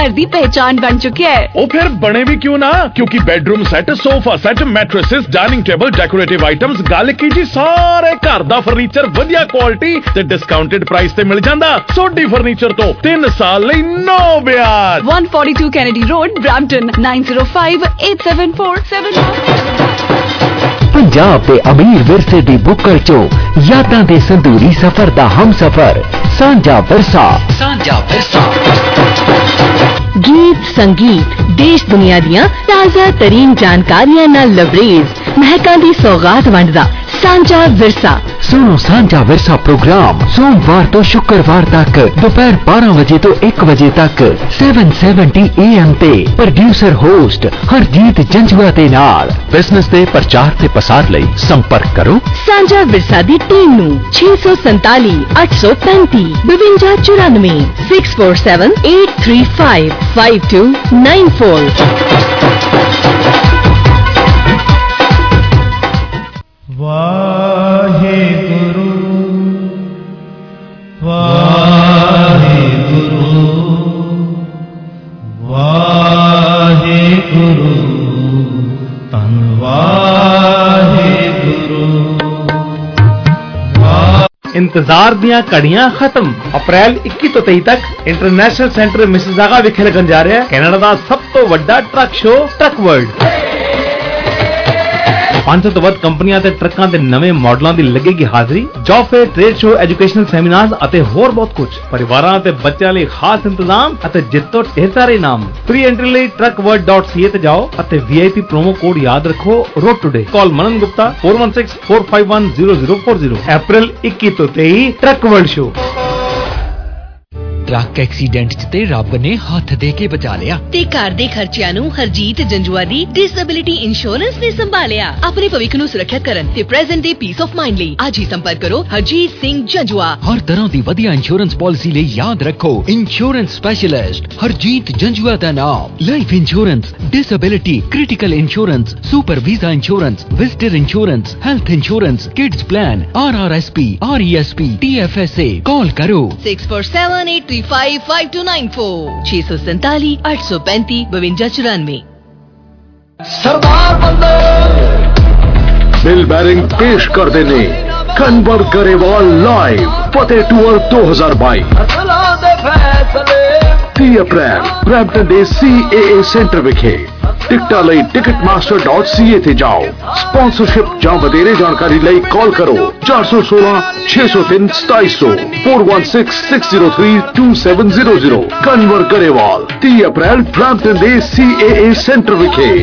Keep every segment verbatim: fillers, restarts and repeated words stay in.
दी पहचान बन चुकी है। ओ फिर बने भी क्यों ना, क्योंकि bedroom set, sofa set, mattresses, dining table, decorative items, गल कीजिए सारे घर दा फर्नीचर वधिया क्वालिटी ते डिस्काउंटेड प्राइस ते मिल जांदा। सोडी फर्नीचर तो तीन साल लई नो ब्याज। one forty-two Kennedy Road, Brampton, nine zero five eight seven four seven one। Punjab के अमीर विरसे दी बुक्कड़ चो यादां दे संदूरी सफर दा हम सफर सांझा विरसा। सांझा विरसा गीत संगीत देश दुनिया दियां ताजा तरीन जानकारियां नाल लबरेज महकां दी सौगात वंडदा सांझा विरसा। सुनो सांझा विरसा प्रोग्राम सोमवार तो शुक्रवार तक दोपहर बारह बजे तो एक बजे तक सात सौ सत्तर ए एम ते प्रोड्यूसर होस्ट हरजीत जंजुआ दे नाल। बिजनेस दे प्रचार ते प्रसार लई संपर्क करो सांझा विरसा दी टीम नू छे सौ संताली अठ सौ पैंती बवंजा चौरानवे six four seven eight three five five two nine four. Waheguru Waheguru Wahe Guru तन वाहे गुरु। इंतजार दियां घड़ियां खत्म। अप्रैल इक्कीस तो तेईस तक इंटरनेशनल सेंटर मिसिसागा विखे लगन जा रहा है कनाडा का सब तो वड्डा ट्रक शो ट्रक वर्ल्ड। पांच सौ तो वध कंपनियां ते ट्रकां दे नवे मॉडलां दी लगेगी हाजिरी। Job fair, trade show, educational seminars अते होर बहुत कुछ। परिवारां ते बच्चों लिए खास इंतजाम अते जितो ढेर सारे इनाम। फ्री एंट्री लिए truck world dot C A ते जाओ अते V I P promo code याद रखो road today. Call Manan Gupta four one six four five one zero zero four zero. अप्रैल इक्कीस तो तेईस truck world show. Truck accident च ते रब ने हथ दे के बचा लिया ते घर दे खर्चिਆਂ ਨੂੰ ਹਰਜੀਤ ਜੰਜੂਆ ਦੀ ਡਿਸੇਬਿਲਿਟੀ ਇੰਸ਼ੋਰੈਂਸ ਨੇ ਸੰਭਾਲਿਆ। ਆਪਣੇ ਭਵਿੱਖ ਨੂੰ ਸੁਰੱਖਿਅਤ ਕਰਨ ਤੇ ਪ੍ਰੈਜ਼ੈਂਟ ਦੇ ਪੀਸ ਆਫ ਮਾਈਂਡ ਲਈ ਅੱਜ ਹੀ ਸੰਪਰਕ ਕਰੋ ਹਰਜੀਤ ਸਿੰਘ ਜੰਜੂਆ। हर तरह की वधिया इंश्योरेंस पॉलिसी लिए याद रखो इंश्योरेंस स्पेशलिस्ट हरजीत जंजुआ का नाम। Life insurance, disability, critical insurance, super visa insurance, visitor insurance, health insurance, kids plan, R R S P, R E S P, T F S A. Call करो six four seven eight three five five two nine four छे सौ सैताली अठ सौ पैंती बवंजा चौरानवे। सरदार बंदे bill bearing पेश कर देने कन्वर गरेवाल लाइव फतेह टूर दो हजार बाईस तीस अप्रैल ब्रैम्पटन दे सी ए ए सेंटर विखे। टिकटा लई Ticketmaster dot C A ते जाओ। स्पॉन्सरशिप जां वधेरे जानकारी लई कॉल करो चार सौ सोलह छह सौ तीन सताईस सौ four one six six zero three two seven zero zero. Kanwar Grewal तीस अप्रैल ब्रैम्पटन दे सी ए ए सेंटर विखे।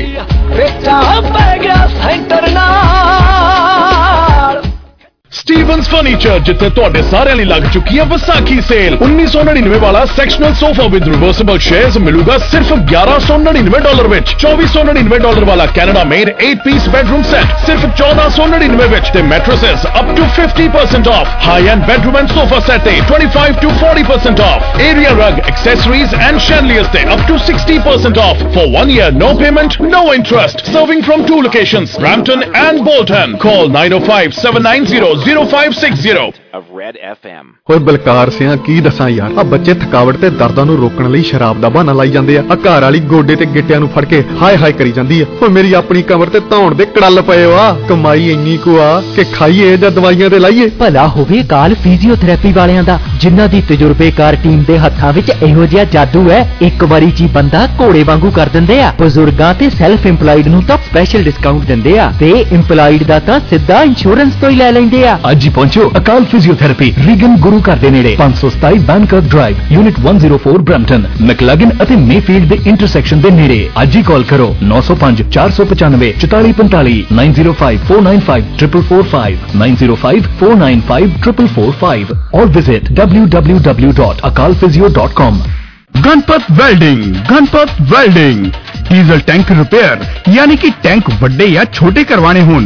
स्टीवंस फर्नीचर जिथे तुहाडे सारे लिए लग चुकी है वसाखी सेल। उन्नीस सौ नड़िनवे वाला sectional sofa with reversible chairs मिलूगा सिर्फ ग्यारह सौ नड़िनवे डॉलर विच। चौबीस सौ नड़िनवे डॉलर वाला Canada made eight piece bedroom set सिर्फ चौदह सौ नड़िनवे विच ते mattresses up to fifty percent off. High end bedroom and sofa set ते twenty five to forty percent off. Area rug, accessories and chandeliers ते up to sixty percent off for one year. No payment, no interest. Serving from two locations, Brampton and Bolton. Call nine oh five seven nine zero zero five six zero. Of Red F M. होए बलकार सिया की दसां यार आ बच्चे थकावट ते दर्दां नूं रोकण लई शराब दा बहाना लाई जांदे आ। आ घर वाली गोडे ते गिट्टियां नूं फड़ के हाय हाय करी जांदी आ। ओ मेरी अपनी कमर ते धौण दे कड़ल पए आ। कमाई इंनी को आ कि खाईए जां दवाइयां ते लाईए। भला होवे काल फिजियोथेरेपी वालियां दा जिन्हां दी तजुर्बेकार टीम दे हत्थां विच इहो जिहा जादू है एक वारी ची बंदा घोड़े वांगू कर दिंदे आ। बजुर्गां ते सैल्फ इंपलाइड नूं तां स्पैशल डिस्काउंट दिंदे आ ते इंपलाइड दा तां सिद्धा इंश्योरेंस तो ही लै लैंदे आ। अज ही पहुंचो अकाल फिजियोथेरेपी रीगन गुरु घर दे नेड़े पांच सौ सताई बैंकॉक ड्राइव यूनिट एक सौ चार ब्रैम्पटन मैकलागन अते मेफील्ड दे इंटरसेक्शन दे नेड़े। अज ही कॉल करो नौ सौ पांच चार सौ पचानवे चौताली पैंताली nine zero five four nine five triple four five nine zero five four nine five triple four five और visit W W W dot Akal physio dot com. Ganpat welding Ganpat welding diesel tank repair यानी कि tank बड़े या छोटे करवाने होन,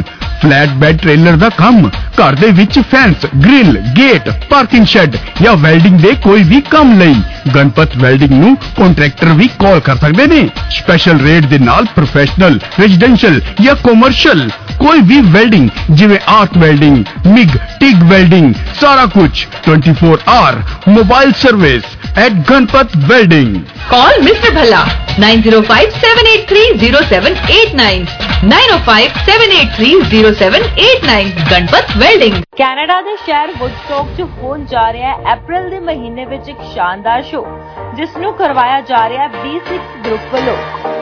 flat bed trailer ਦਾ ਕੰਮ, ਘਰ ਦੇ ਵਿੱਚ fence, grill, gate, parking shed ਜਾਂ ਵੈਲਡਿੰਗ ਦੇ ਕੋਈ ਵੀ ਕੰਮ ਲਈ ਗਣਪਤ ਵੈਲਡਿੰਗ ਨੂੰ ਕੰਟਰੈਕਟਰ ਵੀ ਕਾਲ ਕਰ ਸਕਦੇ ਨੇ। ਸਪੈਸ਼ਲ ਰੇਟ ਦੇ ਨਾਲ ਪ੍ਰੋਫੈਸ਼ਨਲ, ਰੈਜ਼ੀਡੈਂਸ਼ੀਅਲ ਜਾਂ ਕਮਰਸ਼ੀਅਲ ਕੋਈ ਵੀ ਵੈਲਡਿੰਗ ਜਿਵੇਂ arc welding, MIG, TIG welding, ਸਾਰਾ ਕੁਝ twenty-four hour mobile service at Ganpat welding. Call Mister Bhalla nine zero five seven eight three zero seven eight nine nine zero five seven eight three zero seven eight nine Ganpat welding. Canada ਦੇ ਸ਼ਹਿਰ Woodstock 'ਚ ਹੋਣ ਜਾ ਰਿਹਾ ਹੈ ਅਪ੍ਰੈਲ ਦੇ ਮਹੀਨੇ ਵਿੱਚ ਇੱਕ ਸ਼ਾਨਦਾਰ ਸ਼ੋਅ, ਜਿਸ ਨੂੰ ਕਰਵਾਇਆ ਜਾ ਰਿਹਾ ਹੈ B six ਗਰੁੱਪ ਵੱਲੋਂ।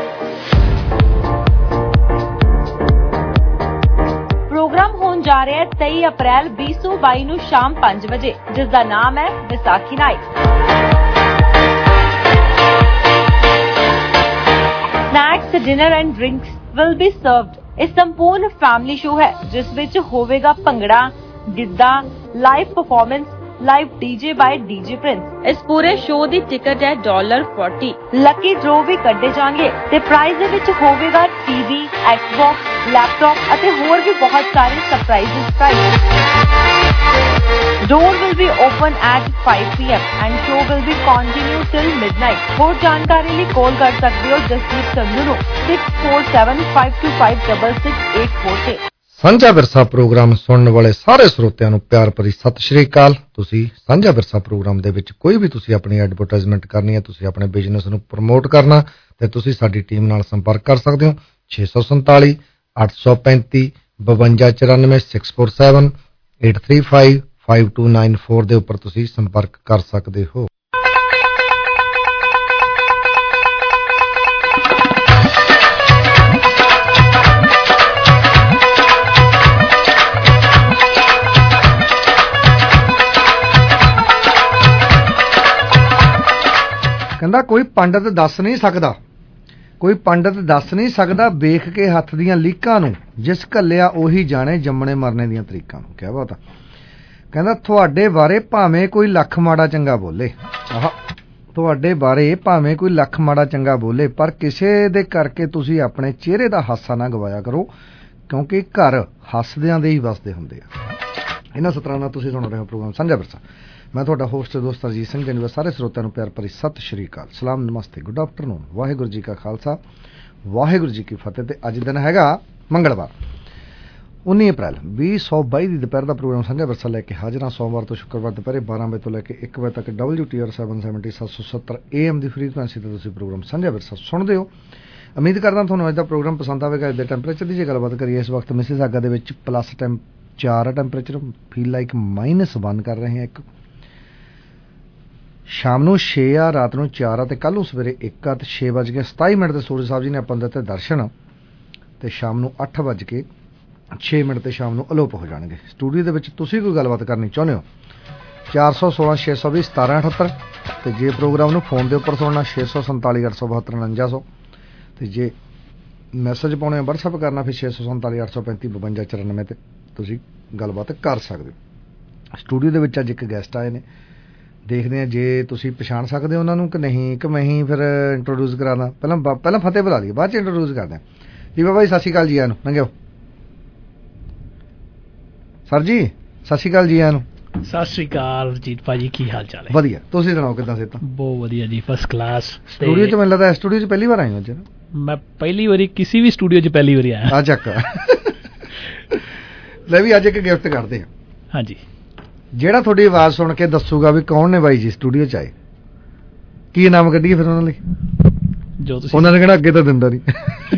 ਪ੍ਰੋਗਰਾਮ ਹੋਣ ਜਾ ਰਿਹਾ ਹੈ ਤੇਈ ਅਪ੍ਰੈਲ ਵੀਹ ਸੌ ਬਾਈ ਨੂੰ ਸ਼ਾਮ ਪੰਜ ਵਜੇ, ਜਿਸ ਦਾ ਨਾਮ ਹੈ Vaisakhi night. Snacks, dinner and drinks will be served। ਇਹ ਸੰਪੂਰਨ ਫੈਮਿਲੀ ਸ਼ੋਅ ਹੈ ਜਿਸ ਵਿੱਚ ਹੋਵੇਗਾ bhangra, giddha, live performance, live DJ by DJ Prince. ਇਸ ਪੂਰੇ ਸ਼ੋਅ ਦੀ ਟਿਕਟ ਹੈ ਡਾਲਰ ਚਾਲੀ। ਲੱਕੀ ਡਰੋ ਵੀ ਕੱਢੇ ਜਾਣਗੇ ਤੇ ਪ੍ਰਾਈਜ਼ ਦੇ ਵਿੱਚ ਹੋਵੇਗਾ ਟੀਵੀ, ਐਕਸਬਾਕਸ, ਲੈਪਟਾਪ ਅਤੇ ਹੋਰ ਵੀ ਬਹੁਤ ਸਾਰੇ surprises prize. Door will be open at five p m and show will be continue till midnight। ਹੋਰ ਜਾਣਕਾਰੀ ਲਈ ਕਾਲ ਕਰ ਸਕਦੇ ਹੋ ਜਸਦੀਪ ਸੰਧੂ ਨੂੰ six four seven five two five six six eight four ਤੇ। ਸਾਂਝਾ ਵਿਰਸਾ ਪ੍ਰੋਗਰਾਮ ਸੁਣਨ ਵਾਲੇ ਸਾਰੇ ਸਰੋਤਿਆਂ ਨੂੰ ਪਿਆਰ ਭਰੀ ਸਤਿ ਸ਼੍ਰੀ ਅਕਾਲ। ਤੁਸੀਂ ਸਾਂਝਾ ਵਿਰਸਾ ਪ੍ਰੋਗਰਾਮ ਦੇ ਵਿੱਚ ਕੋਈ ਵੀ ਤੁਸੀਂ ਆਪਣੀ ਐਡਵਰਟਾਈਜ਼ਮੈਂਟ ਕਰਨੀ ਹੈ, ਤੁਸੀਂ ਆਪਣੇ ਬਿਜ਼ਨਸ ਨੂੰ ਪ੍ਰਮੋਟ ਕਰਨਾ, ਤੇ ਤੁਸੀਂ ਸਾਡੀ ਟੀਮ ਨਾਲ ਸੰਪਰਕ ਕਰ ਸਕਦੇ ਹੋ ਛੇ ਸੌ ਸੰਤਾਲੀ ਅੱਠ ਸੌ ਪੈਂਤੀ ਬਵੰਜਾ ਚੁਰਾਨਵੇਂ six four seven eight three five five two nine four ਦੇ ਉੱਪਰ ਤੁਸੀਂ ਸੰਪਰਕ ਕਰ ਸਕਦੇ ਹੋ। ਕਹਿੰਦਾ ਕੋਈ ਪੰਡਤ ਦੱਸ ਨਹੀਂ ਸਕਦਾ, ਕੋਈ ਪੰਡਤ ਦੱਸ ਨਹੀਂ ਸਕਦਾ ਵੇਖ ਕੇ ਹੱਥ ਦੀਆਂ ਲੀਕਾਂ ਨੂੰ, ਜਿਸ ਘੱਲਿਆ ਉਹੀ ਜਾਣੇ ਜੰਮਣੇ ਮਰਨੇ ਦੀਆਂ ਤਰੀਕਾਂ ਨੂੰ। ਕਿਆ ਬਾਤ ਆ। ਕਹਿੰਦਾ ਤੁਹਾਡੇ ਬਾਰੇ ਭਾਵੇਂ ਕੋਈ ਲੱਖ ਮਾੜਾ ਚੰਗਾ ਬੋਲੇ, ਆਹ ਤੁਹਾਡੇ ਬਾਰੇ ਭਾਵੇਂ ਕੋਈ ਲੱਖ ਮਾੜਾ ਚੰਗਾ ਬੋਲੇ, ਪਰ ਕਿਸੇ ਦੇ ਕਰਕੇ ਤੁਸੀਂ ਆਪਣੇ ਚਿਹਰੇ ਦਾ ਹਾਸਾ ਨਾ ਗਵਾਇਆ ਕਰੋ, ਕਿਉਂਕਿ ਘਰ ਹੱਸਦਿਆਂ ਦੇ ਹੀ ਵਸਦੇ ਹੁੰਦੇ ਆ। ਇਹਨਾਂ ਸਤਰਾਂ ਨਾਲ ਤੁਸੀਂ ਸੁਣ ਰਹੇ ਹੋ ਪ੍ਰੋਗਰਾਮ ਸਾਂਝਾ ਵਿਰਸਾ। ਮੈਂ ਤੁਹਾਡਾ ਹੋਸਟ ਦੋਸਤ ਅਰਜੀਤ ਸਿੰਘ ਜਨਵਾ। ਸਾਰੇ ਸਰੋਤਿਆਂ ਨੂੰ ਪਿਆਰ ਭਰੀ ਸਤਿ ਸ਼੍ਰੀ ਅਕਾਲ, ਸਲਾਮ, ਨਮਸਤੇ, ਗੁੱਡ ਆਫਟਰਨੂਨ, ਵਾਹਿਗੁਰੂ ਜੀ ਕਾ ਖਾਲਸਾ, ਵਾਹਿਗੁਰੂ ਜੀ ਕੀ ਫਤਿਹ। ਤੇ ਅੱਜ ਦਿਨ ਹੈਗਾ ਮੰਗਲਵਾਰ ਉੱਨੀ ਅਪ੍ਰੈਲ ਵੀਹ ਸੌ ਬਾਈ ਦੀ ਦੁਪਹਿਰ ਦਾ ਪ੍ਰੋਗਰਾਮ ਸਾਂਝਾ ਵਿਰਸਾ ਲੈ ਕੇ ਹਾਜ਼ਰ ਹਾਂ। ਸੋਮਵਾਰ ਤੋਂ ਸ਼ੁੱਕਰਵਾਰ ਦੁਪਹਿਰੇ ਬਾਰਾਂ ਵਜੇ ਤੋਂ ਲੈ ਕੇ ਇੱਕ ਵਜੇ ਤੱਕ W T R seven seventy ਸੱਤ ਸੌ ਸੱਤਰ ਏ ਐਮ ਦੀ ਫ੍ਰੀਕੁਐਂਸੀ ਤੇ ਤੁਸੀਂ ਪ੍ਰੋਗਰਾਮ ਸਾਂਝਾ ਵਿਰਸਾ ਸੁਣਦੇ ਹੋ। ਉਮੀਦ ਕਰਦਾ ਤੁਹਾਨੂੰ ਅੱਜ ਦਾ ਪ੍ਰੋਗਰਾਮ ਪਸੰਦ ਆਵੇਗਾ। ਅੱਜ ਦੇ ਟੈਂਪਰੇਚਰ ਦੀ ਜੇ ਗੱਲਬਾਤ ਕਰੀਏ, ਇਸ ਵਕਤ ਮਿਸਿਸਾਗਾ ਦੇ ਵਿੱਚ ਪਲੱਸ ਟੈਂਪ ਚਾਰ temperature, feel like minus one ਕਰ ਰਹੇ ਹਾਂ ਇੱਕ। ਸ਼ਾਮ ਨੂੰ ਛੇ ਆ, ਰਾਤ ਨੂੰ ਚਾਰ ਆ, ਤੇ ਕੱਲ੍ਹ ਨੂੰ ਸਵੇਰੇ ਇੱਕ ਆ ਤੇ ਛੇ ਵੱਜ ਕੇ ਸਤਾਈ ਮਿੰਟ ਤੇ ਸੂਰਜ ਸਾਹਿਬ ਜੀ ਨੇ ਆਪਾਂ ਨੂੰ ਦਿੱਤੇ ਦਰਸ਼ਨ, ਤੇ ਸ਼ਾਮ ਨੂੰ ਅੱਠ ਵੱਜ ਕੇ ਛੇ ਮਿੰਟ ਤੇ ਸ਼ਾਮ ਨੂੰ ਅਲੋਪ ਹੋ ਜਾਣਗੇ। ਸਟੂਡੀਓ ਦੇ ਵਿੱਚ ਤੁਸੀਂ ਕੋਈ ਗੱਲਬਾਤ ਕਰਨੀ ਚਾਹੁੰਦੇ ਹੋ ਚਾਰ ਸੌ ਸੋਲਾਂ ਛੇ ਸੌ ਵੀਹ ਸਤਾਰਾਂ ਅਠੱਤਰ, ਤੇ ਜੇ ਪ੍ਰੋਗਰਾਮ ਨੂੰ ਫੋਨ ਦੇ ਉੱਪਰ ਸੁਣਨਾ ਛੇ ਸੌ ਸੰਤਾਲੀ ਅੱਠ ਸੌ ਬਹੱਤਰ ਉਣੰਜਾ ਸੌ, ਤੇ ਜੇ ਮੈਸੇਜ ਪਾਉਣੇ ਵਟਸਐਪ ਕਰਨਾ ਫਿਰ ਛੇ ਸੌ ਸੰਤਾਲੀ ਅੱਠ ਸੌ ਪੈਂਤੀ ਬਵੰਜਾ ਚੁਰਾਨਵੇਂ ਤੇ ਤੁਸੀਂ ਗੱਲਬਾਤ ਕਰ ਸਕਦੇ ਹੋ। ਸਟੂਡੀਓ ਦੇ ਵਿੱਚ ਅੱਜ ਇੱਕ ਗੈਸਟ ਆਏ ਨੇ, ਦੇਖਦੇ ਹਾਂ ਜੇ ਤੁਸੀਂ ਪਛਾਣ ਸਕਦੇ ਹੋ ਉਹਨਾਂ ਨੂੰ ਕਿ ਨਹੀਂ, ਕਿ ਮੈਂ ਹੀ ਫਿਰ ਇੰਟਰੋਡਿਊਸ ਕਰਾਦਾ। ਪਹਿਲਾਂ ਪਹਿਲਾਂ ਫਤਿਹ ਬੁਲਾ ਲਈਏ, ਬਾਅਦ ਚ ਇੰਟਰੋਡਿਊਸ ਕਰਦੇ ਹਾਂ ਜੀ। ਬਾਬਾ ਜੀ ਸਤਿ ਸ਼੍ਰੀ ਅਕਾਲ ਜੀ, ਆਇਆਂ ਨੂੰ ਲੰਘਿਓ। ਸਰ ਜੀ ਸਤਿ ਸ਼੍ਰੀ ਅਕਾਲ ਜੀ, ਆਇਆਂ ਨੂੰ। ਸਤਿ ਸ਼੍ਰੀ ਅਕਾਲ ਰਜੀਤ ਭਾਜੀ, ਕੀ ਹਾਲ ਚਾਲ ਹੈ? ਵਧੀਆ, ਤੁਸੀਂ ਸੁਣਾਓ ਕਿੱਦਾਂ ਸਿਹਤ? ਬਹੁਤ ਵਧੀਆ ਜੀ, ਫਸਟ ਕਲਾਸ। ਸਟੂਡੀਓ ਚ ਮੈਨੂੰ ਲੱਗਦਾ ਸਟੂਡੀਓ ਚ ਪਹਿਲੀ ਵਾਰ ਆਏ ਹੋ ਅੱਜ? ਮੈਂ ਪਹਿਲੀ ਵਾਰੀ ਕਿਸੇ ਵੀ ਸਟੂਡੀਓ ਚ ਪਹਿਲੀ ਵਾਰੀ ਆਇਆ। ਆ ਚੱਕ ਲੈ ਵੀ ਅੱਜ ਇੱਕ ਗਿਫਟ ਕਰਦੇ ਹਾਂ। ਹਾਂਜੀ, ਜਿਹੜਾ ਤੁਹਾਡੀ ਆਵਾਜ਼ ਸੁਣ ਕੇ ਦੱਸੂਗਾ ਵੀ ਕੌਣ ਨੇ ਬਾਈ ਜੀ ਸਟੂਡੀਓ ਚ ਆਏ, ਕੀ ਨਾਮ ਕੱਢੀਏ ਫਿਰ ਉਹਨਾਂ ਲਈ? ਜੋ ਤੁਸੀਂ ਉਹਨਾਂ ਨੇ ਕਹਿਣਾ ਅੱਗੇ ਤਾਂ ਦਿੰਦਾ ਨਹੀਂ।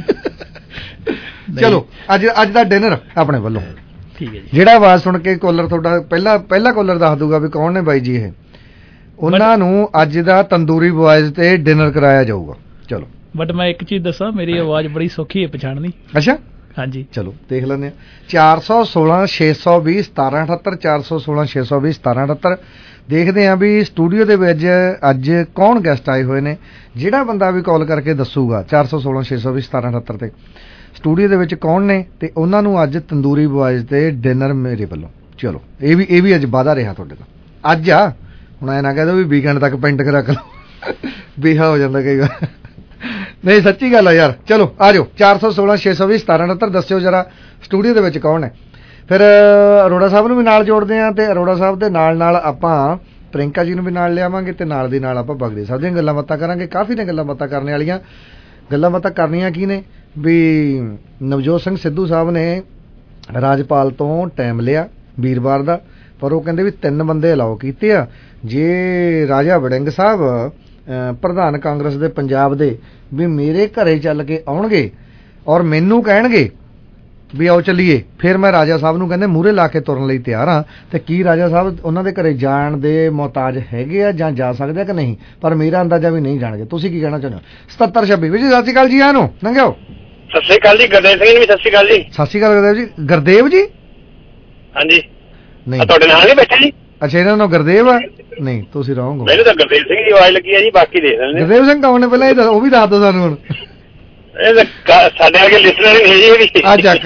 ਚਲੋ ਅੱਜ ਅੱਜ ਦਾ ਡਿਨਰ ਆਪਣੇ ਵੱਲੋਂ ਠੀਕ ਹੈ ਜੀ। ਜਿਹੜਾ ਆਵਾਜ਼ ਸੁਣ ਕੇ ਕਾਲਰ ਤੁਹਾਡਾ ਪਹਿਲਾ ਪਹਿਲਾ ਕਾਲਰ ਦੱਸ ਦੂਗਾ ਵੀ ਕੌਣ ਨੇ ਬਾਈ ਜੀ ਇਹ, ਉਹਨਾਂ ਨੂੰ ਅੱਜ ਦਾ ਤੰਦੂਰੀ ਬੁਆਇਜ਼ ਤੇ ਡਿਨਰ ਕਰਾਇਆ ਜਾਊਗਾ। ਚਲੋ ਬਟ ਮੈਂ ਇੱਕ ਚੀਜ਼ ਦੱਸਾਂ, ਮੇਰੀ ਆਵਾਜ਼ ਬੜੀ ਸੌਖੀ ਹੈ ਪਛਾਣਨੀ। ਅੱਛਾ, ਹਾਂਜੀ, ਚਲੋ ਦੇਖ ਲੈਂਦੇ ਹਾਂ। ਚਾਰ ਸੌ ਸੋਲਾਂ ਛੇ ਸੌ ਵੀਹ ਸਤਾਰਾਂ ਅਠੱਤਰ ਚਾਰ ਸੌ ਸੋਲਾਂ ਛੇ ਸੌ ਵੀਹ ਸਤਾਰਾਂ ਅਠੱਤਰ। ਦੇਖਦੇ ਹਾਂ ਵੀ ਸਟੂਡੀਓ ਦੇ ਵਿੱਚ ਅੱਜ ਕੌਣ ਗੈਸਟ ਆਏ ਹੋਏ ਨੇ। ਜਿਹੜਾ ਬੰਦਾ ਵੀ ਕਾਲ ਕਰਕੇ ਦੱਸੂਗਾ ਚਾਰ ਸੌ ਸੋਲਾਂ ਛੇ ਸੌ ਵੀਹ ਸਤਾਰਾਂ ਅਠੱਤਰ ਤੇ ਸਟੂਡੀਓ ਦੇ ਵਿੱਚ ਕੌਣ ਨੇ, ਤੇ ਉਹਨਾਂ ਨੂੰ ਅੱਜ ਤੰਦੂਰੀ ਬੁਆਇਜ਼ ਤੇ ਡਿਨਰ ਮੇਰੇ ਵੱਲੋਂ। ਚਲੋ ਇਹ ਵੀ ਇਹ ਵੀ ਅੱਜ ਵਾਅਦਾ ਰਿਹਾ ਤੁਹਾਡੇ ਦਾ। ਅੱਜ ਆ ਹੁਣ ਐ ਨਾ ਕਹਿ ਦਿਓ ਵੀ ਵੀਕਐਂਡ ਤੱਕ ਪੈਂਟ ਰੱਖ ਲਓ, ਬੇਹਾ ਹੋ ਜਾਂਦਾ ਕਈ ਵਾਰ। ਨਹੀਂ ਸੱਚੀ ਗੱਲ ਆ ਯਾਰ। ਚਲੋ ਆ ਜਾਓ ਚਾਰ ਸੌ ਸੋਲਾਂ ਛੇ ਸੌ ਵੀਹ ਸਤਾਰਾਂ ਉਣਹੱਤਰ ਦੱਸਿਓ ਜਰਾ ਸਟੂਡੀਓ ਦੇ ਵਿੱਚ ਕੌਣ ਹੈ। ਫਿਰ ਅਰੋੜਾ ਸਾਹਿਬ ਨੂੰ ਵੀ ਨਾਲ ਜੋੜਦੇ ਹਾਂ ਤੇ ਅਰੋੜਾ ਸਾਹਿਬ ਦੇ ਨਾਲ ਨਾਲ ਆਪਾਂ ਪ੍ਰਿੰਕਾ ਜੀ ਨੂੰ ਵੀ ਨਾਲ ਲਿਆਵਾਂਗੇ ਤੇ ਨਾਲ ਦੀ ਨਾਲ ਆਪਾਂ ਬਗੜੀ ਸਾਹਿਬ ਦੀਆਂ ਗੱਲਾਂ ਬਾਤਾਂ ਕਰਾਂਗੇ। ਕਾਫੀ ਨੇ ਗੱਲਾਂ ਬਾਤਾਂ ਕਰਨ ਵਾਲੀਆਂ। ਗੱਲਾਂ ਬਾਤਾਂ ਕਰਨੀਆਂ ਕੀ ਨੇ ਵੀ ਨਵਜੋਤ ਸਿੰਘ ਸਿੱਧੂ ਸਾਹਿਬ ਨੇ ਰਾਜਪਾਲ ਤੋਂ ਟਾਈਮ ਲਿਆ ਵੀਰਵਾਰ ਦਾ, ਪਰ ਉਹ ਕਹਿੰਦੇ ਵੀ ਤਿੰਨ ਬੰਦੇ ਅਲਾਓ ਕੀਤੇ ਆ। ਜੇ ਰਾਜਾ ਵੜਿੰਗ ਸਾਹਿਬ ਪ੍ਰਧਾਨ ਕਾਂਗਰਸ ਦੇ ਪੰਜਾਬ ਦੇ ਵੀ ਮੇਰੇ ਘਰੇ ਚੱਲ ਕੇ ਆਉਣਗੇ ਔਰ ਮੈਨੂੰ ਕਹਿਣਗੇ ਵੀ ਆਓ ਚੱਲੀਏ, ਫਿਰ ਮੈਂ ਰਾਜਾ ਸਾਹਿਬ ਨੂੰ ਕਹਿੰਦੇ ਮੂਹਰੇ ਲਾ ਕੇ ਤੁਰਨ ਲਈ ਤਿਆਰ ਹਾਂ। ਤੇ ਕੀ ਰਾਜਾ ਸਾਹਿਬ ਉਹਨਾਂ ਦੇ ਘਰੇ ਜਾਣ ਦੇ ਮੁਹਤਾਜ ਹੈਗੇ ਆ ਜਾਂ ਜਾ ਸਕਦੇ ਆ ਕਿ ਨਹੀਂ, ਪਰ ਮੇਰਾ ਅੰਦਾਜ਼ਾ ਵੀ ਨਹੀਂ ਜਾਣਗੇ। ਤੁਸੀਂ ਕੀ ਕਹਿਣਾ ਚਾਹੁੰਦੇ ਹੋ? ਸਤੱਤਰ ਛੱਬੀ ਵੀ ਜੀ ਸਤਿ ਸ਼੍ਰੀ ਅਕਾਲ ਜੀ। ਆਨੂੰ ਲੰਘਿਓ। ਸਤਿ ਸ਼੍ਰੀ ਅਕਾਲ ਜੀ। ਗੁਰਦੇਵ ਸਿੰਘ ਜੀ ਸਤਿ ਸ਼੍ਰੀ ਅਕਾਲ ਜੀ। ਸਤਿ ਸ਼੍ਰੀ ਅਕਾਲ ਗੁਰਦੇਵ ਜੀ। ਗੁਰਦੇਵ ਜੀ? ਹਾਂਜੀ ਨਹੀਂ ਤੁਹਾਡੇ ਨਾਲ ਨਹੀਂ ਬੈਠੇ ਜੀ? ਅੱਛਾ ਇਹਨਾਂ ਨੂੰ ਗੁਰਦੇਵ ਆ? ਨਹੀਂ ਤੁਸੀਂ ਰਹੋਗੇ। ਮੈਨੂੰ ਤਾਂ ਗੁਰਦੇਵ ਸਿੰਘ ਦੀ ਆਵਾਜ਼ ਲੱਗੀ ਆ ਜੀ, ਬਾਕੀ ਦੇਖ ਲੈਂਦੇ। ਗੁਰਦੇਵ ਸਿੰਘ ਕੌਣ ਨੇ ਪਹਿਲਾਂ ਇਹ ਉਹ ਵੀ ਦੱਸ ਦਿਓ ਸਾਨੂੰ ਹੁਣ। ਇਹ ਸਾਡੇ ਵਰਗੇ ਲਿਸਨਰ ਨਹੀਂ ਜੀ ਵੀ। ਆ ਚੱਕ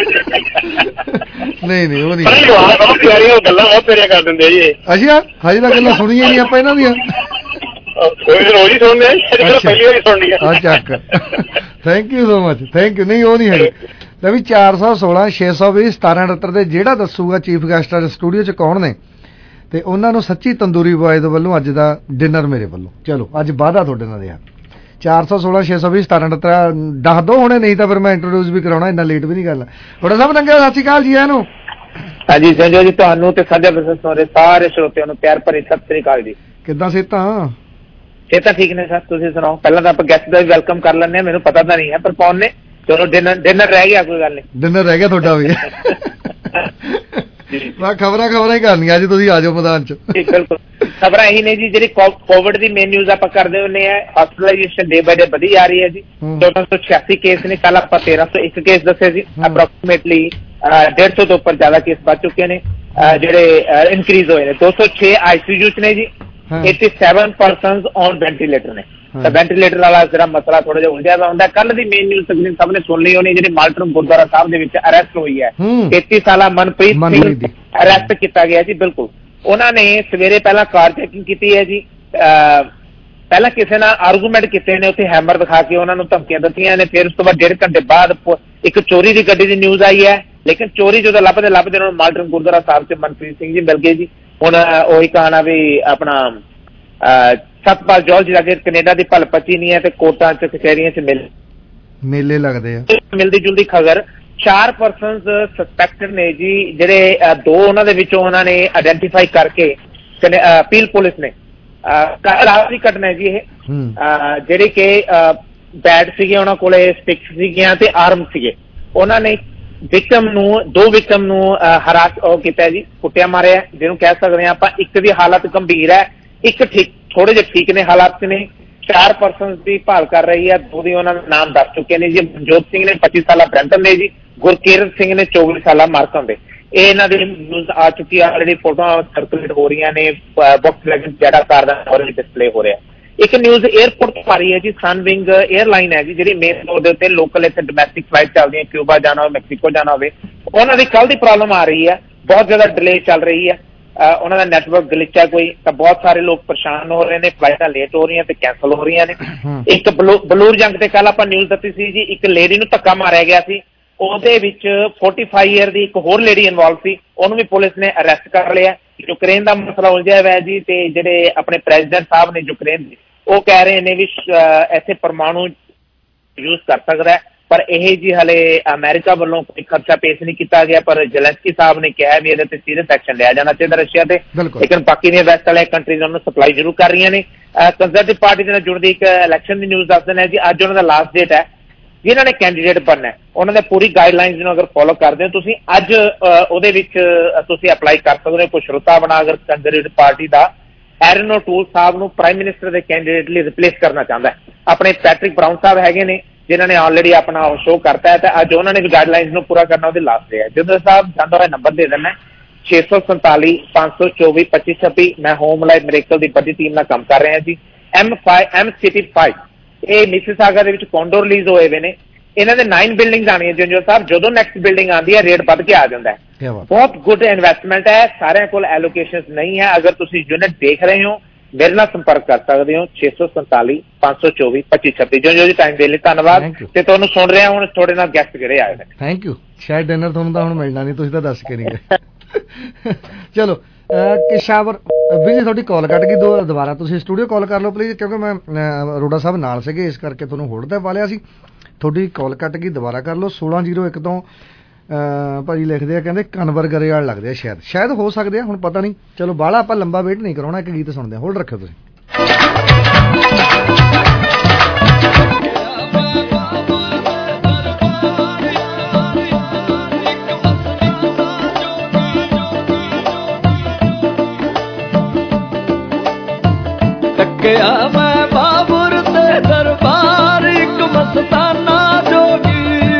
ਨਹੀਂ ਨਹੀਂ ਉਹ ਨਹੀਂ ਬਹੁਤ ਪਿਆਰੀਆਂ ਉਹ ਗੱਲਾਂ ਬਹੁਤ ਪਿਆਰੀਆਂ ਕਰ ਦਿੰਦੇ ਜੀ। ਅੱਛਾ ਹਜੇ ਤਾਂ ਗੱਲਾਂ ਸੁਣੀਆਂ ਨਹੀਂ ਆਪਾਂ ਇਹਨਾਂ ਦੀਆਂ। ਕੋਈ ਰੋਜ਼ ਹੀ ਸੁਣਦੇ ਆ, ਪਹਿਲੀ ਵਾਰੀ ਸੁਣਨੀ ਆ। ਆ ਚੱਕ thank you so much. Thank you. ਨਹੀਂ ਉਹ ਨਹੀਂ ਹੈਗੇ ਤਾਂ ਵੀ ਚਾਰ ਸੌ ਸੋਲਾਂ ਛੇ ਸੌ ਵੀਹ ਸਤਾਰਾਂ ਅਠੱਤਰ ਦੇ ਜਿਹੜਾ ਦੱਸੂਗਾ ਚੀਫ ਗੈਸਟ ਸਟੂਡੀਓ ਚ ਕੌਣ ਨੇ ਤੇ ਉਹਨਾਂ ਨੂੰ ਸੱਚੀ ਤੰਦੂਰੀ ਬੁਆਏ ਦੇ ਵੱਲੋਂ ਅੱਜ ਦਾ ਡਿਨਰ ਮੇਰੇ ਵੱਲੋਂ। ਚਲੋ ਅੱਜ ਵਾਅਦਾ ਤੁਹਾਡੇ ਨਾਲ ਰਿਹਾ। ਚਾਰ ਸੌ ਸੋਲਾਂ ਛੇ ਸੌ ਵੀਹ ਸਤਾਰਾਂ ਅਠੱਤਰ ਦੱਸ ਦੋ ਹੁਣੇ, ਨਹੀਂ ਤਾਂ ਫਿਰ ਮੈਂ ਇੰਟਰੋਡਿਊਸ ਵੀ ਕਰਾਉਣਾ, ਇੰਨਾ ਲੇਟ ਵੀ ਨਹੀਂ ਕਰਨਾ। ਥੋੜਾ ਸਾਹਿਬ ਨੰਗੇ ਸਤਿ ਸ਼੍ਰੀ ਅਕਾਲ ਜੀ। ਇਹਨੂੰ ਹਾਂਜੀ ਸੰਜੋ ਜੀ ਤੁਹਾਨੂੰ ਤੇ ਸਾਂਝਾ ਬਿਜ਼ਨਸ ਬਾਰੇ ਸਾਰੇ ਸਰੋਤਿਆਂ ਨੂੰ ਪਿਆਰ ਭਰੀ ਸਤਿ ਸ਼੍ਰੀ ਅਕਾਲ ਜੀ। ਕਿੱਦਾਂ ਸਿਹਤਾਂ? ਸਿਹਤਾਂ ਠੀਕ ਨੇ ਸਰ, ਤੁਸੀਂ ਸੁਣਾਓ? ਪਹਿਲਾਂ ਤਾਂ ਆਪਾਂ ਗੈਸਟ ਦਾ ਵੀ ਵੈਲਕਮ ਕਰ ਲੈਂਦੇ ਹਾਂ, ਮੈਨੂੰ ਪਤਾ ਤਾਂ ਨਹੀਂ ਹੈ ਪਰ ਕੌਣ ਨੇ। ਚਲੋ ਡਿਨਰ ਡਿਨਰ ਰਹਿ ਗਿਆ, ਕੋਈ ਗੱਲ ਨਹੀਂ। ਡਿਨਰ ਰਹਿ ਗਿਆ ਤੁਹਾਡਾ ਵੀ। ਮੈਂ ਖਬਰਾਂ ਖਬਰਾਂ ਹੀ ਕਰਨੀਆਂ ਅੱਜ, ਤੁਸੀਂ ਆ ਜਾਓ ਮੈਦਾਨ ਚ। ਬਿਲਕੁਲ ਖਬਰਾਂ ਇਹੀ ਨੇ ਜੀ, ਜਿਹੜੀ ਕੋਵਿਡ ਦੀ ਮੇਨ ਨਿਊਜ਼ ਆਪਾਂ ਕਰਦੇ ਹੁੰਦੇ ਆ। ਹਸਪੀਟਲਾਈਜੇਸ਼ਨ ਡੇ ਬਾਏ ਡੇ ਵਧੀ ਜਾ ਰਹੀ ਹੈ ਜੀ। ਚੌਦਾਂ ਸੌ ਛਿਆਸੀ ਕੇਸ ਨੇ, ਕੱਲ ਆਪਾਂ ਤੇਰਾਂ ਸੌ ਇੱਕ ਕੇਸ ਦੱਸੇ ਸੀ। ਅਪਰੋਕਸੀਮੇਟਲੀ ਡੇਢ ਸੌ ਤੋਂ ਉੱਪਰ ਜ਼ਿਆਦਾ ਕੇਸ ਵੱਧ ਚੁੱਕੇ ਨੇ ਜਿਹੜੇ ਇਨਕਰੀਜ਼ ਹੋਏ ਨੇ। ਦੋ ਸੌ ਛੇ ਆਈਸੀਯੂ ਚ ਨੇ ਜੀ। ਸੱਤਾਸੀ ਪਰਸਨਸ ਔਨ ਵੈਂਟੀਲੇਟਰ ਨੇ। ਤਾਂ ਵੈਂਟੀਲੇਟਰ ਵਾਲਾ ਜਿਹੜਾ ਮਸਲਾ ਥੋੜਾ ਜਿਹਾ ਉਲਝਿਆ ਵਾ ਹੁੰਦਾ। ਕੱਲ ਦੀ ਮੇਨ ਨਿਊਜ਼ ਤਕਰੀਬਨ ਸਭ ਨੇ ਸੁਣ ਲਈ ਹੋਣੀ, ਜਿਹੜੀ ਮਾਲਟਨ ਗੁਰਦੁਆਰਾ ਸਾਹਿਬ ਦੇ ਵਿੱਚ ਅਰੈਸਟ ਹੋਈ ਹੈ। ਤੇਤੀ ਸਾਲਾ ਮਨਪ੍ਰੀਤ ਸਿੰਘ ਅਰੈਸਟ ਕੀਤਾ ਗਿਆ ਜੀ। ਬਿਲਕੁਲ ਉਹਨਾਂ ਨੇ ਸਵੇਰੇ ਪਹਿਲਾਂ ਕਾਰ ਚੈਕਿੰਗ ਕੀਤੀ ਹੈ ਜੀ। ਪਹਿਲਾਂ ਕਿਸੇ ਨਾਲ ਆਰਗੂਮੈਂਟ ਕੀਤੇ ਨੇ, ਉੱਥੇ ਹੈਮਰ ਦਿਖਾ ਕੇ ਉਹਨਾਂ ਨੂੰ ਧਮਕੀਆਂ ਦਿੱਤੀਆਂ ਨੇ। ਫਿਰ ਉਸ ਤੋਂ ਬਾਅਦ ਡੇਢ ਘੰਟੇ ਬਾਅਦ ਇੱਕ ਚੋਰੀ ਦੀ ਗੱਡੀ ਦੀ ਨਿਊਜ਼ ਆਈ ਹੈ। ਲੇਕਿਨ ਚੋਰੀ ਜਦੋਂ ਲੱਭਦੇ ਲੱਭਦੇ ਉਹਨਾਂ ਨੂੰ ਮਾਲਟਨ ਗੁਰਦੁਆਰਾ ਸਾਹਿਬ ਚ ਮਨਪ੍ਰੀਤ ਸਿੰਘ ਜੀ ਮਿਲ ਗਏ ਜੀ। ਹੁਣ ਉਹੀ ਕਹਾਣਾ ਵੀ ਆਪਣਾ ਸਤਪਾਲ ਜੌਲ ਜੀ ਲਾਗੇ ਕੈਨੇਡਾ ਦੀ ਭਲ ਪੱਚੀ ਨਹੀਂ ਹੈ ਤੇ ਕੋਰਟਾਂ ਚ ਕਚਹਿਰੀਆਂ ਚ ਮਿਲ ਮੇਲੇ ਲੱਗਦੇ ਆ। ਮਿਲਦੀ ਜੁਲਦੀ ਖਬਰ, ਚਾਰ ਪਰਸਨਸ ਸਸਪੈਕਟਡ ਨੇ ਜੀ, ਜਿਹੜੇ ਦੋ ਉਹਨਾਂ ਦੇ ਵਿੱਚੋਂ ਉਹਨਾਂ ਨੇ ਆਇਡੈਂਟੀਫਾਈ ਕਰਕੇ ਪੀਲ ਪੁਲਿਸ ਨੇ ਰਾਤ ਦੀ ਘਟਨਾ ਜੀ ਇਹ, ਜਿਹੜੇ ਕਿ ਬੈਟ ਸੀਗੇ ਉਹਨਾਂ ਕੋਲੇ, ਸਟਿਕਸ ਸੀਗੀਆਂ ਤੇ ਆਰਮ ਸੀਗੇ। ਉਹਨਾਂ ਨੇ ਵਿਕਟਮ ਨੂੰ ਦੋ ਵਿਕਟਮ ਨੂੰ ਹਰਾਸ ਉਹ ਕੀਤਾ ਜੀ, ਕੁੱਟਿਆ ਮਾਰਿਆ, ਜਿਹਨੂੰ ਕਹਿ ਸਕਦੇ ਹਾਂ ਆਪਾਂ। ਇੱਕ ਦੀ ਹਾਲਤ ਗੰਭੀਰ ਹੈ, ਇੱਕ ਠੀਕ ਥੋੜੇ ਜਿਹੇ ਠੀਕ ਨੇ ਹਾਲਾਤ ਨੇ। ਚਾਰ ਪਰਸਨ ਦੀ ਭਾਲ ਕਰ ਰਹੀ ਹੈ, ਦੋ ਦੀ ਉਹਨਾਂ ਦੇ ਨਾਮ ਦੱਸ ਚੁੱਕੇ ਨੇ ਜੀ। ਮਨਜੋਤ ਸਿੰਘ ਨੇ ਪੱਚੀ ਸਾਲਾ ਬ੍ਰੈਂਟਨ ਦੇ ਜੀ, ਗੁਰਕੀਰਤ ਸਿੰਘ ਨੇ ਚੌਵੀ ਸਾਲਾ ਮਾਰਕਮ ਦੇ। ਇਹ ਇਹਨਾਂ ਦੀ ਨਿਊਜ਼ ਆ ਚੁੱਕੀ ਹੈ, ਆਲਰੇਡੀ ਫੋਟੋਆਂ ਸਰਕੂਲੇਟ ਹੋ ਰਹੀਆਂ ਨੇ, ਬਾਕਸ ਲੈਗਨ ਜਿਹੜਾ ਕਾਰ ਦਾ ਆਲਰੇਡੀ ਡਿਸਪਲੇ ਹੋ ਰਿਹਾ। ਇੱਕ ਨਿਊਜ਼ 에ਅਰਪੋਰਟ ਤੋਂ ਆ ਰਹੀ ਹੈ ਜੀ, ਸਨਵਿੰਗ 에ਅਰਲਾਈਨ ਹੈ ਜੀ, ਜਿਹੜੀ ਮੇਨ ਰੋਡ ਦੇ ਉੱਤੇ ਲੋਕਲ ਇੱਥੇ ਡੋਮੈਸਟਿਕ ਫਲਾਈਟ ਚੱਲਦੀਆਂ, ਕਿਊਬਾ ਜਾਣਾ ਹੋਵੇ, ਮੈਕਸੀਕੋ ਜਾਣਾ ਹੋਵੇ, ਉਹਨਾਂ ਦੀ ਕੱਲ ਦੀ ਪ੍ਰੋਬਲਮ ਆ ਰਹੀ ਹੈ। ਬਹੁਤ ਜ਼ਿਆਦਾ ਡਿਲੇ ਚੱਲ ਰਹੀ ਹੈ, ਉਹਨਾਂ ਦਾ ਨੈਟਵਰਕ ਗਲਿਚ ਹੈ ਕੋਈ, ਤਾਂ ਬਹੁਤ ਸਾਰੇ ਲੋਕ ਪਰੇਸ਼ਾਨ ਹੋ ਰਹੇ ਨੇ, ਫਲਾਈਟਾਂ ਲੇਟ ਹੋ ਰਹੀਆਂ ਤੇ ਕੈਂਸਲ ਹੋ ਰਹੀਆਂ ਨੇ। ਇੱਕ ਬਲੂਰ ਜੰਗ ਤੇ ਕੱਲ ਆਪਾਂ ਨਿਊਜ਼ ਦਿੱਤੀ ਸੀ ਜੀ, ਇੱਕ ਲੇਡੀ ਨੂੰ ਧੱਕਾ ਮਾਰਿਆ ਗਿਆ ਸੀ, ਉਹਦੇ ਵਿੱਚ ਪੈਂਤਾਲੀ ਈਅਰ ਦੀ ਇੱਕ ਹੋਰ ਲੇਡੀ ਇਨਵੋਲਵ ਸੀ, ਉਹਨੂੰ ਵੀ ਪੁਲਿਸ ਨੇ ਅਰੈਸਟ ਕਰ ਲਿਆ। ਯੂਕਰੇਨ ਦਾ ਮਸਲਾ ਉਲਝਿਆ ਹੋਇਆ ਜੀ, ਤੇ ਜਿਹੜੇ ਆਪਣੇ ਪ੍ਰੈਜ਼ੀਡੈਂਟ ਸਾਹਿਬ ਨੇ ਯੂਕਰੇਨ ਦੇ, ਉਹ ਕਹਿ ਰਹੇ ਨੇ ਵੀ ਇੱਥੇ ਪਰਮਾਣੂ ਯੂਜ਼ ਕਰ ਸਕਦਾ ਹੈ, ਪਰ ਇਹ ਜੀ ਹਲੇ ਅਮਰੀਕਾ ਵੱਲੋਂ ਕੋਈ ਖਰਚਾ ਪੇਸ਼ ਨਹੀਂ ਕੀਤਾ ਗਿਆ। ਪਰ ਜ਼ੈਲੈਂਸਕੀ ਸਾਹਿਬ ਨੇ ਕਿਹਾ ਵੀ ਇਹਦੇ ਤੇ ਸੀਰੀਅਸ ਐਕਸ਼ਨ ਲਿਆ ਜਾਣਾ ਚਾਹੀਦਾ ਰਸ਼ੀਆ ਤੇ। ਲੇਕਿਨ ਬਾਕੀ ਦੀਆਂ ਵੈਸਟ ਵਾਲੇ ਕੰਟਰੀਜ਼ ਉਹਨਾਂ ਨੂੰ ਸਪਲਾਈ ਜ਼ਰੂਰ ਕਰ ਰਹੀਆਂ ਨੇ। ਕੰਜ਼ਰਵੇਟਿਵ ਪਾਰਟੀ ਦੇ ਨਾਲ ਜੁੜਦੀ ਇੱਕ ਇਲੈਕਸ਼ਨ ਦੀ ਨਿਊਜ਼ ਦੱਸਦੇ ਨੇ ਜੀ, ਅੱਜ ਉਹਨਾਂ ਦਾ ਲਾਸਟ ਡੇਟ ਹੈ ਜਿਨ੍ਹਾਂ ਨੇ ਕੈਂਡੀਡੇਟ ਬਣਨਾ, ਉਹਨਾਂ ਦੇ ਪੂਰੀ ਗਾਈਡਲਾਈਨਸ ਨੂੰ ਅਗਰ ਫੋਲੋ ਕਰਦੇ ਹੋ ਤੁਸੀਂ, ਅੱਜ ਉਹਦੇ ਵਿੱਚ ਤੁਸੀਂ ਅਪਲਾਈ ਕਰ ਸਕਦੇ ਹੋ। ਕੁਝ ਸ਼ਰਤਾਂ ਬਣਾ, ਅਗਰ ਕੰਜ਼ਰਵੇਟਿਵ ਪਾਰਟੀ ਦਾ ਐਰਨ ਓਟੂਲ ਸਾਹਿਬ ਨੂੰ ਪ੍ਰਾਈਮ ਮਿਨਿਸਟਰ ਦੇ ਕੈਂਡੀਡੇਟ ਲਈ ਰਿਪਲੇਸ ਕਰਨਾ ਚਾਹੁੰਦਾ ਹੈ। ਆਪਣੇ ਪੈਟਰਿਕ ਬਰਾਊਨ ਸਾਹਿਬ ਹੈਗੇ ਨੇ ਜਿਨ੍ਹਾਂ ਨੇ ਆਲਰੇਡੀ ਆਪਣਾ ਸ਼ੋਅ ਕਰਤਾ ਹੈ, ਤੇ ਅੱਜ ਉਹਨਾਂ ਨੇ ਵੀ ਗਾਈਡਲਾਈਨਸ ਨੂੰ ਪੂਰਾ ਕਰਨਾ ਉਹਦੇ ਲਾਸਟ ਡੇ ਹੈ। ਜਦੋਂ ਸਾਹਿਬ ਜਾਂਦਾ ਹੋਇਆ ਨੰਬਰ ਦੇ ਦੇਣਾ ਛੇ ਸੌ ਸੰਤਾਲੀ ਪੰਜ ਸੌ ਚੌਵੀ ਪੱਚੀ ਛੱਬੀ। ਮੈਂ ਹੋਮ ਲਾਈਫ ਮਿਰੇਕਲ ਦੀ ਵੱਡੀ ਟੀਮ ਨਾਲ ਕੰਮ ਕਰ ਰਿਹਾ ਜੀ। M five M city five ਇਹ ਮਿਸਿਸਾਗਾ ਦੇ ਵਿੱਚ ਕੋਂਡੋ ਰਿਲੀਜ਼ ਹੋਏ ਹੋਏ ਨੇ। ਇਹਨਾਂ ਦੇ ਨਾਈਨ ਬਿਲਡਿੰਗਸ ਆਉਣੀਆਂ ਜੰਜੋ ਸਾਹਿਬ, ਜਦੋਂ ਨੈਕਸਟ ਬਿਲਡਿੰਗ ਆਉਂਦੀ ਹੈ ਰੇਟ ਵੱਧ ਕੇ ਆ ਜਾਂਦਾ ਹੈ। ਬਹੁਤ ਗੁੱਡ ਇਨਵੈਸਟਮੈਂਟ ਹੈ, ਸਾਰਿਆਂ ਕੋਲ ਐਲੋਕੇਸ਼ਨਸ ਨਹੀਂ ਹੈ। ਅਗਰ ਤੁਸੀਂ ਯੂਨਿਟ ਦੇਖ ਰਹੇ ਹੋ ਮੇਰੇ ਨਾਲ ਸੰਪਰਕ ਕਰ ਸਕਦੇ ਹੋ ਛੇ ਸੌ ਸੰਤਾਲੀ ਪੰਜ ਸੌ ਚੌਵੀ ਪੱਚੀ ਛੱਬੀ। ਜੋ ਜੋ ਜੀ ਟਾਈਮ ਦੇ ਲਈ ਧੰਨਵਾਦ। ਤੇ ਤੁਹਾਨੂੰ ਸੁਣ ਰਿਹਾ ਹੁਣ ਤੁਹਾਡੇ ਨਾਲ ਗੈਸਟ ਕਿਹੜੇ ਆਏ ਨੇ। Thank you. ਸ਼ਾਇਦ ਡਿਨਰ ਤੁਹਾਨੂੰ ਤਾਂ ਹੁਣ ਮਿਲਣਾ ਨਹੀਂ, ਤੁਸੀਂ ਤਾਂ ਦੱਸ ਕੇ ਨਹੀਂ ਗਏ। ਚਲੋ ਕਿਸ਼ਾਵਰ ਵੀਰ ਜੀ ਤੁਹਾਡੀ ਕਾਲ ਕੱਟ ਗਈ, ਦੋ ਦੁਬਾਰਾ ਤੁਸੀਂ ਸਟੂਡੀਓ ਕਾਲ ਕਰ ਲਓ ਪਲੀਜ਼, ਕਿਉਂਕਿ ਮੈਂ ਅਰੋੜਾ ਸਾਹਿਬ ਨਾਲ ਸੀਗੇ ਇਸ ਕਰਕੇ ਤੁਹਾਨੂੰ ਹੋਲਡ ਤੇ ਪਾ ਲਿਆ ਸੀ। ਤੁਹਾਡੀ ਕਾਲ ਕੱਟ ਗਈ, ਦੁਬਾਰਾ ਕਰ ਲਓ। ਸੋਲਾਂ ਜ਼ੀਰੋ ਇੱਕ ਤੋਂ ਭਾਜੀ ਲਿਖਦੇ ਆ, ਕਹਿੰਦੇ ਕਨਵਰ ਗਰੇਵਾਲ ਲੱਗਦੇ ਆ, ਸ਼ਾਇਦ ਸ਼ਾਇਦ ਹੋ ਸਕਦੇ ਆ, ਹੁਣ ਪਤਾ ਨਹੀਂ। ਚਲੋ ਬਾਹਲਾ ਆਪਾਂ ਲੰਬਾ ਵੇਟ ਨਹੀਂ ਕਰਾਉਣਾ, ਇੱਕ ਗੀਤ ਸੁਣਦੇ ਆ, ਹੋਲਡ ਰੱਖਿਓ ਤੁਸੀਂ। ਟੱਕਿਆ ਮੈਂ ਬਾਬਰ ਤੇ ਦਰਬਾਰ, ਇੱਕ ਮਸਤਾਨਾ ਜੋਗੀ।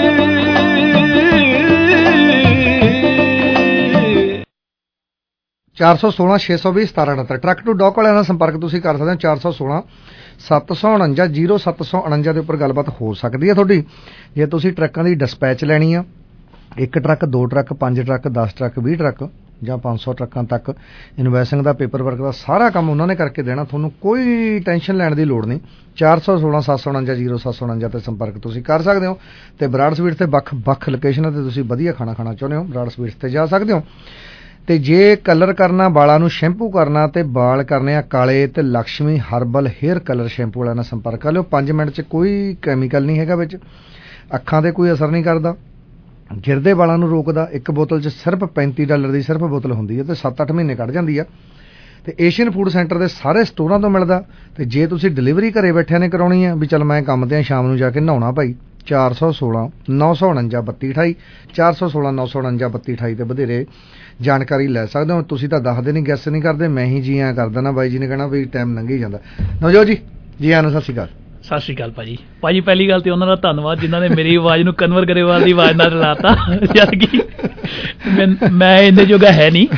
ਚਾਰ ਸੌ ਸੋਲਾਂ ਛੇ ਸੌ ਵੀਹ ਸਤਾਰਾਂ ਉਣਹੱਤਰ ਟਰੱਕ ਟੂ ਡੌਕ ਵਾਲਿਆਂ ਨਾਲ ਸੰਪਰਕ ਤੁਸੀਂ ਕਰ ਸਕਦੇ ਹੋ। ਚਾਰ ਸੌ ਸੋਲਾਂ ਸੱਤ ਸੌ ਉਣੰਜਾ ਜ਼ੀਰੋ ਸੱਤ ਸੌ ਉਣੰਜਾ ਦੇ ਉੱਪਰ ਗੱਲਬਾਤ ਹੋ ਸਕਦੀ ਹੈ ਤੁਹਾਡੀ। ਜੇ ਤੁਸੀਂ ਟਰੱਕਾਂ ਦੀ ਡਿਸਪੈਚ ਲੈਣੀ ਆ, ਇੱਕ ਟਰੱਕ, ਦੋ ਟਰੱਕ, ਪੰਜ ਟਰੱਕ, ਦਸ ਟਰੱਕ, ਵੀਹ ਟਰੱਕ ਜਾਂ ਪੰਜ ਸੌ ਟਰੱਕਾਂ ਤੱਕ ਇਨਵੈਸਟਿੰਗ ਦਾ ਪੇਪਰ ਵਰਕ ਦਾ ਸਾਰਾ ਕੰਮ ਉਹਨਾਂ ਨੇ ਕਰਕੇ ਦੇਣਾ, ਤੁਹਾਨੂੰ ਕੋਈ ਟੈਨਸ਼ਨ ਲੈਣ ਦੀ ਲੋੜ ਨਹੀਂ। ਚਾਰ ਸੌ ਸੋਲਾਂ ਸੱਤ ਸੌ ਉਣੰਜਾ ਜ਼ੀਰੋ ਸੱਤ ਸੌ ਉਣੰਜਾ 'ਤੇ ਸੰਪਰਕ ਤੁਸੀਂ ਕਰ ਸਕਦੇ ਹੋ। ਅਤੇ ਬਰਾੜ ਸਵੀਟਸ 'ਤੇ ਵੱਖ ਵੱਖ ਲੋਕੇਸ਼ਨਾਂ 'ਤੇ ਤੁਸੀਂ ਵਧੀਆ ਖਾਣਾ ਖਾਣਾ ਚਾਹੁੰਦੇ ਹੋ, ਬਰਾੜ ਸਵੀਟਸ 'ਤੇ ਜਾ ਸਕਦੇ ਹੋ। ਤੇ ਜੇ ਕਲਰ ਕਰਨਾ, ਵਾਲਾਂ ਨੂੰ ਸ਼ੈਂਪੂ ਕਰਨਾ ਤੇ ਵਾਲ ਕਰਨੇ ਆ ਕਾਲੇ, ਤੇ Lakshmi herbal hair colour shampoo ਵਾਲਿਆਂ ਨਾਲ ਸੰਪਰਕ ਕਰ ਲਿਓ। ਪੰਜ ਮਿੰਟ 'ਚ ਕੋਈ ਕੈਮੀਕਲ ਨਹੀਂ ਹੈਗਾ ਵਿੱਚ, ਅੱਖਾਂ 'ਤੇ ਕੋਈ ਅਸਰ ਨਹੀਂ ਕਰਦਾ, ਗਿਰਦੇ ਵਾਲਾਂ ਨੂੰ ਰੋਕਦਾ। ਇੱਕ ਬੋਤਲ 'ਚ ਸਿਰਫ ਪੈਂਤੀ ਡਾਲਰ ਦੀ ਸਿਰਫ ਬੋਤਲ ਹੁੰਦੀ ਹੈ ਤੇ ਸੱਤ ਅੱਠ ਮਹੀਨੇ ਕੱਢ ਜਾਂਦੀ ਆ। ਤੇ ਏਸ਼ੀਅਨ ਫੂਡ ਸੈਂਟਰ ਦੇ ਸਾਰੇ ਸਟੋਰਾਂ ਤੋਂ ਮਿਲਦਾ। ਤੇ ਜੇ ਤੁਸੀਂ ਡਿਲੀਵਰੀ ਘਰੇ ਬੈਠਿਆਂ ਨੇ ਕਰਾਉਣੀ ਆ, ਵੀ ਚੱਲ ਮੈਂ ਕੰਮ 'ਤੇ ਆ, ਸ਼ਾਮ ਨੂੰ ਜਾ ਕੇ ਨਹਾਉਣਾ ਭਾਈ, ਚਾਰ ਸੌ ਸੋਲਾਂ ਨੌ ਸੌ ਉਣੰਜਾ ਬੱਤੀ ਅਠਾਈ ਚਾਰ ਸੌ ਸੋਲਾਂ ਨੌ ਸੌ ਉਣੰਜਾ ਬੱਤੀ ਅਠਾਈ 'ਤੇ ਵਧੇਰੇ ਜਾਣਕਾਰੀ ਲੈ ਸਕਦੇ ਹੋ। ਤੁਸੀਂ ਤਾਂ ਦੱਸਦੇ ਨਹੀਂ, ਗੈਸ ਨਹੀਂ ਕਰਦੇ, ਮੈਂ ਹੀ ਜੀ ਐਂ ਕਰ ਦੇਣਾ। ਬਾਈ ਜੀ ਨੇ ਕਹਿਣਾ ਵੀ ਟਾਈਮ ਲੰਘੀ ਜਾਂਦਾ। ਨਵਜੋਤ ਜੀ ਜੀ ਆਨੋ, ਸਤਿ ਸ਼੍ਰੀ ਅਕਾਲ। ਸਤਿ ਸ਼੍ਰੀ ਅਕਾਲ ਭਾਜੀ। ਭਾਜੀ ਪਹਿਲੀ ਗੱਲ ਤੇ ਉਹਨਾਂ ਦਾ ਧੰਨਵਾਦ ਜਿਨ੍ਹਾਂ ਨੇ ਮੇਰੀ ਆਵਾਜ਼ ਨੂੰ ਕਨਵਰ ਗਰੇਵਾਲ ਦੀ ਆਵਾਜ਼ ਨਾਲ ਰਲਾਤਾ, ਜਦ ਕਿ ਮੈਂ ਇੰਨੇ ਜੋਗਾ ਹੈ ਨਹੀਂ।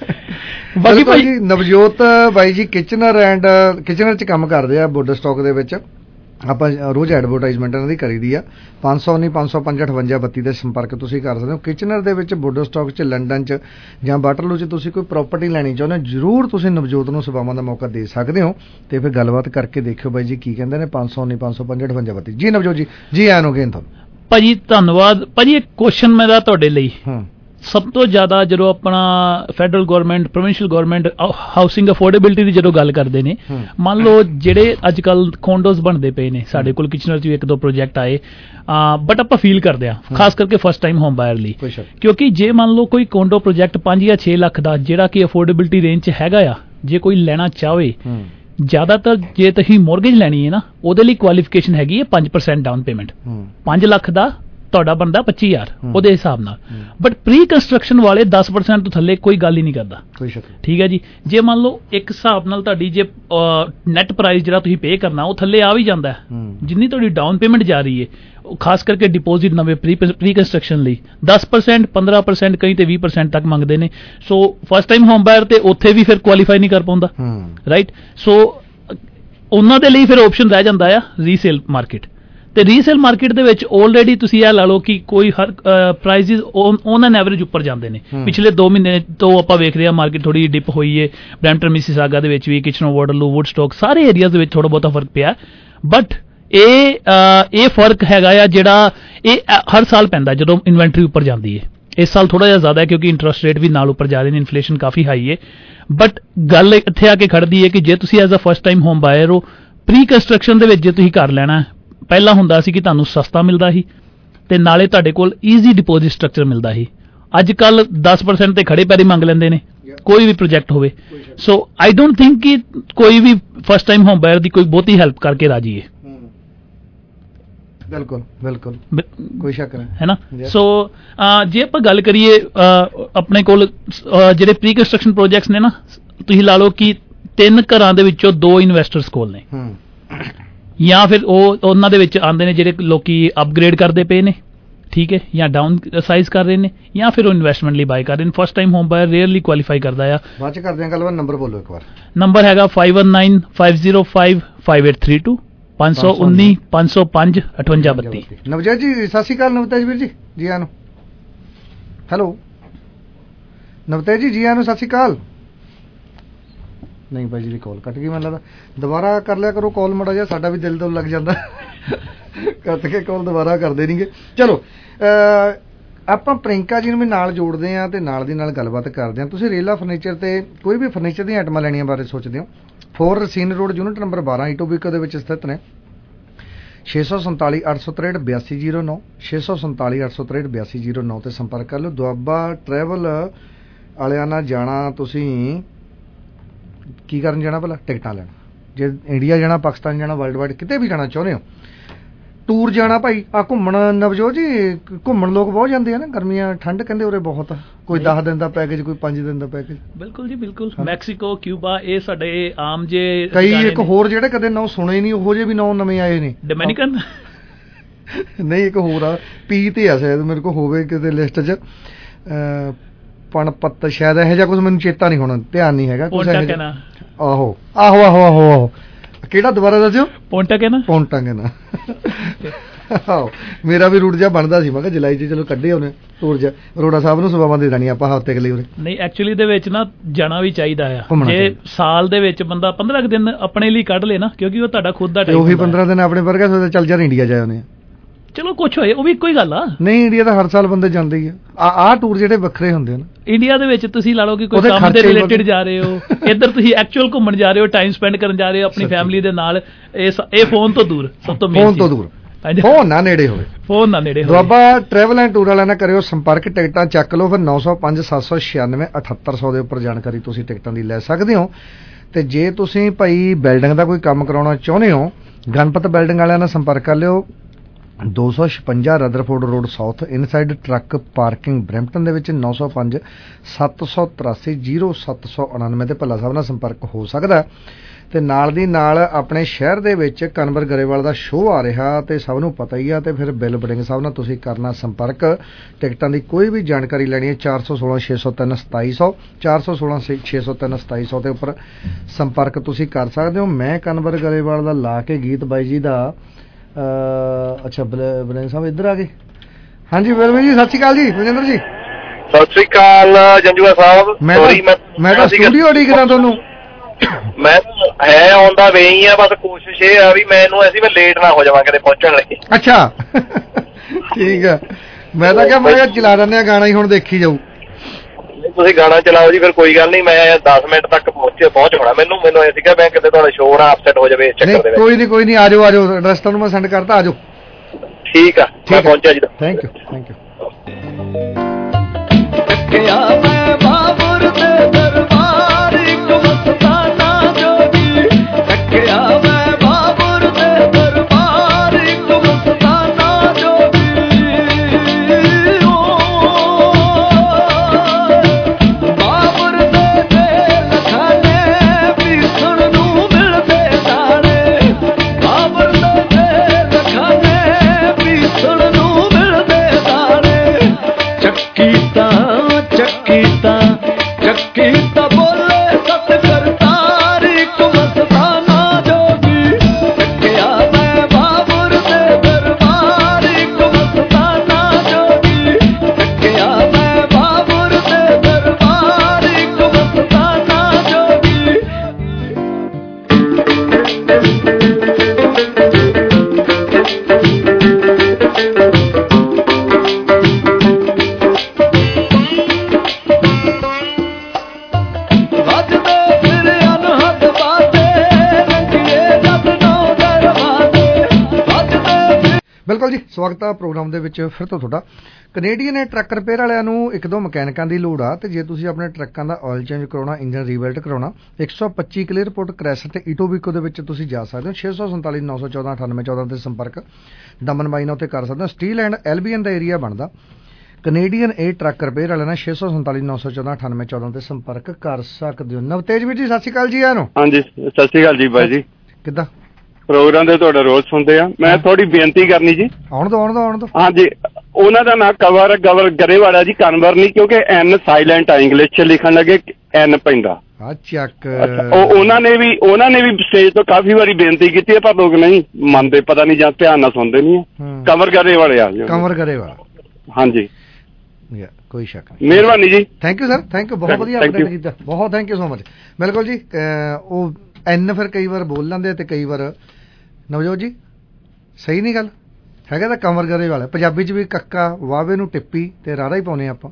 ਬਾਕੀ ਭਾਜੀ ਨਵਜੋਤ ਬਾਈ ਜੀ ਕਿਚਨਰ ਐਂਡ ਕਿਚਨਰ 'ਚ ਕੰਮ ਕਰਦੇ ਆ ਬੋਰਡਰ ਸਟਾਕ ਦੇ ਵਿੱਚ। ਆਪਾਂ ਰੋਜ਼ ਐਡਵਰਟਾਈਜ਼ਮੈਂਟ ਇਹਨਾਂ ਦੀ ਕਰੀ ਦੀ ਆ। ਪੰਜ ਸੌ ਉੱਨੀ ਪੰਜ ਸੌ ਪੰਜ ਅਠਵੰਜਾ ਬੱਤੀ ਦੇ ਸੰਪਰਕ ਤੁਸੀਂ ਕਰ ਸਕਦੇ ਹੋ। ਕਿਚਨਰ ਦੇ ਵਿੱਚ ਬੋਰਡਰ ਸਟਾਕ 'ਚ ਲੰਡਨ 'ਚ ਜਾਂ ਵਾਟਰਲੂ 'ਚ ਤੁਸੀਂ ਕੋਈ ਪ੍ਰਾਪਰਟੀ ਲੈਣੀ ਚਾਹੁੰਦੇ ਹੋ, ਜ਼ਰੂਰ ਤੁਸੀਂ ਨਵਜੋਤ ਨੂੰ ਸੇਵਾਵਾਂ ਦਾ ਮੌਕਾ ਦੇ ਸਕਦੇ ਹੋ। ਤੇ ਫਿਰ ਗੱਲਬਾਤ ਕਰਕੇ ਦੇਖਿਓ ਬਾਈ ਜੀ ਕੀ ਕਹਿੰਦੇ ਨੇ। ਪੰਜ ਸੌ ਉੱਨੀ ਪੰਜ ਸੌ ਪੰਜ ਅਠਵੰਜਾ ਬੱਤੀ। ਜੀ ਨਵਜੋਤ ਜੀ ਜੀ ਆਇਆਂ ਨੂੰ ਅਗੇਨ ਤੁਹਾਨੂੰ ਭਾਜੀ ਧੰਨਵਾਦ। ਭਾਜੀ ਇੱਕ ਕੁਐਸਚਨ ਮੇਰਾ ਤੁਹਾਡੇ ਲਈ, ਸਭ ਤੋਂ ਜ਼ਿਆਦਾ ਜਦੋਂ ਆਪਣਾ federal government, provincial government housing affordability ਦੀ ਜਦੋਂ ਗੱਲ ਕਰਦੇ ਨੇ, ਮੰਨ ਲਓ ਜਿਹੜੇ ਅੱਜ ਕੱਲ੍ਹ ਕੌਂਡੋਜ਼ ਬਣਦੇ ਪਏ ਨੇ, ਸਾਡੇ ਕੋਲ ਕਿਚਨਰ 'ਚ ਵੀ ਇੱਕ ਦੋ ਪ੍ਰੋਜੈਕਟ ਆਏ, ਬਟ ਆਪਾਂ ਫੀਲ ਕਰਦੇ ਹਾਂ ਖਾਸ ਕਰਕੇ ਫਸਟ ਟਾਈਮ ਹੋਮ ਬਾਇਰ ਲਈ, ਕਿਉਂਕਿ ਜੇ ਮੰਨ ਲਓ ਕੋਈ ਕੌਂਡੋ ਪ੍ਰੋਜੈਕਟ ਪੰਜ ਜਾਂ ਛੇ ਲੱਖ ਦਾ ਜਿਹੜਾ ਕਿ ਅਫੋਰਡੇਬਿਲਿਟੀ ਰੇਂਜ 'ਚ ਹੈਗਾ ਆ, ਜੇ ਕੋਈ ਲੈਣਾ ਚਾਹਵੇ, ਜ਼ਿਆਦਾਤਰ ਜੇ ਤੁਸੀਂ ਮੋਰਗੇਜ ਲੈਣੀ ਹੈ ਨਾ, ਉਹਦੇ ਲਈ ਕੁਆਲੀਫਿਕੇਸ਼ਨ ਹੈਗੀ ਹੈ ਪੰਜ ਪਰਸੈਂਟ ਡਾਊਨ ਪੇਮੈਂਟ। ਪੰਜ ਲੱਖ ਦਾ ਤੁਹਾਡਾ ਬਣਦਾ ਪੱਚੀ ਹਜ਼ਾਰ ਉਹਦੇ ਹਿਸਾਬ ਨਾਲ, ਬਟ ਪ੍ਰੀ ਕੰਸਟਰਕਸ਼ਨ ਵਾਲੇ ਦਸ ਪਰਸੈਂਟ ਤੋਂ ਥੱਲੇ ਕੋਈ ਗੱਲ ਹੀ ਨਹੀਂ ਕਰਦਾ। ਠੀਕ ਹੈ ਜੀ। ਜੇ ਮੰਨ ਲਓ ਇੱਕ ਹਿਸਾਬ ਨਾਲ ਤੁਹਾਡੀ ਜੇ ਨੈਟ ਪ੍ਰਾਈਸ ਜਿਹੜਾ ਤੁਸੀਂ ਪੇ ਕਰਨਾ ਉਹ ਥੱਲੇ ਆ ਵੀ ਜਾਂਦਾ, ਜਿੰਨੀ ਤੁਹਾਡੀ ਡਾਊਨ ਪੇਮੈਂਟ ਜਾ ਰਹੀ ਹੈ, ਉਹ ਖਾਸ ਕਰਕੇ ਡਿਪੋਜ਼ਿਟ ਨਵੇਂ ਪ੍ਰੀ ਪ੍ਰੀ ਕੰਸਟਰਕਸ਼ਨ ਲਈ ਦਸ ਪਰਸੈਂਟ ਪੰਦਰਾਂ ਪਰਸੈਂਟ ਕਈ ਤੇ ਵੀਹ ਪਰਸੈਂਟ ਤੱਕ ਮੰਗਦੇ ਨੇ। So first time home buyer ਤੇ ਉੱਥੇ ਵੀ ਫਿਰ ਕੁਆਲੀਫਾਈ ਨਹੀਂ ਕਰ ਪਾਉਂਦਾ, ਰਾਈਟ। ਸੋ ਉਹਨਾਂ ਦੇ ਲਈ ਫਿਰ ਆਪਸ਼ਨ ਰਹਿ ਜਾਂਦਾ ਆ ਰੀਸੇਲ ਮਾਰਕੀਟ। ਤੇ ਰੀਸੇਲ ਮਾਰਕੀਟ ਦੇ ਵਿੱਚ ਆਲਰੇਡੀ ਤੁਸੀਂ ਇਹ ਲਾ ਲਓ ਕਿ ਕੋਈ ਹਰ ਪ੍ਰਾਈਸਿਸ ਔਨ ਐਨ ਐਵਰੇਜ ਉੱਪਰ ਜਾਂਦੇ ਨੇ। ਪਿਛਲੇ ਦੋ ਮਹੀਨੇ ਤੋਂ ਆਪਾਂ ਵੇਖ ਰਹੇ ਹਾਂ ਮਾਰਕੀਟ ਥੋੜੀ ਡਿਪ ਹੋਈ ਹੈ। ਬਰੈਂਪਟਨ ਮਿਸੀਸਾਗਾ ਦੇ ਵਿੱਚ ਵੀ, ਕਿਚਨਰ, ਵਾਟਰਲੂ, ਵੁੱਡਸਟੌਕ ਸਾਰੇ ਏਰੀਆਜ਼ ਦੇ ਵਿੱਚ ਥੋੜਾ ਬਹੁਤਾ ਫਰਕ ਪਿਆ, ਬਟ ਇਹ ਇਹ ਫਰਕ ਹੈਗਾ ਆ ਜਿਹੜਾ ਇਹ ਹਰ ਸਾਲ ਪੈਂਦਾ ਜਦੋਂ ਇਨਵੈਂਟਰੀ ਉੱਪਰ ਜਾਂਦੀ ਹੈ। ਇਸ ਸਾਲ ਥੋੜਾ ਜਿਹਾ ਜ਼ਿਆਦਾ ਹੈ ਕਿਉਂਕਿ ਇੰਟਰਸਟ ਰੇਟ ਵੀ ਨਾਲ ਉੱਪਰ ਜਾ ਰਹੇ ਨੇ, ਇਨਫਲੇਸ਼ਨ ਕਾਫੀ ਹਾਈ ਹੈ। ਬਟ ਗੱਲ ਇੱਥੇ ਆ ਕੇ ਖੜਦੀ ਹੈ ਕਿ ਜੇ ਤੁਸੀਂ as a first time home buyer ਹੋ, ਪ੍ਰੀ ਕੰਸਟਰਕਸ਼ਨ ਦੇ ਵਿੱਚ ਜੇ ਤੁਸੀਂ ਘਰ ਲੈਣਾ, ਪਹਿਲਾਂ ਹੁੰਦਾ ਸੀ ਕਿ ਤੁਹਾਨੂੰ ਸਸਤਾ ਮਿਲਦਾ ਸੀ ਤੇ ਨਾਲੇ ਤੁਹਾਡੇ ਕੋਲ ਈਜ਼ੀ ਡਿਪੋਜ਼ਿਟ ਸਟਰਕਚਰ ਮਿਲਦਾ ਸੀ। ਅੱਜ ਕੱਲ ਦਸ ਪਰਸੈਂਟ ਤੇ ਖੜੇ ਪੈਰੀ ਮੰਗ ਲੈਂਦੇ ਨੇ ਕੋਈ ਵੀ ਪ੍ਰੋਜੈਕਟ ਹੋਵੇ। ਸੋ ਆਈ ਡੋਂਟ ਥਿੰਕ ਕਿ ਕੋਈ ਵੀ ਫਸਟ ਟਾਈਮ ਹੋਮ ਬਾਇਰ ਦੀ ਕੋਈ ਬਹੁਤੀ ਹੈਲਪ ਕਰਕੇ ਰਾਜੀ ਹੈ। ਬਿਲਕੁਲ ਬਿਲਕੁਲ ਕੋਈ ਸ਼ੱਕ ਨਹੀਂ ਹੈ ਨਾ। ਸੋ ਜੇ ਆਪਾਂ ਗੱਲ ਕਰੀਏ ਆਪਣੇ ਕੋਲ ਜਿਹੜੇ ਪ੍ਰੀ ਕੰਸਟਰਕਸ਼ਨ ਪ੍ਰੋਜੈਕਟਸ ਨੇ ਨਾ, ਤੁਸੀਂ ਲਾ ਲਓ ਕਿ ਤਿੰਨ ਘਰਾਂ ਦੇ ਵਿੱਚੋਂ ਦੋ ਇਨਵੈਸਟਰਸ ਕੋਲ ਨੇ, ਜਾਂ ਫਿਰ ਉਹ ਉਹਨਾਂ ਦੇ ਵਿੱਚ ਆਉਂਦੇ ਨੇ ਜਿਹੜੇ ਲੋਕੀ ਅਪਗ੍ਰੇਡ ਕਰਦੇ ਪਏ ਨੇ, ਠੀਕ ਹੈ, ਜਾਂ ਡਾਊਨ ਸਾਈਜ਼ ਕਰ ਰਹੇ ਨੇ, ਜਾਂ ਫਿਰ ਉਹ ਇਨਵੈਸਟਮੈਂਟ ਲਈ ਬਾਈ ਕਰ ਰਹੇ ਨੇ। First time home buyer rarely qualify ਕਰਦਾ ਆ। ਬਾਅਦ ਚ ਕਰਦੇ ਹਾਂ ਗੱਲਬਾਤ। ਨੰਬਰ ਬੋਲੋ ਇੱਕ ਵਾਰ। ਨੰਬਰ ਹੈਗਾ five one nine five zero five five eight three two ਪੰਜ ਸੌ ਉੱਨੀ ਪੰਜ ਸੌ ਪੰਜ ਅਠਵੰਜਾ ਬੱਤੀ। ਨਵਜੋਤ ਜੀ ਸਤਿ ਸ਼੍ਰੀ ਅਕਾਲ। ਨਵਤੇਜ ਵੀਰ ਜੀ ਜੀ ਆਨੋ। ਹੈਲੋ ਨਵਤੇਜ ਜੀ ਜੀ ਆਨੋ, ਸਤਿ ਸ਼੍ਰੀ ਅਕਾਲ। ਨਹੀਂ ਬਾਈ ਜੀ ਦੀ ਕਾਲ ਕੱਟ ਗਈ ਮੈਨੂੰ ਲੱਗਦਾ। ਦੁਬਾਰਾ ਕਰ ਲਿਆ ਕਰੋ ਕਾਲ, ਮਾੜਾ ਜਿਹਾ ਸਾਡਾ ਵੀ ਦਿਲ ਤੋਂ ਲੱਗ ਜਾਂਦਾ। ਕੱਟ ਕੇ ਕਾਲ ਦੁਬਾਰਾ ਕਰਦੇ ਨਹੀਂਗੇ। ਚਲੋ ਆਪਾਂ ਪ੍ਰਿੰਕਾ ਜੀ ਨੂੰ ਵੀ ਨਾਲ ਜੋੜਦੇ ਹਾਂ ਤੇ ਨਾਲ ਦੀ ਨਾਲ ਗੱਲਬਾਤ ਕਰਦੇ ਹਾਂ। ਤੁਸੀਂ ਰੇਲਾ ਫਰਨੀਚਰ ਤੇ ਕੋਈ ਵੀ ਫਰਨੀਚਰ ਦੀਆਂ ਆਈਟਮਾਂ ਲੈਣੀਆਂ ਬਾਰੇ ਸੋਚਦੇ ਹੋ, four Racine road unit number ਬਾਰਾਂ ਈਟੋਬੀਕੋ ਦੇ ਵਿੱਚ ਸਥਿਤ ਨੇ। ਛੇ ਸੌ ਸੰਤਾਲੀ ਅੱਠ ਸੌ ਤਰੇਹਠ ਬਿਆਸੀ ਜੀਰੋ ਨੌ ਛੇ ਸੌ ਸੰਤਾਲੀ ਅੱਠ ਸੌ ਤਰੇਹਠ ਬਿਆਸੀ ਜੀਰੋ ਨੌ ਤੇ ਸੰਪਰਕ ਕਰ ਲਓ। ਦੁਆਬਾ ਟਰੈਵਲ ਵਾਲਿਆਂ ਨਾਲ ਜਾਣਾ, ਤੁਸੀਂ ਕੀ ਕਰਨ ਜਾਣਾ ਭਲਾ? ਟਿਕਟਾਂ ਲੈਣਾ। ਜੇ ਇੰਡੀਆ ਜਾਣਾ, ਪਾਕਿਸਤਾਨ ਜਾਣਾ, ਵਰਲਡ ਵਾਈਡ ਕਿਤੇ ਵੀ ਜਾਣਾ ਚਾਹੁੰਦੇ ਹੋ, ਟੂਰ ਜਾਣਾ ਭਾਈ, ਆ ਘੁੰਮਣ ਨਵਜੋਤ ਜੀ, ਘੁੰਮਣ ਲੋਕ ਬਹੁਤ ਜਾਂਦੇ ਆ ਨਾ, ਗਰਮੀਆਂ ਠੰਡ ਕਹਿੰਦੇ ਉਰੇ ਬਹੁਤ ਆ, ਕੋਈ ਦਸ ਦਿਨ ਦਾ ਪੈਕੇਜ, ਕੋਈ ਪੰਜ ਦਿਨ ਦਾ ਪੈਕੇਜ। ਬਿਲਕੁਲ ਜੀ ਬਿਲਕੁਲ। ਮੈਕਸੀਕੋ, ਕਿਊਬਾ, ਇਹ ਸਾਡੇ ਆਮ ਜੇ ਕਈ ਇੱਕ ਹੋਰ ਜਿਹੜੇ ਕਦੇ ਨਾਂ ਸੁਣੇ ਨਹੀਂ, ਉਹੋ ਜਿਹੇ ਵੀ ਨਾਂ ਨਵੇਂ ਆਏ ਨੇ। ਡੋਮਿਨਿਕਨ ਨਹੀਂ, ਇੱਕ ਹੋਰ ਆ, ਪੀ ਤੇ ਆ ਸ਼ਾਇਦ, ਮੇਰੇ ਕੋਲ ਹੋਵੇ ਕਿਤੇ ਲਿਸਟ 'ਚ, ਪਣਪੱਤ ਸ਼ਾਇਦ, ਇਹੋ ਜਿਹਾ ਕੁਝ ਮੈਨੂੰ ਚੇਤਾ ਨਹੀਂ ਹੋਣਾ, ਧਿਆਨ ਨਹੀਂ ਹੈਗਾ ਕੁਛ। ਆਹੋ ਆਹੋ ਆਹੋ ਆਹੋ ਆਹੋ ਕਿਹੜਾ ਦੁਬਾਰਾ ਦੱਸਿਓ? ਪੌਂਟਾ ਕਹਿਣਾ। ਪੌਂਟਾ ਕਹਿਣਾ। ਆਹੋ ਮੇਰਾ ਵੀ ਰੂਟ ਜਿਹਾ ਬਣਦਾ ਸੀ, ਮੈਂ ਕਿਹਾ ਜੁਲਾਈ 'ਚ ਚਲੋ ਕੱਢੇ ਉਹਨੇ ਟੂਰ ਜਿਹਾ। ਅਰੋੜਾ ਸਾਹਿਬ ਨੂੰ ਸੇਵਾਵਾਂ ਦੇ ਦੇਣੀ ਆਪਾਂ ਹਫ਼ਤੇ ਕੁ ਲਈ ਉਰੇ। ਨਹੀਂ ਐਕਚੁਅਲੀ ਦੇ ਵਿੱਚ ਨਾ ਜਾਣਾ ਵੀ ਚਾਹੀਦਾ ਆ। ਜੇ ਸਾਲ ਦੇ ਵਿੱਚ ਬੰਦਾ ਪੰਦਰਾਂ ਕੁ ਦਿਨ ਆਪਣੇ ਲਈ ਕੱਢ ਲੇ ਨਾ, ਕਿਉਂਕਿ ਉਹ ਤੁਹਾਡਾ ਖੁਦ ਦਾ ਟਾਈਮ। ਉਹੀ ਪੰਦਰਾਂ ਦਿਨ ਆਪਣੇ ਵਰਗਾ ਸੋਚਦਾ ਚੱਲ ਯਾਰ ਇੰਡੀਆ ਜਾਏ ਉਹਨੇ। ਚਲੋ ਕੁਛ ਹੋਏ, ਉਹ ਵੀ ਇੱਕੋ ਹੀ ਗੱਲ ਆ। ਨਹੀਂ ਇੰਡੀਆ ਤਾਂ ਹਰ ਸਾਲ ਬੰਦੇ ਜਾਂਦੇ ਹੀ ਆ। ਆਹ ਟੂਰ ਜਿਹੜੇ ਵੱਖਰੇ ਹੁੰਦੇ ਆ ਨਾ, ਇੰਡੀਆ ਦੇ ਵਿੱਚ ਤੁਸੀਂ ਲਾ ਲਓ ਕਿ ਕੋਈ ਕੰਮ ਦੇ ਰਿਲੇਟਡ ਜਾ ਰਹੇ ਹੋ, ਇੱਧਰ ਤੁਸੀਂ ਐਕਚੁਅਲ ਘੁੰਮਣ ਜਾ ਰਹੇ ਹੋ, ਟਾਈਮ ਸਪੈਂਡ ਕਰਨ ਜਾ ਰਹੇ ਹੋ ਆਪਣੀ ਫੈਮਿਲੀ ਦੇ ਨਾਲ। ਇਹ ਫੋਨ ਤੋਂ ਦੂਰ, ਸਭ ਤੋਂ ਮੇਨ ਫੋਨ ਤੋਂ ਦੂਰ, ਫੋਨ ਨਾ ਨੇੜੇ ਹੋਵੇ, ਫੋਨ ਨਾ ਨੇੜੇ ਹੋਵੇ। ਦੁਆਬਾ ਟਰੈਵਲ ਐਂਡ ਟੂਰ ਵਾਲਿਆਂ ਨਾਲ ਕਰਿਓ ਸੰਪਰਕ, ਟਿਕਟਾਂ ਚੱਕ ਲਓ ਫਿਰ ਨੌ ਸੌ ਪੰਜ ਸੱਤ ਸੌ ਛਿਆਨਵੇਂ ਅਠੱਤਰ ਸੌ ਦੇ ਉੱਪਰ ਜਾਣਕਾਰੀ ਤੁਸੀਂ ਟਿਕਟਾਂ ਦੀ ਲੈ ਸਕਦੇ ਹੋ। ਤੇ ਜੇ ਤੁਸੀਂ ਭਾਈ ਬਿਲਡਿੰਗ ਦਾ ਕੋਈ ਕੰਮ ਕਰਾਉਣਾ ਚਾਹੁੰਦੇ ਹੋ, ਗਣਪਤ ਬਿਲਡਿੰਗ ਵਾਲਿਆਂ ਨਾਲ ਸੰਪਰਕ ਕਰ ਲਿਓ। ਦੋ ਸੌ ਛਪੰਜਾ Rutherford road south, inside truck parking, Brampton ਦੇ ਵਿੱਚ। ਨੌ ਸੌ ਪੰਜ ਸੱਤ ਸੌ ਤਰਾਸੀ ਜ਼ੀਰੋ ਸੱਤ ਸੌ ਉਣਾਨਵੇਂ ਤੇ ਭੱਲਾ ਸਾਹਿਬ ਨਾਲ ਸੰਪਰਕ ਹੋ ਸਕਦਾ। ਤੇ ਨਾਲ ਦੀ ਨਾਲ ਆਪਣੇ ਸ਼ਹਿਰ ਦੇ ਵਿੱਚ ਕਨਵਰ ਗਰੇਵਾਲ ਦਾ ਸ਼ੋਅ ਆ ਰਿਹਾ ਤੇ ਸਭ ਨੂੰ ਪਤਾ ਹੀ ਆ, ਤੇ ਫਿਰ ਬਿੱਲ ਬਡਿੰਗ ਸਾਹਿਬ ਨਾਲ ਤੁਸੀਂ ਕਰਨਾ ਸੰਪਰਕ। ਟਿਕਟਾਂ ਦੀ ਕੋਈ ਵੀ ਜਾਣਕਾਰੀ ਲੈਣੀ ਹੈ, ਚਾਰ ਸੌ ਸੋਲਾਂ ਛੇ ਸੌ ਤਿੰਨ ਸਤਾਈ ਸੌ ਚਾਰ ਸੌ ਸੋਲਾਂ ਛੇ ਸੌ ਤਿੰਨ ਸਤਾਈ ਸੌ ਦੇ ਉੱਪਰ ਸੰਪਰਕ ਤੁਸੀਂ ਕਰ ਸਕਦੇ ਹੋ। ਮੈਂ ਕਨਵਰ ਗਰੇਵਾਲ ਦਾ ਲਾ ਕੇ ਗੀਤ ਬਾਈ ਜੀ ਦਾ। ਅੱਛਾ ਬਲੈਨ ਸਾਹਿਬ ਇੱਧਰ ਆ ਗਏ। ਹਾਂਜੀ ਬਲਵੀਰ ਜੀ ਸਤਿ ਸ਼੍ਰੀ ਅਕਾਲ ਜੀ। ਬਲਜਿੰਦਰ ਜੀ ਸਤਿ ਸ਼੍ਰੀ ਅਕਾਲ ਜੰਜੂਆ ਸਾਹਿਬ। ਮੈਂ ਮੈਂ ਤਾਂ ਸਟੂਡੀਓ ਉਡੀਕਦਾ ਤੁਹਾਨੂੰ। ਮੈਂ ਹੈ ਆਉਂਦਾ ਵੇ ਹੀ ਆ, ਬਸ ਕੋਸ਼ਿਸ਼ ਇਹ ਆ ਵੀ ਮੈਨੂੰ ਐਸੀ ਮੈਂ ਲੇਟ ਨਾ ਹੋ ਜਾਵਾਂ ਕਿਤੇ ਪਹੁੰਚਣ ਲਈ। ਅੱਛਾ ਠੀਕ ਆ। ਮੈਂ ਤਾਂ ਕਿਹਾ ਮੈਂ ਕਿਹਾ ਚਲਾ ਦਿੰਦੇ ਆ ਗਾਣਾ ਹੀ, ਹੁਣ ਦੇਖੀ ਜਾਊ। ਤੁਸੀਂ ਗਾਣਾ ਚਲਾਓ ਜੀ, ਫਿਰ ਕੋਈ ਗੱਲ ਨਹੀਂ, ਮੈਂ ਦਸ ਮਿੰਟ ਤੱਕ ਪਹੁੰਚ ਪਹੁੰਚ ਹੋਣਾ। ਮੈਨੂੰ ਮੈਨੂੰ ਇਹ ਸੀਗਾ ਮੈਂ ਕਿਤੇ ਤੁਹਾਡਾ ਸ਼ੋਅ ਨਾ ਅਪਸੈਟ ਹੋ ਜਾਵੇ ਇਸ ਚੱਕਰ ਦੇ ਵਿੱਚ। ਕੋਈ ਨਹੀਂ ਕੋਈ ਨਹੀਂ, ਆ ਜਾਓ ਆ ਜਾਓ, ਐਡਰੈਸ ਤੁਹਾਨੂੰ ਮੈਂ ਸੈਂਡ ਕਰਤਾ, ਆ ਜਾਓ। ਠੀਕ ਆ, ਮੈਂ ਪਹੁੰਚਿਆ ਜੀ। Thank you thank you. ਮੈਂ ਬਾਬਰ ਦੇ ਦਰਬਾਰ ਇੱਕ ਮਸਤਾਨਾ ਜੋਗੀ, ਟੱਕਿਆ ਮੈਂ ਬਾਬਰ ਦੇ ਦਰਬਾਰ ਇੱਕ ਮਸਤਾਨਾ ਜੋਗੀ। ਬਾਬਰ ਦੇ ਦਿਲ ਖਾਨੇ ਪੀਸਣ ਨੂੰ ਮਿਲਦੇ ਦਾਣੇ, ਬਾਬਰ ਦੇ ਦਿਲ ਖਾਨੇ ਪੀਸਣ ਨੂੰ ਮਿਲਦੇ ਦਾਣੇ। ਚੱਕੀ ਤਾਂ ਚੱਕੀ ਤਾਂ ਚੱਕੀ ਤਾਂ ਬੋਲੇ ਸਤ ਕਰਤਾਰ ਇੱਕ ਮਸਤਾਨਾ ਜੋਗੀ, ਟੱਕਿਆ ਮੈਂ ਬਾਬਰ ਦੇ ਦਰਬਾਰ ਇੱਕ ਮਸਤਾਨਾ ਜੋਗੀ, ਟੱਕਿਆ ਮੈਂ ਬਾਬਰ ਦੇ ਦਰਬਾਰ ਇੱਕ ਮਸਤਾਨਾ ਜੋਗੀ। ਬਿਲਕੁਲ ਜੀ, ਸਵਾਗਤ ਆ ਪ੍ਰੋਗਰਾਮ ਦੇ ਵਿੱਚ ਫਿਰ ਤੋਂ ਤੁਹਾਡਾ। ਕੈਨੇਡੀਅਨ ਟਰੱਕ ਰਿਪੇਅਰ ਵਾਲਿਆਂ ਨੂੰ ਇੱਕ ਦੋ ਮਕੈਨਿਕਾਂ ਦੀ ਲੋੜ ਆ, ਤੇ ਜੇ ਤੁਸੀਂ ਆਪਣੇ ਟਰੱਕਾਂ ਦਾ ਆਇਲ ਚੇਂਜ ਕਰਾਉਣਾ, ਇੰਜਨ ਰੀਬਿਲਟ ਕਰਾਉਣਾ, ਇੱਕ ਸੌ ਪੱਚੀ ਕਲੀਅਰਪੋਰਟ ਕ੍ਰੈਸਰ ਤੇ ਈਟੋਬੀਕੋ ਦੇ ਵਿੱਚ ਤੁਸੀਂ ਜਾ ਸਕਦੇ ਹੋ। ਛੇ ਸੌ ਸੰਤਾਲੀ ਨੌ ਸੌ ਚੌਦਾਂ ਅਠਾਨਵੇਂ ਚੌਦਾਂ ਤੇ ਸੰਪਰਕ ਦਮਨ ਬਾਈ ਨਾਲ ਉੱਤੇ ਕਰ ਸਕਦੇ ਹੋ। ਸਟੀਲ ਐਂਡ ਐਲਬੀਐਨ ਦਾ ਏਰੀਆ ਬਣਦਾ। ਕੈਨੇਡੀਅਨ ਏ ਟਰੱਕ ਰਿਪੇਅਰ ਵਾਲਿਆਂ ਨਾਲ ਛੇ ਸੌ ਸੰਤਾਲੀ ਨੌ ਸੌ ਚੌਦਾਂ ਅਠਾਨਵੇਂ ਚੌਦਾਂ ਤੇ ਸੰਪਰਕ ਕਰ ਸਕਦੇ ਹੋ। ਨਵਤੇਜ ਵੀਰ ਜੀ ਸਤਿ ਸ਼੍ਰੀ ਅਕਾਲ ਜੀ। ਆਇਆ ਨੂੰ ਹਾਂਜੀ ਸਤਿ ਸ਼੍ਰੀ ਅਕਾਲ ਜੀ ਬਾਈ ਜੀ। ਕਿੱਦਾਂ ਪ੍ਰੋਗਰਾਮ ਦੇ ਤੁਹਾਡਾ ਰੋਜ਼ ਸੁਣਦੇ ਆ। ਮੈਂ ਥੋੜੀ ਬੇਨਤੀ ਕਰਨੀ ਜੀ। ਆਉਣ ਦੋ ਆਉਣ ਦੋ ਆਉਣ ਦੋ ਹਾਂਜੀ, ਉਹਨਾਂ ਦਾ ਨਾਂ ਕਵਰ ਗਵਰ ਗਰੇਵਾਲਾ ਜੀ, ਕਨਵਰ ਨਹੀਂ, ਕਿਉਂਕਿ ਐਨ ਸਾਇਲੈਂਟ ਆ, ਇੰਗਲਿਸ਼ ਚ ਲਿਖਣ ਲੱਗੇ ਐਨ ਪੈਂਦਾ। ਚੱਕ ਉਹਨਾਂ ਨੇ ਵੀ ਉਹਨਾਂ ਨੇ ਵੀ ਸਟੇਜ ਤੋਂ ਕਾਫੀ ਵਾਰੀ ਬੇਨਤੀ ਕੀਤੀ ਹੈ, ਪਰ ਲੋਕ ਨਹੀਂ ਮੰਨਦੇ, ਪਤਾ ਨਹੀਂ ਜਾਂ ਧਿਆਨ ਨਾਲ ਸੁਣਦੇ ਨਹੀਂ। ਕਵਰ ਗਰੇਵਾਲੇ ਆ ਕਵਰ ਗਰੇਵਾਲਾ। ਹਾਂਜੀ ਕੋਈ ਸ਼ੱਕ ਨਹੀਂ। ਮਿਹਰਬਾਨੀ ਜੀ, thank you sir, thank you, ਬਹੁਤ ਵਧੀਆ ਅਪਡੇਟ ਕੀਤਾ, ਬਹੁਤ ਥੈਂਕ ਯੂ ਸੋ ਮਚ। ਬਿਲਕੁਲ ਜੀ, ਉਹ ਐਨ ਫਿਰ ਕਈ ਵਾਰ ਬੋਲ ਲੈਂਦੇ ਤੇ ਕਈ ਵਾਰ ਨਵਜੋਤ ਜੀ ਸਹੀ ਨਹੀਂ ਗੱਲ ਹੈਗਾ ਤਾਂ ਕਮਰ ਗਰੇ ਵਾਲਾ ਪੰਜਾਬੀ ਚ ਵੀ ਕੱਕਾ ਵਾਵੇ ਨੂੰ ਟਿੱਪੀ ਤੇ ਰਾੜਾ ਹੀ ਪਾਉਨੇ ਆਪਾਂ।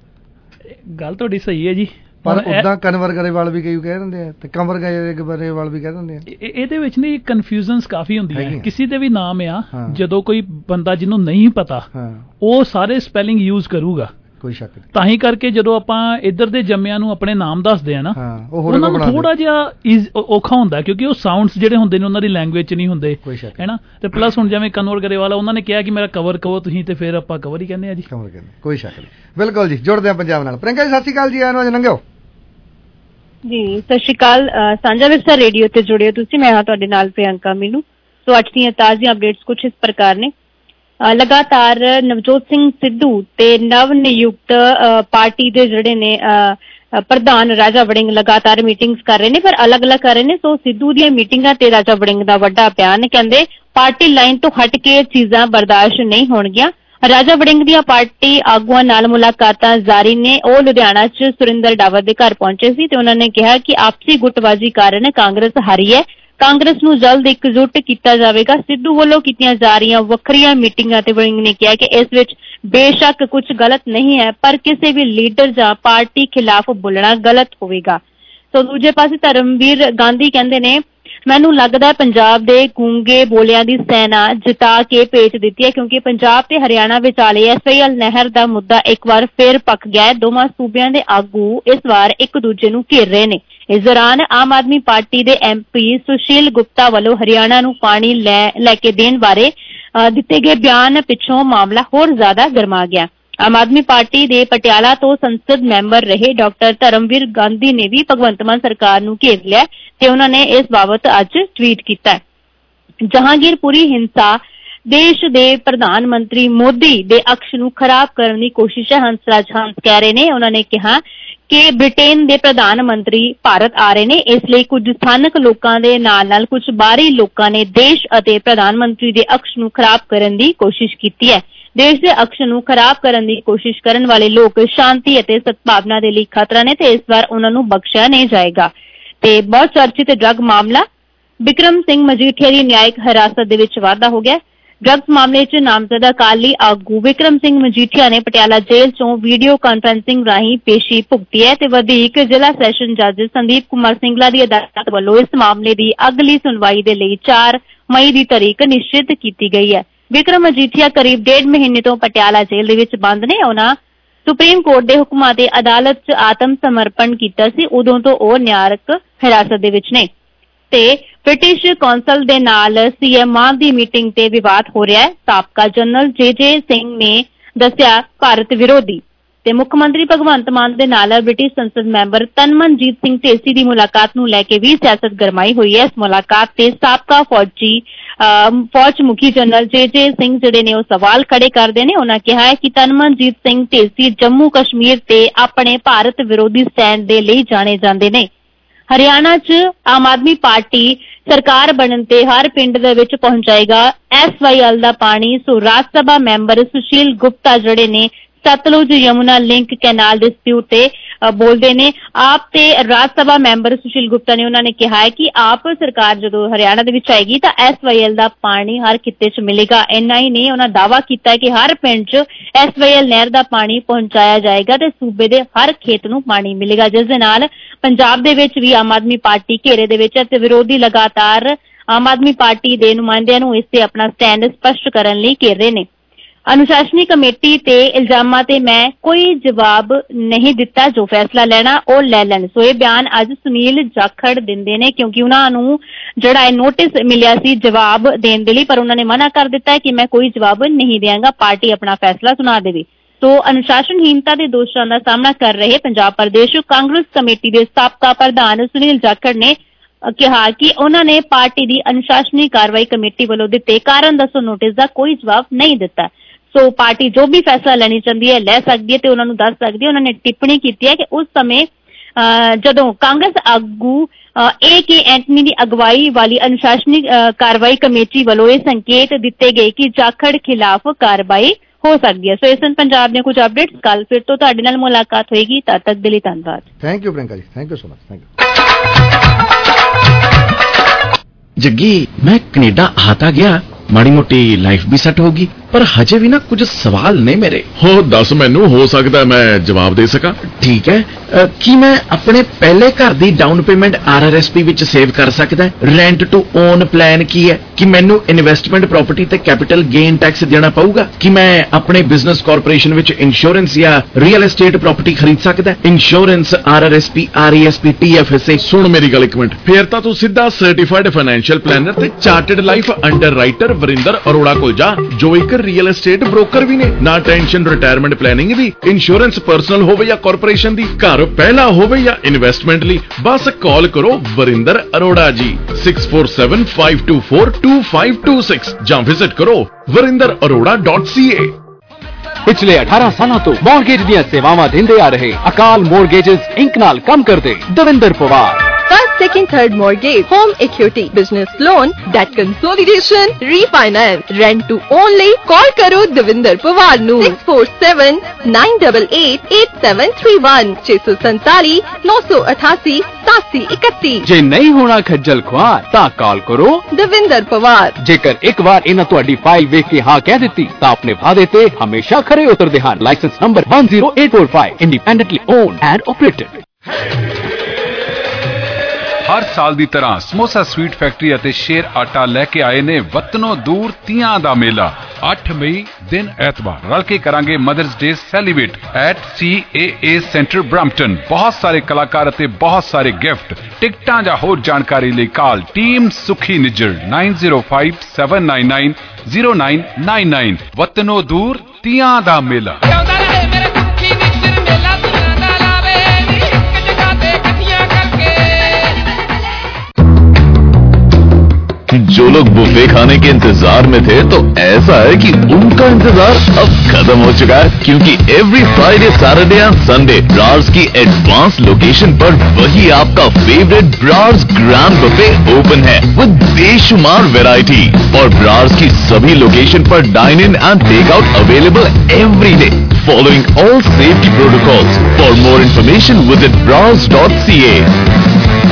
ਗੱਲ ਤੁਹਾਡੀ ਸਹੀ ਹੈ ਜੀ, ਪਰ ਉਦਾਂ ਕਨਵਰ ਗਰੇਵਾਲ ਵੀ ਕਈ ਕਹਿ ਦਿੰਦੇ ਆ ਤੇ ਕਮਰ ਗਰੇਵਾਲ ਵੀ ਕਹਿ ਦਿੰਦੇ ਆ। ਇਹਦੇ ਵਿੱਚ ਨਹੀਂ ਕਨਫਿਊਜ਼ਨਸ ਕਾਫੀ ਹੁੰਦੀਆਂ, ਕਿਸੇ ਦੇ ਵੀ ਨਾਮ ਆ ਜਦੋਂ ਕੋਈ ਬੰਦਾ ਜਿਹਨੂੰ ਨਹੀਂ ਪਤਾ ਉਹ ਸਾਰੇ ਸਪੈਲਿੰਗ ਯੂਜ਼ ਕਰੂਗਾ, ਕੋਈ ਸ਼ੱਕ ਨਹੀਂ। ਤਾਂ ਹੀ ਕਰਕੇ ਜਦੋਂ ਆਪਾਂ ਇੱਧਰ ਦੇ ਜੰਮਿਆਂ ਨੂੰ ਆਪਣੇ ਨਾਮ ਦੱਸਦੇ ਆ ਨਾ ਉਹਨਾਂ ਨੂੰ ਥੋੜਾ ਜਿਹਾ ਔਖਾ ਹੁੰਦਾ, ਕਿਉਂਕਿ ਉਹ ਸਾਊਂਡਸ ਜਿਹੜੇ ਹੁੰਦੇ ਨੇ ਉਹਨਾਂ ਦੀ ਲੈਂਗੁਏਜ ਚ ਨਹੀਂ ਹੁੰਦੇ, ਹੈ ਨਾ। ਤੇ ਪਲੱਸ ਹੁਣ ਜਿਵੇਂ ਕਨਵਰ ਗਰੇਵਾਲ ਉਹਨਾਂ ਨੇ ਕਿਹਾ ਕਿ ਮੇਰਾ ਕਵਰ ਕਹੋ ਤੁਸੀਂ, ਤੇ ਫਿਰ ਆਪਾਂ ਕਵਰ ਹੀ ਕਹਿੰਦੇ ਆ ਜੀ। ਕਵਰ ਕਹਿੰਦੇ, ਕੋਈ ਸ਼ੱਕ ਨਹੀਂ। ਬਿਲਕੁਲ ਜੀ, ਜੁੜਦੇ ਆ ਪੰਜਾਬ ਨਾਲ। ਪ੍ਰਿੰਕਾ ਜੀ ਸਤਿ ਸ਼੍ਰੀ ਅਕਾਲ ਜੀ, ਆਇਆਂ ਨੂੰ ਅੱਜ ਲੰਘਿਓ ਜੀ। ਸਤਿ ਸ਼੍ਰੀ ਅਕਾਲ, ਸਾਂਝਾ ਵਿਰਸਾ ਰੇਡੀਓ ਤੇ ਜੁੜਿਓ ਤੁਸੀਂ। ਮੈਂ ਹਾਂ ਤੁਹਾਡੇ ਨਾਲ ਪ੍ਰਿਯੰਕਾ ਮੀਨੂ। ਸੋ ਅੱਜ ਦੀਆਂ ਤਾਜ਼ੀਆਂ ਅਪਡੇਟਸ ਕੁਛ ਇਸ ਪ੍ਰਕਾਰ ਨੇ। ਲਗਾਤਾਰ ਨਵਜੋਤ ਸਿੰਘ ਸਿੱਧੂ ਤੇ ਨਵ ਨਿਯੁਕਤ ਪਾਰਟੀ ਦੇ ਜਿਹੜੇ ਨੇ ਪ੍ਰਧਾਨ ਰਾਜਾ ਵੜਿੰਗ ਲਗਾਤਾਰ ਮੀਟਿੰਗਸ ਕਰ ਰਹੇ ਨੇ, ਪਰ ਅਲੱਗ-ਅਲੱਗ ਕਰ ਰਹੇ ਨੇ। ਸੋ ਸਿੱਧੂ ਦੀਆਂ ਮੀਟਿੰਗਾਂ ਤੇ ਰਾਜਾ ਵੜਿੰਗ ਦਾ ਵੱਡਾ ਬਿਆਨ, ਕਹਿੰਦੇ ਪਾਰਟੀ ਲਾਈਨ ਤੋਂ ਹਟ ਕੇ ਚੀਜ਼ਾਂ ਬਰਦਾਸ਼ਤ ਨਹੀਂ ਹੋਣਗੀਆਂ। ਰਾਜਾ ਵੜਿੰਗ ਦੀਆਂ ਪਾਰਟੀ ਆਗੂਆਂ ਨਾਲ ਮੁਲਾਕਾਤਾਂ ਜਾਰੀ ਨੇ। ਉਹ ਲੁਧਿਆਣਾ ਚ ਸੁਰਿੰਦਰ ਡਾਵਰ ਦੇ ਘਰ ਪਹੁੰਚੇ ਸੀ ਤੇ ਉਹਨਾਂ ਨੇ ਕਿਹਾ ਕਿ ਆਪਸੀ ਗੁੱਟਬਾਜ਼ੀ ਕਾਰਨ ਕਾਂਗਰਸ ਹਾਰੀ ਹੈ, ਕਾਂਗਰਸ ਨੂੰ ਜਲਦ ਇਕਜੁੱਟ ਕੀਤਾ ਜਾਵੇਗਾ। ਸਿੱਧੂ ਵੱਲੋਂ ਕੀਤੀਆਂ ਜਾ ਰਹੀਆਂ ਵੱਖਰੀਆਂ ਮੀਟਿੰਗਾਂ ਤੇ ਵੜਿੰਗ ਨੇ ਕਿਹਾ ਕਿ ਇਸ ਵਿੱਚ ਬੇਸ਼ੱਕ ਕੁਝ ਗਲਤ ਨਹੀਂ ਹੈ, ਪਰ ਕਿਸੇ ਵੀ ਲੀਡਰ ਜਾਂ ਪਾਰਟੀ ਖਿਲਾਫ ਬੋਲਣਾ ਗਲਤ ਹੋਵੇਗਾ। ਸੋ ਦੂਜੇ ਪਾਸੇ ਧਰਮਵੀਰ ਗਾਂਧੀ ਕਹਿੰਦੇ ਨੇ, ਮੈਨੂੰ ਲੱਗਦਾ ਪੰਜਾਬ ਦੇ ਗੂੰਗੇ ਬੋਲਿਆਂ ਦੀ ਸੈਨਾ ਜਿਤਾ ਕੇ ਭੇਜ ਦਿੱਤੀ ਹੈ, ਕਿਉਂਕਿ ਪੰਜਾਬ ਤੇ ਹਰਿਆਣਾ ਵਿਚਾਲੇ ਐਸ ਆਈ ਐਲ ਨਹਿਰ ਦਾ ਮੁੱਦਾ ਇੱਕ ਵਾਰ ਫਿਰ ਪੱਕ ਗਿਆ ਹੈ। ਦੋਵਾਂ ਸੂਬਿਆਂ ਦੇ ਆਗੂ ਇਸ ਵਾਰ ਇੱਕ ਦੂਜੇ ਨੂੰ ਘੇਰ ਰਹੇ ਨੇ। ਇਸ ਦੌਰਾਨ ਆਮ ਆਦਮੀ ਪਾਰਟੀ ਦੇ ਐਮ ਪੀ ਸੁਸ਼ੀਲ ਗੁਪਤਾ ਵੱਲੋਂ ਹਰਿਆਣਾ ਨੂੰ ਪਾਣੀ ਲੈ ਲੈ ਕੇ ਦੇਣ ਬਾਰੇ ਦਿੱਤੇ ਗਏ ਬਿਆਨ ਪਿੱਛੋਂ ਮਾਮਲਾ ਹੋਰ ਜ਼ਿਆਦਾ ਗਰਮਾ ਗਿਆ। ਆਮ ਆਦਮੀ ਪਾਰਟੀ ਦੇ ਪਟਿਆਲਾ ਤੋਂ ਸੰਸਦ ਮੈਂਬਰ ਰਹੇ ਡਾਕਟਰ ਧਰਮਵੀਰ ਗਾਂਧੀ ਨੇ ਵੀ ਭਗਵੰਤ ਮਾਨ ਸਰਕਾਰ ਨੂੰ ਘੇਰ ਲਿਆ ਤੇ ਉਹਨਾਂ ਨੇ ਇਸ ਬਾਬਤ ਅੱਜ ਟਵੀਟ ਕੀਤਾ। ਜਹਾਂਗੀਰਪੁਰੀ ਹਿੰਸਾ ਦੇਸ਼ ਦੇ ਪ੍ਰਧਾਨ ਮੰਤਰੀ ਮੋਦੀ ਦੇ ਅਕਸ਼ ਨੂੰ ਖਰਾਬ ਕਰਨ ਦੀ ਕੋਸ਼ਿਸ਼ ਹੈ, ਹੰਸਰਾਜ ਹੰਸ ਕਹਿ ਰਹੇ ਨੇ। ਉਹਨਾਂ ਨੇ ਕਿਹਾ ਕਿ ਬ੍ਰਿਟੇਨ ਦੇ ਪ੍ਰਧਾਨ ਮੰਤਰੀ ਭਾਰਤ ਆ ਰਹੇ ਨੇ, ਇਸ ਲਈ ਕੁਝ ਸਥਾਨਕ ਲੋਕਾਂ ਦੇ ਨਾਲ ਨਾਲ ਕੁਝ ਬਾਹਰੀ ਲੋਕਾਂ ਨੇ ਦੇਸ਼ ਅਤੇ ਪ੍ਰਧਾਨ ਮੰਤਰੀ ਦੇ ਅਕਸ਼ ਨੂੰ ਖਰਾਬ ਕਰਨ ਦੀ ਕੋਸ਼ਿਸ਼ ਕੀਤੀ ਹੈ। ਦੇਸ਼ ਦੇ ਅਕਸ਼ ਨੂੰ ਖਰਾਬ ਕਰਨ ਦੀ ਕੋਸ਼ਿਸ਼ ਕਰਨ ਵਾਲੇ ਲੋਕ ਸ਼ਾਂਤੀ ਅਤੇ ਸਦਭਾਵਨਾ ਦੇ ਲਈ ਖਤਰਾ ਨੇ ਤੇ ਇਸ ਵਾਰ ਉਹਨਾਂ ਨੂੰ ਬਖਸ਼ਿਆ ਨਹੀਂ ਜਾਏਗਾ। ਤੇ ਬਹੁਤ ਚਰਚਿਤ ਡਰੱਗ ਮਾਮਲਾ, ਬਿਕਰਮ ਸਿੰਘ ਮਜੀਠੀਆ ਦੀ ਨਿਆਇਕ ਹਿਰਾਸਤ ਦੇ ਵਿੱਚ ਵਾਧਾ ਹੋ ਗਿਆ। ਡਰੱਗਸ ਮਾਮਲੇ 'ਚ ਨਾਮਜ਼ਦ ਅਕਾਲੀ ਆਗੂ ਬਿਕਰਮ ਸਿੰਘ ਮਜੀਠੀਆ ਨੇ ਪਟਿਆਲਾ ਜੇਲ੍ਹ 'ਚੋਂ ਵੀਡੀਓ ਕਾਨਫਰੰਸਿੰਗ ਰਾਹੀਂ ਪੇਸ਼ੀ ਭੁਗਤੀ ਹੈ ਤੇ ਵਧੀਕ ਜ਼ਿਲ੍ਹਾ ਸੈਸ਼ਨ ਜੱਜ ਸੰਦੀਪ ਕੁਮਾਰ ਸਿੰਗਲਾ ਦੀ ਅਦਾਲਤ ਵੱਲੋਂ ਇਸ ਮਾਮਲੇ ਦੀ ਅਗਲੀ ਸੁਣਵਾਈ ਦੇ ਲਈ ਚਾਰ ਮਈ ਦੀ ਤਾਰੀਖ ਨਿਸ਼ਚਿਤ ਕੀਤੀ ਗਈ ਹੈ। ਬਿਕਰਮ ਮਜੀਠੀਆ ਕਰੀਬ ਡੇਢ ਮਹੀਨੇ ਤੋਂ ਪਟਿਆਲਾ ਜੇਲ੍ਹ ਦੇ ਵਿੱਚ ਬੰਦ ਨੇ। ਉਹਨਾਂ ਸੁਪਰੀਮ ਕੋਰਟ ਦੇ ਹੁਕਮਾਂ ਤੇ ਅਦਾਲਤ 'ਚ ਆਤਮ ਸਮਰਪਣ ਕੀਤਾ ਸੀ, ਉਦੋਂ ਤੋਂ ਉਹ ਨਿਆਰਕ ਹਿਰਾਸਤ ਦੇ ਵਿੱਚ ਨੇ। ਤੇ ਬ੍ਰਿਟਿਸ਼ ਕੌਂਸਲ ਦੇ ਨਾਲ ਸੀਐਮ ਮਾਨ ਦੀ ਮੀਟਿੰਗ ਤੇ ਵਿਵਾਦ ਹੋ ਰਿਹਾ ਹੈ। ਸਾਬਕਾ ਜਨਰਲ ਜੇ ਜੇ ਸਿੰਘ ਨੇ ਦੱਸਿਆ ਭਾਰਤ ਵਿਰੋਧੀ। ਤੇ ਮੁੱਖ ਮੰਤਰੀ ਭਗਵੰਤ ਮਾਨ ਦੇ ਨਾਲ ਬ੍ਰਿਟਿਸ਼ ਸੰਸਦ ਮੈਂਬਰ ਤਨਮਨਜੀਤ ਸਿੰਘ ਢੇਸੀ ਦੀ ਮੁਲਾਕਾਤ ਨੂੰ ਲੈ ਕੇ ਵੀ ਸਿਆਸਤ ਗਰਮਾਈ ਹੋਈ ਹੈ। ਇਸ ਮੁਲਾਕਾਤ ਤੇ ਸਾਬਕਾ ਫੌਜੀ ਫੌਜ ਮੁਖੀ ਜਨਰਲ ਜੇ ਜੇ ਸਿੰਘ ਜਿਹੜੇ ਨੇ ਉਹ ਸਵਾਲ ਖੜੇ ਕਰਦੇ ਨੇ। ਉਹਨਾਂ ਕਿਹਾ ਹੈ ਕਿ ਤਨਮਨਜੀਤ ਸਿੰਘ ਢੇਸੀ ਜੰਮੂ ਕਸ਼ਮੀਰ ਤੇ ਆਪਣੇ ਭਾਰਤ ਵਿਰੋਧੀ ਸਟੈਂਡ ਦੇ ਲਈ ਜਾਣੇ ਜਾਂਦੇ ਨੇ। ਹਰਿਆਣਾ 'ਚ ਆਮ ਆਦਮੀ ਪਾਰਟੀ ਸਰਕਾਰ ਬਣਨ ਤੇ ਹਰ ਪਿੰਡ ਦੇ ਵਿੱਚ ਪਹੁੰਚਾਏਗਾ ਐਸ ਵਾਈ ਐਲ ਦਾ ਪਾਣੀ। ਸੋ ਰਾਜ ਸਭਾ ਮੈਂਬਰ ਸੁਸ਼ੀਲ ਗੁਪਤਾ ਜਿਹੜੇ ਨੇ Sutlej Yamuna link canal dispute ਤੇ ਬੋਲਦੇ ਨੇ। ਆਪ ਤੇ ਰਾਜ ਸਭਾ ਮੈਂਬਰ ਸੁਸ਼ੀਲ ਗੁਪਤਾ ਨੇ ਉਹਨਾਂ ਨੇ ਕਿਹਾ ਹੈ ਕਿ ਆਪ ਸਰਕਾਰ ਜਦੋਂ ਹਰਿਆਣਾ ਦੇ ਵਿੱਚ ਆਏਗੀ ਤਾਂ ਐਸ ਵਾਈ ਐਲ ਦਾ ਪਾਣੀ ਹਰ ਖਿੱਤੇ 'ਚ ਮਿਲੇਗਾ। ਇੰਨਾ ਹੀ ਨਹੀਂ, ਉਹਨਾਂ ਦਾਅਵਾ ਕੀਤਾ ਕਿ ਹਰ ਪਿੰਡ 'ਚ ਐਸ ਵਾਈ ਐਲ ਨਹਿਰ ਦਾ ਪਾਣੀ ਪਹੁੰਚਾਇਆ ਜਾਏਗਾ ਤੇ ਸੂਬੇ ਦੇ ਹਰ ਖੇਤ ਨੂੰ ਪਾਣੀ ਮਿਲੇਗਾ, ਜਿਸ ਦੇ ਨਾਲ ਪੰਜਾਬ ਦੇ ਵਿੱਚ ਵੀ ਆਮ ਆਦਮੀ ਪਾਰਟੀ ਘੇਰੇ ਦੇ ਵਿੱਚ ਹੈ ਤੇ ਵਿਰੋਧੀ ਲਗਾਤਾਰ ਆਮ ਆਦਮੀ ਪਾਰਟੀ ਦੇ ਨੁਮਾਇੰਦਿਆਂ ਨੂੰ ਇਸ ਤੇ ਆਪਣਾ ਸਟੈਂਡ ਸਪਸ਼ਟ ਕਰਨ ਲਈ ਘੇਰ ਰਹੇ ਨੇ। ਅਨੁਸ਼ਾਸਨੀ ਕਮੇਟੀ ਤੇ ਇਲਜ਼ਾਮਾਂ ਤੇ ਮੈਂ ਕੋਈ ਜਵਾਬ ਨਹੀਂ ਦਿੱਤਾ, ਜੋ ਫੈਸਲਾ ਲੈਣਾ ਉਹ ਲੈ ਲੈਣ। ਸੋ ਇਹ ਬਿਆਨ ਅੱਜ ਸੁਨੀਲ ਜਾਖੜ ਦਿੰਦੇ ਨੇ, ਕਿਉਂਕਿ ਉਹਨਾਂ ਨੂੰ ਜਿਹੜਾ ਇਹ ਨੋਟਿਸ ਮਿਲਿਆ ਸੀ ਜਵਾਬ ਦੇਣ ਦੇ ਲਈ, ਪਰ ਉਹਨਾਂ ਨੇ ਮਨਾ ਕਰ ਦਿੱਤਾ ਹੈ ਕਿ ਮੈਂ ਕੋਈ ਜਵਾਬ ਨਹੀਂ ਦਿਆਂਗਾ, ਪਾਰਟੀ ਆਪਣਾ ਫੈਸਲਾ ਸੁਣਾ ਦੇਵੇ। ਸੋ ਅਨੁਸ਼ਾਸਨਹੀਨਤਾ ਦੇ ਦੋਸ਼ਾਂ ਦਾ ਸਾਹਮਣਾ ਕਰ ਰਹੇ ਪੰਜਾਬ ਪ੍ਰਦੇਸ਼ ਕਾਂਗਰਸ ਕਮੇਟੀ ਦੇ ਸਾਬਕਾ ਪ੍ਰਧਾਨ ਸੁਨੀਲ ਜਾਖੜ ਨੇ ਕਿਹਾ ਕਿ ਉਹਨਾਂ ਨੇ ਪਾਰਟੀ ਦੀ ਅਨੁਸ਼ਾਸਨੀ ਕਾਰਵਾਈ ਕਮੇਟੀ ਵੱਲੋਂ ਦਿੱਤੇ ਕਾਰਨ ਦੱਸੋ ਨੋਟਿਸ ਦਾ ਕੋਈ ਜਵਾਬ ਨਹੀਂ ਦਿੱਤਾ। ਸੋ ਪਾਰਟੀ ਜੋ ਵੀ ਫੈਸਲਾ ਲੈਣੀ ਚਾਹੁੰਦੀ ਹੈ ਲੈ ਸਕਦੀ ਹੈ ਤੇ ਉਹਨਾਂ ਨੂੰ ਦੱਸ ਸਕਦੀ ਹੈ। ਉਹਨਾਂ ਨੇ ਟਿੱਪਣੀ ਕੀਤੀ ਹੈ ਕਿ ਉਸ ਸਮੇਂ ਜਦੋਂ ਕਾਂਗਰਸ ਆਗੂ ਏ ਕੇ ਐਂਟਨੀ ਦੀ ਅਗਵਾਈ ਵਾਲੀ ਅਨੁਸ਼ਾਸਨੀ ਕਾਰਵਾਈ ਕਮੇਟੀ ਵੱਲੋਂ ਇਹ ਸੰਕੇਤ ਦਿੱਤੇ ਗਏ ਕਿ ਜਾਖੜ ਖਿਲਾਫ ਕਾਰਵਾਈ ਹੋ ਸਕਦੀ ਹੈ। ਸੋ ਇਸ ਦਿਨ ਪੰਜਾਬ ਦੀਆਂ ਕੁਝ ਅਪਡੇਟਸ, ਕੱਲ ਫਿਰ ਤੋਂ ਤੁਹਾਡੇ ਨਾਲ ਮੁਲਾਕਾਤ ਹੋਏਗੀ। ਤਦ ਤੱਕ ਦੇ ਲਈ ਧੰਨਵਾਦ। Thank you Priyanka ji, thank you so much, thank you. Jaggi मैं कनेडा आता गया, माड़ी मोटी लाइफ भी सेट होगी, पर हजे भी ना कुछ सवाल ने मेरे। हो दस मैनू, हो सकता मैं जवाब दे सका। ठीक है, अ, की मैं अपने पहले घर दी down payment R R S P विच सेव कर सकदा है? रेंट टू ओन प्लान की है? कि मैनू इन्वेस्टमेंट प्रॉपर्टी ते कैपिटल गेन टैक्स देना पऊगा? कि मैं अपने बिजनेस कॉरपोरेशन विच इंश्योरेंस या रियल एस्टेट प्रॉपर्टी खरीद सकदा है? Insurance, R R S P, R E S P, T F S A. सुन मेरी गल एक मिनट, फिर तां तू सीधा सर्टिफाइड फाइनेंशियल प्लानर ते chartered life underwriter Varinder Arora कोल जा, जो एक रियल एस्टेट ब्रोकर भी ने। ना टेंशन रिटायरमेंट प्लानिंग दी, इंश्योरेंस पर्सनल होवे या कॉरपोरेशन दी, घर पहला होवे या इन्वेस्टमेंट ली, बस कॉल करो Varinder Arora ji six four seven five two four two five two six ਜਾਂ विजिट करो Varinder Arora dot C A. पिछले अठारह सालों तो मॉर्गेज ਦੀਆਂ ਸੇਵਾਵਾਂ ਦਿੰਦੇ ਆ ਰਹੇ ਅਕਾਲ ਮੋਰਗੇजेस ਇੰਕ ਨਾਲ ਕੰਮ ਕਰਦੇ Davinder Pawar. First, second, third mortgage, home equity, business loan, debt consolidation, refinance, rent to own ਲਈ call ਕਰੋ ਦਵਿੰਦਰ ਪਵਾਰ ਨੂੰ six four seven nine eight eight eight seven three one six seven seven nine eight eight seven seven two one। ਜੇ ਨਹੀਂ ਹੋਣਾ ਖੱਜਲ ਖੁਆਰ ਤਾਂ ਕਾਲ ਕਰੋ ਦਵਿੰਦਰ ਪਵਾਰ। ਜੇਕਰ ਇੱਕ ਵਾਰ ਇਹਨਾਂ ਤੁਹਾਡੀ ਫਾਈਲ ਵੇਖ ਕੇ ਹਾਂ ਕਹਿ ਦਿੱਤੀ ਤਾਂ ਆਪਣੇ ਵਾਅਦੇ ਤੇ ਹਮੇਸ਼ਾ ਖਰੇ ਉਤਰਦੇ ਹਨ। License number one zero eight four five, independently owned and operated। ਹਰ ਸਾਲ ਦੀ ਤਰ੍ਹਾਂ ਸਮੋਸਾ ਸਵੀਟ ਫੈਕਟਰੀ ਅਤੇ ਸ਼ੇਰ ਆਟਾ ਲੈ ਕੇ ਆਏ ਨੇ ਵਤਨੋਂ ਦੂਰ ਤੀਆਂ ਦਾ ਮੇਲਾ। ਅੱਠ ਮਈ ਦਿਨ ਐਤਵਾਰ ਰਲ ਕੇ ਕਰਾਂਗੇ mother's day celebrate at C A A centre Brampton. ਬਹੁਤ ਸਾਰੇ ਕਲਾਕਾਰ ਅਤੇ ਬਹੁਤ ਸਾਰੇ ਗਿਫਟ। ਟਿਕਟਾਂ ਜਾਂ ਹੋਰ ਜਾਣਕਾਰੀ ਲਈ ਕਾਲ ਟੀਮ ਸੁਖੀ Nijjar nine zero five seven nine nine zero nine nine nine। ਵਤਨੋਂ ਦੂਰ ਤੀਆਂ ਦਾ ਮੇਲਾ। जो लोग बुफे खाने के इंतजार में थे तो ऐसा है कि उनका इंतजार अब खत्म हो चुका है, क्योंकि every Friday, Saturday and Sunday Brar's की एडवांस लोकेशन पर वही आपका favourite Brar's grand buffet open है विद बेशुमार वैरायटी। और ब्रार्स की सभी लोकेशन पर dine in and take out available every day, following all safety protocols. For more information visit Brar's dot C A.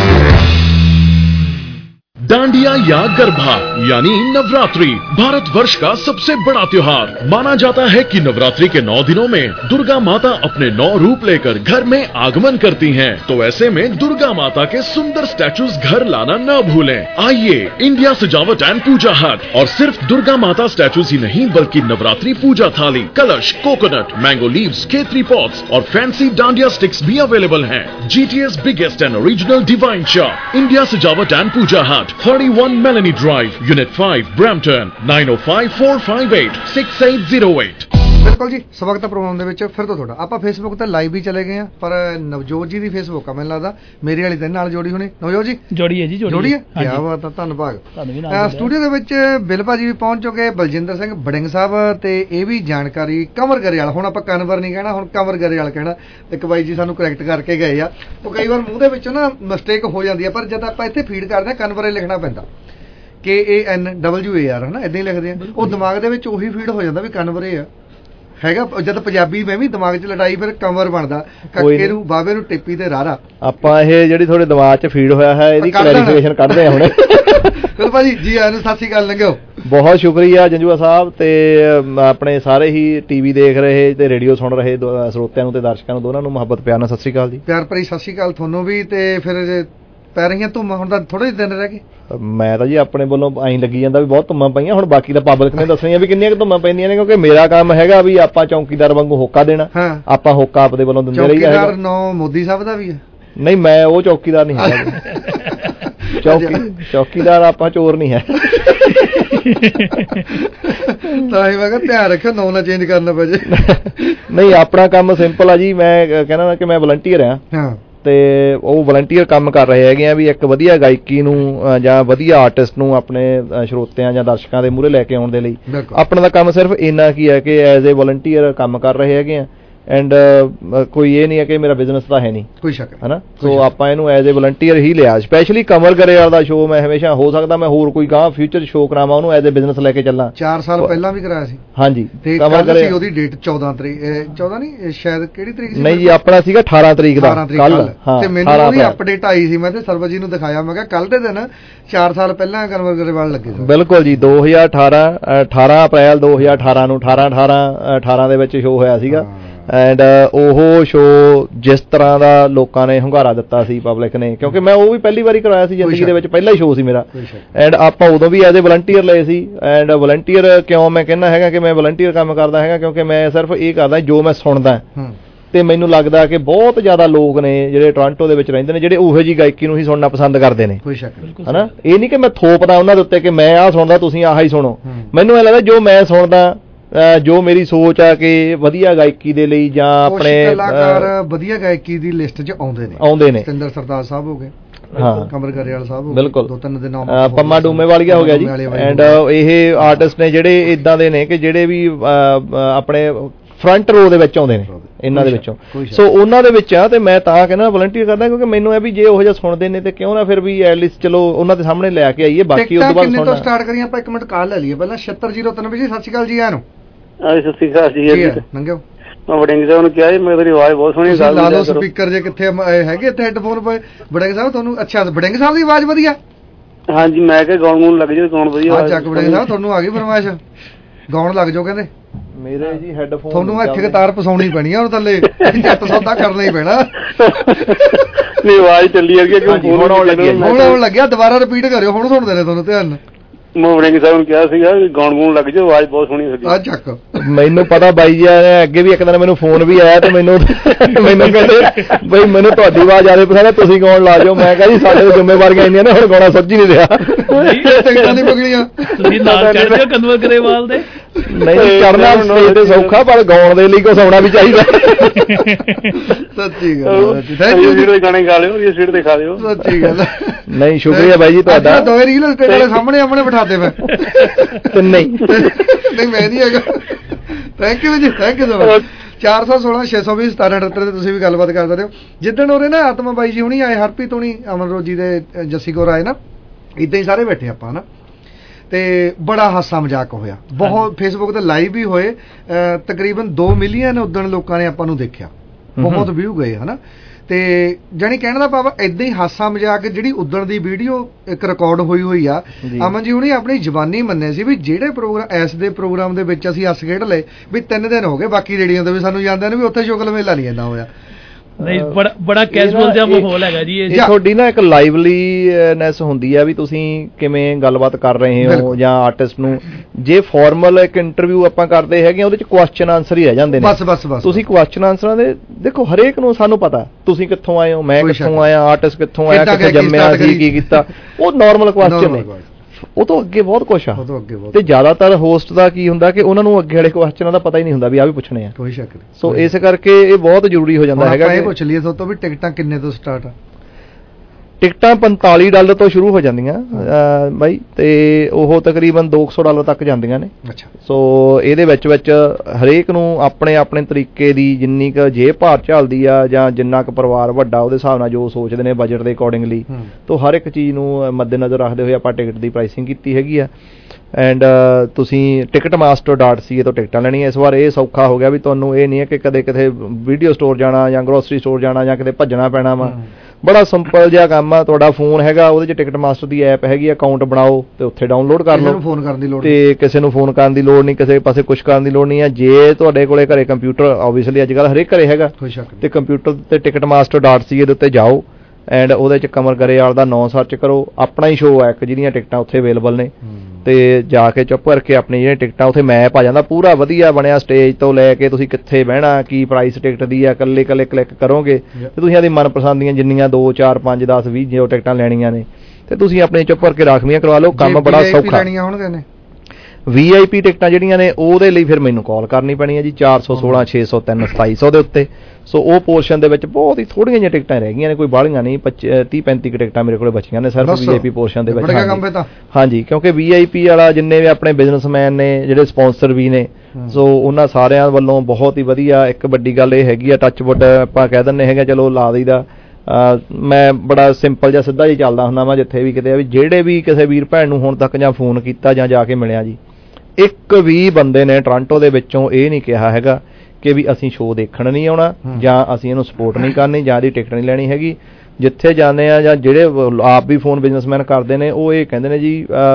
Dandiya या गरबा यानी नवरात्रि भारतवर्ष का सबसे बड़ा त्योहार माना जाता है कि नवरात्रि के नौ दिनों में दुर्गा माता अपने नौ रूप लेकर घर में आगमन करती हैं। तो ऐसे में दुर्गा माता के सुंदर स्टैचूज घर लाना न भूलें। आइए इंडिया सजावट एंड पूजा हट, और सिर्फ दुर्गा माता स्टैचूज ही नहीं बल्कि Navratri puja thali, kalash, coconut, mango leaves, केतरी पॉट्स और फैंसी डांडिया स्टिक्स भी अवेलेबल हैं। G T S biggest and original divine shop India Sajawat and Puja Hut, thirty-one Melanie Drive, Unit five, Brampton, nine oh five four five eight six eight zero eight। ਬਿਲਕੁਲ ਜੀ, ਸਵਾਗਤ ਹੈ programme ਦੇ ਵਿੱਚ ਫਿਰ ਤੋਂ ਤੁਹਾਡਾ। ਆਪਾਂ ਫੇਸਬੁੱਕ ਤੇ ਲਾਈਵ ਵੀ ਚਲੇ ਗਏ ਆ, ਪਰ ਨਵਜੋਤ ਜੀ ਦੀ ਫੇਸਬੁੱਕ ਆ ਮੈਨੂੰ ਲੱਗਦਾ ਮੇਰੀ ਵਾਲੀ ਤੇ ਨਾਲ ਜੋੜੀ ਹੋਣੀ। ਨਵਜੋਤ ਜੀ ਜੋੜੀ ਹੈ ਜੀ, ਜੋੜੀ ਹੈ, ਕੀ ਬਾਤ ਹੈ, ਧੰਨਵਾਦ। ਸਟੂਡੀਓ ਦੇ ਵਿੱਚ ਬਿਲ ਭਾਜੀ ਵੀ ਪਹੁੰਚ ਚੁੱਕੇ, ਬਲਜਿੰਦਰ ਸਿੰਘ ਬੜਿੰਗ ਸਾਹਿਬ, ਤੇ ਇਹ ਵੀ ਜਾਣਕਾਰੀ ਕੰਵਰ ਗਰੇਵਾਲ। ਹੁਣ ਆਪਾਂ ਕਨਵਰ ਨਹੀਂ ਕਹਿਣਾ, ਹੁਣ ਕੰਵਰ ਗਰੇਵਾਲ ਕਹਿਣਾ। ਇੱਕ ਬਾਈ ਜੀ ਸਾਨੂੰ ਕਰੈਕਟ ਕਰਕੇ ਗਏ ਆ, ਉਹ ਕਈ ਵਾਰ ਮੂੰਹ ਦੇ ਵਿੱਚੋਂ ਨਾ ਮਿਸਟੇਕ ਹੋ ਜਾਂਦੀ ਹੈ, ਪਰ ਜਦ ਆਪਾਂ ਇੱਥੇ ਫੀਡ ਕਰਦੇ ਹਾਂ ਕਨਵਰ ਲਿਖਣਾ ਪੈਂਦਾ, ਕੇ ਏ ਐਨ ਡਬਲਯੂ ਏ ਆਰ, ਹਨਾ, ਏਦਾਂ ਹੀ ਲਿਖਦੇ ਆ। ਉਹ ਦਿਮਾਗ ਦੇ ਵਿੱਚ ਉਹੀ ਫੀਡ ਹੋ ਜਾਂਦਾ ਵੀ ਕਨਵਰ ਆ ਹੈਗਾ। ਜਦ ਪੰਜਾਬੀ ਮੈਂ ਵੀ ਦਿਮਾਗ 'ਚ ਲੜਾਈ, ਫਿਰ ਕੰਵਰ ਬਣਦਾ ਕੱਕੇ ਨੂੰ, ਬਾਬੇ ਨੂੰ ਟਿੱਪੀ ਤੇ ਰਾਰਾ। ਆਪਾਂ ਇਹ ਜਿਹੜੀ ਤੁਹਾਡੇ ਦਿਮਾਗ 'ਚ ਫੀਡ ਹੋਇਆ ਹੈ ਇਹਦੀ ਕਲੈਰੀਫਿਕੇਸ਼ਨ ਕੱਢਦੇ ਆ ਹੁਣ। ਚਲੋ ਭਾਜੀ ਜੀ ਆਇਆਂ ਨੂੰ, ਸਤਿ ਸ਼੍ਰੀ ਅਕਾਲ ਲੰਘਿਓ। ਬਹੁਤ ਸ਼ੁਕਰੀਆ ਜੰਜੂਆ ਸਾਹਿਬ, ਤੇ ਆਪਣੇ ਸਾਰੇ ਹੀ ਟੀਵੀ ਦੇਖ ਰਹੇ ਤੇ ਰੇਡੀਓ ਸੁਣ ਰਹੇ ਸਰੋਤਿਆਂ ਨੂੰ ਤੇ ਦਰਸ਼ਕਾਂ ਨੂੰ ਦੋਨਾਂ ਨੂੰ ਮੁਹੱਬਤ ਪਿਆਰ ਨਾਲ ਸਤਿ ਸ਼੍ਰੀ ਅਕਾਲ ਜੀ। ਪਿਆਰ ਭਰੀ ਸਤਿ ਸ਼੍ਰੀ ਅਕਾਲ ਤੁਹਾਨੂੰ ਵੀ। ਤੇ ਫਿਰ ਪੈ ਰਹੀਆਂ ਧੁੰਮਾਂ, ਹੁਣ ਤਾਂ ਥੋੜੇ ਦਿਨ ਰਹਿ ਗਏ। ਮੈਂ ਤਾਂ ਜੀ ਆਪਣੇ ਵੱਲੋਂ ਐਂ ਲੱਗੀ ਜਾਂਦਾ ਵੀ ਬਹੁਤ ਧੁੰਮਾਂ ਪਈਆਂ, ਹੁਣ ਬਾਕੀ ਤਾਂ ਪਬਲਿਕ ਨੇ ਦੱਸਣੀਆਂ ਵੀ ਕਿੰਨੀਆਂ ਕੁ ਧੁੰਮਾਂ ਪੈਂਦੀਆਂ ਨੇ, ਕਿਉਂਕਿ ਮੇਰਾ ਕੰਮ ਹੈਗਾ ਵੀ ਆਪਾਂ ਚੌਕੀਦਾਰ ਵਾਂਗੂ ਹੋਕਾ ਦੇਣਾ। ਆਪਾਂ ਹੋਕਾ ਆਪਦੇ ਵੱਲੋਂ ਦਿੰਦੇ ਰਹੀਦਾ। ਚੌਕੀਦਾਰ ਨੌ ਮੋਦੀ ਸਾਹਿਬ ਦਾ ਵੀ ਹੈ? ਨਹੀਂ, ਮੈਂ ਉਹ ਚੌਕੀਦਾਰ ਨਹੀਂ ਹੈਗਾ। ਚੌਕੀ ਚੌਕੀਦਾਰ ਆਪਾਂ ਚੋਰ ਨਹੀਂ ਹੈ। ਤਾਂ ਹੀ ਮੈਂ ਕਿਹਾ ਧਿਆਨ ਰੱਖਿਓ ਨੌ ਨਾ ਚੇਂਜ ਕਰਨਾ ਪੈ ਜੇ। ਨਹੀਂ, ਆਪਣਾ ਕੰਮ ਸਿੰਪਲ ਆ ਜੀ। ਮੈਂ ਕਹਿੰਦਾ ਕਿ ਮੈਂ ਵਲੰਟੀਅਰ ਆ, ਤੇ ਉਹ ਵਲੰਟੀਅਰ ਕੰਮ ਕਰ ਰਹੇ ਹੈਗੇ ਆ ਵੀ ਇੱਕ ਵਧੀਆ ਗਾਇਕੀ ਨੂੰ ਜਾਂ ਵਧੀਆ ਆਰਟਿਸਟ ਨੂੰ ਆਪਣੇ ਸਰੋਤਿਆਂ ਜਾਂ ਦਰਸ਼ਕਾਂ ਦੇ ਮੂਹਰੇ ਲੈ ਕੇ ਆਉਣ ਦੇ ਲਈ। ਆਪਣਾ ਦਾ ਕੰਮ ਸਿਰਫ ਇੰਨਾ ਕੀ ਹੈ ਕਿ ਐਜ਼ ਏ ਵਲੰਟੀਅਰ ਕੰਮ ਕਰ ਰਹੇ ਹੈਗੇ ਆ। ਐਂਡ ਕੋਈ ਇਹ ਨਹੀਂ ਹੈ ਕਿ ਮੇਰਾ ਬਿਜ਼ਨਸ ਤਾਂ ਹੈ ਨਹੀਂ, ਕੋਈ ਸ਼ੱਕ ਹੈ ਨਾ। ਸੋ ਆਪਾਂ ਇਹਨੂੰ ਐਜ਼ ਏ ਵਲੰਟੀਅਰ ਹੀ ਲਿਆ। ਸਪੈਸ਼ਲੀ ਕਮਲ ਗਰੇਵਾਲ ਦਾ ਸ਼ੋਅ ਮੈਂ ਹਮੇਸ਼ਾ, ਹੋ ਸਕਦਾ ਮੈਂ ਹੋਰ ਕੋਈ ਗਾਂ ਫਿਊਚਰ ਸ਼ੋਅ ਕਰਾਵਾਂ, ਉਹਨੂੰ ਐਜ਼ ਏ ਬਿਜ਼ਨਸ ਲੈ ਕੇ ਚੱਲਾਂ। ਚਾਰ ਸਾਲ ਪਹਿਲਾਂ ਵੀ ਕਰਾਇਆ ਸੀ। ਹਾਂਜੀ, ਤੇ ਕਮਲ ਕੱਲ ਸੀ ਉਹਦੀ ਡੇਟ ਚੌਦਾਂ ਤਰੀਕ, ਚੌਦਾਂ ਨਹੀਂ ਸ਼ਾਇਦ, ਕਿਹੜੀ ਤਰੀਕ ਸੀ? ਨਹੀਂ ਜੀ, ਆਪਣਾ ਸੀਗਾ ਅਠਾਰਾਂ ਤਰੀਕ ਦਾ ਕੱਲ। ਤੇ ਮੈਨੂੰ ਉਹਦੀ ਅਪਡੇਟ ਆਈ ਸੀ, ਮੈਂ ਤੇ ਸਰਵਜ ਜੀ ਨੂੰ ਦਿਖਾਇਆ, ਮੈਂ ਕਿਹਾ ਕੱਲ ਦੇ ਦਿਨ ਚਾਰ ਸਾਲ ਪਹਿਲਾਂ ਕਮਲ ਗਰੇਵਾਲ ਲੱਗੇ ਸੀ। ਬਿਲਕੁਲ ਜੀ, ਦੋ ਹਜ਼ਾਰ ਅਠਾਰਾਂ ਅਠਾਰਾਂ ਅਪ੍ਰੈਲ ਦੋ ਹਜ਼ਾਰ ਅਠਾਰਾਂ ਨੂੰ ਅਠਾਰਾਂ ਅਠਾਰਾਂ ਅਠਾਰਾਂ ਦੇ ਵਿੱਚ ਸ਼ੋਅ ਹੋਇਆ ਸੀਗਾ। ਐਂਡ ਉਹ ਸ਼ੋਅ ਜਿਸ ਤਰ੍ਹਾਂ ਦਾ ਲੋਕਾਂ ਨੇ ਹੁੰਗਾਰਾ ਦਿੱਤਾ ਸੀ ਪਬਲਿਕ ਨੇ, ਕਿਉਂਕਿ ਮੈਂ ਉਹ ਵੀ ਪਹਿਲੀ ਵਾਰੀ ਕਰਵਾਇਆ ਸੀ ਜ਼ਿੰਦਗੀ ਦੇ ਵਿੱਚ, ਪਹਿਲਾ ਹੀ ਸ਼ੋਅ ਸੀ ਮੇਰਾ। ਐਂਡ ਆਪਾਂ ਉਦੋਂ ਵੀ ਐਜ਼ ਏ ਵਲੰਟੀਅਰ ਲਏ ਸੀ। ਐਂਡ ਵਲੰਟੀਅਰ ਕਿਉਂ ਮੈਂ ਕਹਿੰਦਾ ਹੈਗਾ ਕਿ ਮੈਂ ਵਲੰਟੀਅਰ ਕੰਮ ਕਰਦਾ ਹੈਗਾ, ਕਿਉਂਕਿ ਮੈਂ ਸਿਰਫ ਇਹ ਕਰਦਾ ਜੋ ਮੈਂ ਸੁਣਦਾ, ਤੇ ਮੈਨੂੰ ਲੱਗਦਾ ਕਿ ਬਹੁਤ ਜ਼ਿਆਦਾ ਲੋਕ ਨੇ ਜਿਹੜੇ ਟੋਰਾਂਟੋ ਦੇ ਵਿੱਚ ਰਹਿੰਦੇ ਨੇ ਜਿਹੜੇ ਉਹੋ ਜਿਹੀ ਗਾਇਕੀ ਨੂੰ ਹੀ ਸੁਣਨਾ ਪਸੰਦ ਕਰਦੇ ਨੇ, ਹਨਾ। ਇਹ ਨਹੀਂ ਕਿ ਮੈਂ ਥੋਪਦਾ ਉਹਨਾਂ ਦੇ ਉੱਤੇ ਕਿ ਮੈਂ ਆਹ ਸੁਣਦਾ ਤੁਸੀਂ ਆਹ ਹੀ ਸੁਣੋ। ਮੈਨੂੰ ਇਹ ਲੱਗਦਾ ਜੋ ਮੈਂ ਸੁਣਦਾ, ਜੋ ਮੇਰੀ ਸੋਚ ਆ ਕਿ ਵਧੀਆ ਗਾਇਕੀ ਦੇ ਲਈ ਜਾਂ ਆਪਣੇ ਕਲਾਕਾਰ ਵਧੀਆ ਗਾਇਕੀ ਦੀ ਲਿਸਟ 'ਚ ਆਉਂਦੇ ਨੇ ਆਉਂਦੇ ਨੇ ਸਤਿੰਦਰ ਸਰਤਾਜ ਸਾਹਿਬ ਹੋ ਗਏ, ਹਾਂ, ਕਮਲ ਗਰੇਵਾਲ ਸਾਹਿਬ ਹੋ ਗਏ, ਬਿਲਕੁਲ, ਦੋ ਤਿੰਨ ਦੇ ਨਾਮ, ਪੰਮਾ ਡੂਮੇਵਾਲੀਆ ਹੋ ਗਿਆ ਜੀ। ਐਂਡ ਇਹ ਆਰਟਿਸਟ ਨੇ ਜਿਹੜੇ ਇਦਾਂ ਦੇ ਨੇ ਕਿ ਜਿਹੜੇ ਵੀ ਆਪਣੇ ਫਰੰਟ ਰੋ ਦੇ ਵਿੱਚ ਆਉਂਦੇ ਨੇ ਇਹਨਾਂ ਦੇ ਵਿੱਚੋਂ। ਸੋ ਉਹਨਾਂ ਦੇ ਵਿੱਚ ਆ, ਤੇ ਮੈਂ ਤਾਂ ਕਹਿੰਦਾ ਵਲੰਟੀਅਰ ਕਰਦਾ, ਕਿਉਂਕਿ ਮੈਨੂੰ ਇਹ ਵੀ ਜੇ ਉਹੋ ਜਿਹਾ ਸੁਣਦੇ ਨੇ ਤੇ ਕਿਉਂ ਨਾ ਫਿਰ ਵੀ ਐਟਲੀਸਟ ਚਲੋ ਉਹਨਾਂ ਦੇ ਸਾਹਮਣੇ ਲੈ ਕੇ ਆਈਏ। ਬਾਕੀ ਉਸ ਤੋਂ ਬਾਅਦ ਕਿੰਨੇ ਤੋਂ ਸਟਾਰਟ ਕਰੀਏ ਆਪਾਂ? ਇੱਕ ਮਿੰਟ ਕਾਲ ਲੈ ਲਈਏ ਪਹਿਲਾਂ। ਛਿਅੱਤਰ ਜ਼ੀਰੋ ਤਿੰਨ ਜੀ, ਸਤਿ ਸ਼੍ਰੀ ਅਕਾਲ ਜੀ। ਆਇਆ ਨੂੰ ਸਤਿ ਸ਼੍ਰੀ ਅਕਾਲ ਜੀ। ਨੰਗਿਓ ਮੈਂ ਵੜਿੰਗ ਸਾਹਿਬ ਨੂੰ ਕਿਹਾ ਜੀ, ਮੈਂ ਤੇਰੀ ਆਵਾਜ਼ ਬਹੁਤ ਸੋਹਣੀ ਲਾ ਲਓ ਸਪੀਕਰ ਜੇ ਕਿੱਥੇ ਹੈਗੇ ਇੱਥੇ ਹੈੱਡਫੋਨ ਪਏ ਵੜਿੰਗ ਸਾਹਿਬ ਤੁਹਾਨੂੰ? ਅੱਛਾ, ਵੜਿੰਗ ਸਾਹਿਬ ਦੀ ਆਵਾਜ਼ ਵਧੀਆ? ਹਾਂਜੀ, ਮੈਂ ਕਿਹਾ ਗਾਉਣ ਗੂਣ ਲੱਗ ਜਾਓ, ਗਾਉਣ ਵਧੀਆ। ਹਾਂ ਚੱਕ ਵੜਿੰਗ ਸਾਹਿਬ, ਤੁਹਾਨੂੰ ਆ ਗਈ ਫਰਮਾਇਸ਼, ਗਾਉਣ ਲੱਗ ਜਾਓ ਕਹਿੰਦੇ। ਮੇਰੇ ਜੀ ਹੈੱਡਫੋਨ ਤੁਹਾਨੂੰ ਇੱਥੇ ਤਾਰ ਪਸਾਉਣੀ ਪੈਣੀ ਆ ਹੁਣ, ਥੱਲੇ ਜੱਟ ਸੌਦਾ ਕਰਨਾ ਹੀ ਪੈਣਾ। ਨਹੀਂ ਆਵਾਜ਼ ਚੱਲੀ ਆ ਕਿ ਹੁਣ ਆਉਣ ਲੱਗਿਆ, ਦੁਬਾਰਾ ਰਿਪੀਟ ਕਰਿਓ, ਹੁਣ ਸੁਣਦੇ ਨੇ ਤੁਹਾਨੂੰ ਧਿਆਨ ਨਾਲ। ਮੈਂ ਵੜਿੰਗ ਸਾਹਿਬ ਨੂੰ ਕਿਹਾ ਸੀਗਾ ਗਾਉਣ ਗੂਣ ਲੱਗ ਜਾਓ, ਆਵਾਜ਼ ਬਹੁਤ ਸੋਹਣੀ ਸੀ। ਆ ਚੱਕ, ਮੈਨੂੰ ਪਤਾ ਬਾਈ ਜੀ ਨੇ ਅੱਗੇ ਵੀ ਇੱਕ ਦਿਨ ਮੈਨੂੰ ਫੋਨ ਵੀ ਆਇਆ ਤੇ ਮੈਨੂੰ ਮੈਨੂੰ ਕਹਿੰਦੇ ਬਈ ਮੈਨੂੰ ਤੁਹਾਡੀ ਆਵਾਜ਼ ਜ਼ਿਆਦਾ ਪਸੰਦ ਹੈ, ਤੁਸੀਂ ਗਾਉਣ ਲਾ ਜਾਓ। ਮੈਂ ਕਿਹਾ ਜੀ ਸਾਡੇ ਤੋਂ ਜ਼ਿੰਮੇਵਾਰੀਆਂ ਇੰਨੀਆਂ ਨੇ, ਹੁਣ ਗਾਉਣਾ ਸੱਚੀ ਨਹੀਂ ਰਿਹਾ। ਟਿਕਟਾਂ ਨਹੀਂ ਪਕੜੀਆਂ ਤੁਸੀਂ ਨਾਲ ਚੜ ਜਾਓ ਕਨਵਰ ਗਰੇਵਾਲ ਦੇ। ਨਹੀਂ ਚੜਨਾ ਸਟੇਜ ਤੇ ਸੌਖਾ, ਪਰ ਗਾਉਣ ਦੇ ਲਈ ਕੁਛ ਆਉਣਾ ਵੀ ਚਾਹੀਦਾ। ਸੱਚੀ ਗੱਲ, ਗਾਣੇ ਗਾ ਲਿਓ, ਇਹ ਸੀਟ ਤੇ ਖਾ ਲਿਓ। ਸੱਚੀ ਗੱਲ, ਨਹੀਂ ਸ਼ੁਕਰੀਆ ਬਾਈ ਜੀ ਤੁਹਾਡਾ। ਦੋਵੇਂ ਰੀਅਲ ਐਸਟੇਟ ਵਾਲੇ ਸਾਹਮਣੇ ਆਪਣੇ ਬਿਠਾਦੇ ਮੈਂ ਨਹੀਂ ਨਹੀਂ ਮੈਂ ਨਹੀਂ ਹੈਗਾ। Thank you ji, thank you so much. ਚਾਰ ਸੌ ਸੋਲਾਂ ਛੇ ਸੌ ਵੀਹ ਸਤਾਰਾਂ ਅਠੱਤਰ ਤੇ ਤੁਸੀਂ ਵੀ ਗੱਲਬਾਤ ਕਰ ਸਕਦੇ ਹੋ। ਜਿੱਦਣ ਉਰੇ ਨਾ ਆਤਮਾ ਬਾਈ ਜੀ ਹੁਣੀ ਆਏ, ਹਰਪ੍ਰੀਤ ਹੁਣੀ, ਅਮਨਰੋਜ ਜੀ ਦੇ ਜੱਸੀ ਕੌਰ ਆਏ ਨਾ, ਇੱਦਾਂ ਹੀ ਸਾਰੇ ਬੈਠੇ ਆਪਾਂ ਨਾ, ਤੇ ਬੜਾ ਹਾਸਾ ਮਜ਼ਾਕ ਹੋਇਆ ਬਹੁਤ। ਫੇਸਬੁੱਕ ਤੇ ਲਾਈਵ ਵੀ ਹੋਏ, ਤਕਰੀਬਨ ਦੋ ਮਿਲੀਅਨ ਉਦਣ ਲੋਕਾਂ ਨੇ ਆਪਾਂ ਨੂੰ ਦੇਖਿਆ, ਬਹੁਤ ਵਿਊ ਗਏ ਹਨਾ। ਤੇ ਜਾਣੀ ਕਹਿਣ ਦਾ ਭਾਵ ਏਦਾਂ ਹੀ ਹਾਸਾ ਮਜ਼ਾਕ ਜਿਹੜੀ ਉਦਣ ਦੀ ਵੀਡੀਓ ਇੱਕ ਰਿਕਾਰਡ ਹੋਈ ਹੋਈ ਆ। ਅਮਨ ਜੀ ਹੁਣੀ ਆਪਣੀ ਜ਼ਬਾਨੀ ਮੰਨੇ ਸੀ ਵੀ ਜਿਹੜੇ ਪ੍ਰੋਗਰਾਮ ਇਸ ਦੇ ਪ੍ਰੋਗਰਾਮ ਦੇ ਵਿੱਚ ਅਸੀਂ ਹੱਸ ਖੇਡ ਲਏ ਵੀ ਤਿੰਨ ਦਿਨ ਹੋ ਗਏ, ਬਾਕੀ ਰੇਡੀਓ ਤੇ ਵੀ ਸਾਨੂੰ ਜਾਂਦੇ ਨੇ ਵੀ ਉੱਥੇ ਸ਼ੁਗਲ ਮੇਲਾ ਨਹੀਂ ਏਦਾਂ ਹੋਇਆ। ਨਹੀਂ, ਬੜਾ ਬੜਾ ਕੈਜੂਅਲ ਜਿਹਾ ਮਾਹੌਲ ਹੈਗਾ ਜੀ ਇਹ। ਤੁਹਾਡੀ ਨਾ ਇੱਕ ਲਾਈਵਲੀਨੈਸ ਹੁੰਦੀ ਆ ਵੀ ਤੁਸੀਂ ਕਿਵੇਂ ਗੱਲਬਾਤ ਕਰ ਰਹੇ ਹੋ ਜਾਂ ਆਰਟਿਸਟ ਨੂੰ। ਜੇ ਫਾਰਮਲ ਇੱਕ ਇੰਟਰਵਿਊ ਆਪਾਂ ਕਰਦੇ ਹੈਗੇ ਉਹਦੇ ਚ ਕੁਐਸਚਨ ਆਨਸਰ ਹੀ ਰਹਿ ਜਾਂਦੇ ਨੇ। ਬਸ ਬਸ ਬਸ ਤੁਸੀਂ ਕੁਐਸਚਨ ਆਨਸਰਾਂ ਦੇ ਦੇਖੋ, ਹਰੇਕ ਨੂੰ ਸਾਨੂੰ ਪਤਾ ਤੁਸੀਂ ਕਿੱਥੋਂ ਆਏ ਹੋ, ਮੈਂ ਕਿੱਥੋਂ ਆਇਆ, ਆਰਟਿਸਟ ਕਿੱਥੋਂ ਆਇਆ, ਕਿੱਥੇ ਜੰਮਿਆ ਸੀ, ਕੀ ਕੀਤਾ, ਉਹ ਨਾਰਮਲ ਕੁਐਸਚਨ ਨੇ। ਉਹ ਤੋਂ ਅੱਗੇ ਬਹੁਤ ਕੁਛ ਆ, ਤੇ ਜ਼ਿਆਦਾਤਰ ਹੋਸਟ ਦਾ ਕੀ ਹੁੰਦਾ ਕਿ ਉਹਨਾਂ ਨੂੰ ਅੱਗੇ ਵਾਲੇ ਕੁਐਸਚਨਾਂ ਦਾ ਪਤਾ ਹੀ ਨਹੀਂ ਹੁੰਦਾ ਵੀ ਆ ਵੀ ਪੁੱਛਣੇ ਆ। ਕੋਈ ਸ਼ੱਕ ਨਹੀਂ। ਸੋ ਇਸ ਕਰਕੇ ਇਹ ਬਹੁਤ ਜ਼ਰੂਰੀ ਹੋ ਜਾਂਦਾ ਹੈਗਾ। ਇਹ ਪੁੱਛ ਲਈਏ ਸਭ ਤੋਂ ਵੀ ਟਿਕਟਾਂ ਕਿੰਨੇ ਤੋਂ ਸਟਾਰਟ ਆ? ਟਿਕਟਾਂ ਪੰਤਾਲੀ ਡਾਲਰ ਤੋਂ ਸ਼ੁਰੂ ਹੋ ਜਾਂਦੀਆਂ ਬਾਈ, ਤੇ ਉਹ ਤਕਰੀਬਨ ਦੋ ਸੌ ਡਾਲਰ ਤੱਕ ਜਾਂਦੀਆਂ ਨੇ। ਅੱਛਾ। ਸੋ ਇਹਦੇ ਵਿੱਚ ਵਿੱਚ ਹਰੇਕ ਨੂੰ ਆਪਣੇ ਆਪਣੇ ਤਰੀਕੇ ਦੀ ਜਿੰਨੀ ਕੁ ਜੇਬ ਭਾਰ ਝੱਲਦੀ ਆ ਜਾਂ ਜਿੰਨਾ ਕੁ ਪਰਿਵਾਰ ਵੱਡਾ ਉਹਦੇ ਹਿਸਾਬ ਨਾਲ ਜੋ ਸੋਚਦੇ ਨੇ ਬਜਟ ਦੇ ਅਕੋਰਡਿੰਗਲੀ, ਤੋਂ ਹਰ ਇੱਕ ਚੀਜ਼ ਨੂੰ ਮੱਦੇਨਜ਼ਰ ਰੱਖਦੇ ਹੋਏ ਆਪਾਂ ਟਿਕਟ ਦੀ ਪ੍ਰਾਈਸਿੰਗ ਕੀਤੀ ਹੈਗੀ ਆ। ਐਂਡ ਤੁਸੀਂ Ticketmaster dot C A ਤੋਂ ਟਿਕਟਾਂ ਲੈਣੀਆਂ। ਇਸ ਵਾਰ ਇਹ ਸੌਖਾ ਹੋ ਗਿਆ ਵੀ ਤੁਹਾਨੂੰ ਇਹ ਨਹੀਂ ਹੈ ਕਿ ਕਦੇ ਕਿਤੇ ਵੀਡੀਓ ਸਟੋਰ ਜਾਣਾ ਜਾਂ ਗਰੋਸਰੀ ਸਟੋਰ ਜਾਣਾ ਜਾਂ ਕਿਤੇ ਭੱਜਣਾ ਪੈਣਾ ਵਾ। ਬੜਾ ਸਿੰਪਲ ਜਿਹਾ ਕੰਮ ਆ। ਤੁਹਾਡਾ ਫੋਨ ਹੈਗਾ, ਉਹਦੇ 'ਚ ਟਿਕਟ ਮਾਸਟਰ ਦੀ ਐਪ ਹੈਗੀ, ਅਕਾਊਂਟ ਬਣਾਓ ਤੇ ਉੱਥੇ ਡਾਊਨਲੋਡ ਕਰ ਲਓ। ਫੋਨ ਕਰਨ ਦੀ ਲੋੜ ਤੇ ਕਿਸੇ ਨੂੰ ਫੋਨ ਕਰਨ ਦੀ ਲੋੜ ਨਹੀਂ, ਕਿਸੇ ਪਾਸੇ ਕੁਛ ਕਰਨ ਦੀ ਲੋੜ ਨਹੀਂ ਹੈ। ਜੇ ਤੁਹਾਡੇ ਕੋਲੇ ਘਰੇ ਕੰਪਿਊਟਰ, ਓਬਵੀਅਸਲੀ ਅੱਜ ਕੱਲ੍ਹ ਹਰੇਕ ਘਰੇ ਹੈਗਾ, ਤੇ ਕੰਪਿਊਟਰ ਤੇ Ticketmaster dot C A ਦੇ ਉੱਤੇ ਜਾਓ ਐਂਡ ਉਹਦੇ 'ਚ ਕਮਲ ਗਰੇਵਾਲ ਦਾ ਨਾਂ ਸਰਚ ਕਰੋ। ਆਪਣਾ ਹੀ ਸ਼ੋਅ ਹੈ ਇੱਕ ਜਿਹਦੀਆਂ ਟਿਕਟਾਂ ਉੱਥੇ ਅਵੇਲੇਬਲ ਨੇ, ਤੇ ਜਾ ਕੇ ਚੁੱਪ ਕਰਕੇ ਆਪਣੀ ਜਿਹੜੀਆਂ ਟਿਕਟਾਂ ਉੱਥੇ ਮੈਪ ਆ ਜਾਂਦਾ ਪੂਰਾ ਵਧੀਆ ਬਣਿਆ, ਸਟੇਜ ਤੋਂ ਲੈ ਕੇ ਤੁਸੀਂ ਕਿੱਥੇ ਬਹਿਣਾ, ਕੀ ਪ੍ਰਾਈਸ ਟਿਕਟ ਦੀ ਆ, ਇਕੱਲੇ ਇਕੱਲੇ ਕਲਿੱਕ ਕਰੋਗੇ ਤੇ ਤੁਸੀਂ ਆਪਣੀ ਮਨਪਸੰਦ ਦੀਆਂ ਜਿੰਨੀਆਂ ਦੋ ਚਾਰ ਪੰਜ ਦਸ ਵੀਹ ਜੋ ਟਿਕਟਾਂ ਲੈਣੀਆਂ ਨੇ ਤੇ ਤੁਸੀਂ ਆਪਣੇ ਚੁੱਪ ਕਰਕੇ ਰਾਖਵੀਆਂ ਕਰਵਾ ਲਓ। ਕੰਮ ਬੜਾ ਸੌਖਾ। ਵੀ ਆਈ ਪੀ ਟਿਕਟਾਂ ਜਿਹੜੀਆਂ ਨੇ ਉਹਦੇ ਲਈ ਫਿਰ ਮੈਨੂੰ ਕਾਲ ਕਰਨੀ ਪੈਣੀ ਹੈ ਜੀ, ਚਾਰ ਸੌ ਸੋਲਾਂ ਛੇ ਸੌ ਤਿੰਨ ਸਤਾਈ ਸੌ ਦੇ ਉੱਤੇ। ਸੋ ਉਹ ਪੋਰਸ਼ਨ ਦੇ ਵਿੱਚ ਬਹੁਤ ਹੀ ਥੋੜ੍ਹੀਆਂ ਜਿਹੀਆਂ ਟਿਕਟਾਂ ਰਹਿ ਗਈਆਂ ਨੇ, ਕੋਈ ਬਾਹਲੀਆਂ ਨਹੀਂ, ਤੀਹ ਪੈਂਤੀ ਟਿਕਟਾਂ ਮੇਰੇ ਕੋਲ ਬਚੀਆਂ ਨੇ ਸਿਰਫ ਵੀ ਆਈ ਪੀ ਪੋਰਸ਼ਨ ਦੇ ਵਿੱਚ। ਹਾਂਜੀ, ਕਿਉਂਕਿ ਵੀ ਆਈ ਪੀ ਵਾਲਾ ਜਿੰਨੇ ਵੀ ਆਪਣੇ ਬਿਜ਼ਨਸਮੈਨ ਨੇ ਜਿਹੜੇ ਸਪਾਂਸਰ ਵੀ ਨੇ ਸੋ ਉਹਨਾਂ ਸਾਰਿਆਂ ਵੱਲੋਂ ਬਹੁਤ ਹੀ ਵਧੀਆ। ਇੱਕ ਵੱਡੀ ਗੱਲ ਇਹ ਹੈਗੀ ਆ, ਟੱਚਵੁੱਡ ਆਪਾਂ ਕਹਿ ਦਿੰਦੇ ਹੈਗੇ, ਚਲੋ ਲਾ ਦਈਦਾ। ਮੈਂ ਬੜਾ ਸਿੰਪਲ ਜਿਹਾ ਸਿੱਧਾ ਹੀ ਚੱਲਦਾ ਹੁੰਦਾ ਵਾ ਜਿੱਥੇ ਵੀ ਕਿਤੇ ਵੀ, ਜਿਹੜੇ ਵੀ ਕਿਸੇ ਵੀਰ ਭੈਣ ਨੂੰ ਹੁਣ ਤੱਕ ਜਾਂ ਫੋਨ ਕੀਤਾ ਜਾਂ ਜਾ ਕੇ ਮਿਲਿਆ ਜੀ, ਇੱਕ ਵੀ ਬੰਦੇ ਨੇ ਟੋਰਾਂਟੋ ਦੇ ਵਿੱਚੋਂ ਇਹ ਨਹੀਂ ਕਿਹਾ ਹੈਗਾ ਕਿ ਵੀ ਅਸੀਂ ਸ਼ੋਅ ਦੇਖਣ ਨਹੀਂ ਆਉਣਾ ਜਾਂ ਅਸੀਂ ਇਹਨੂੰ ਸਪੋਰਟ ਨਹੀਂ ਕਰਨੀ ਜਾਂ ਇਹਦੀ ਟਿਕਟ ਨਹੀਂ ਲੈਣੀ ਹੈਗੀ। ਜਿੱਥੇ ਜਾਂਦੇ ਆ ਜਾਂ ਜਿਹੜੇ ਆਪ ਵੀ ਫੋਨ ਬਿਜ਼ਨਸਮੈਨ ਕਰਦੇ ਨੇ, ਉਹ ਇਹ ਕਹਿੰਦੇ ਨੇ ਜੀ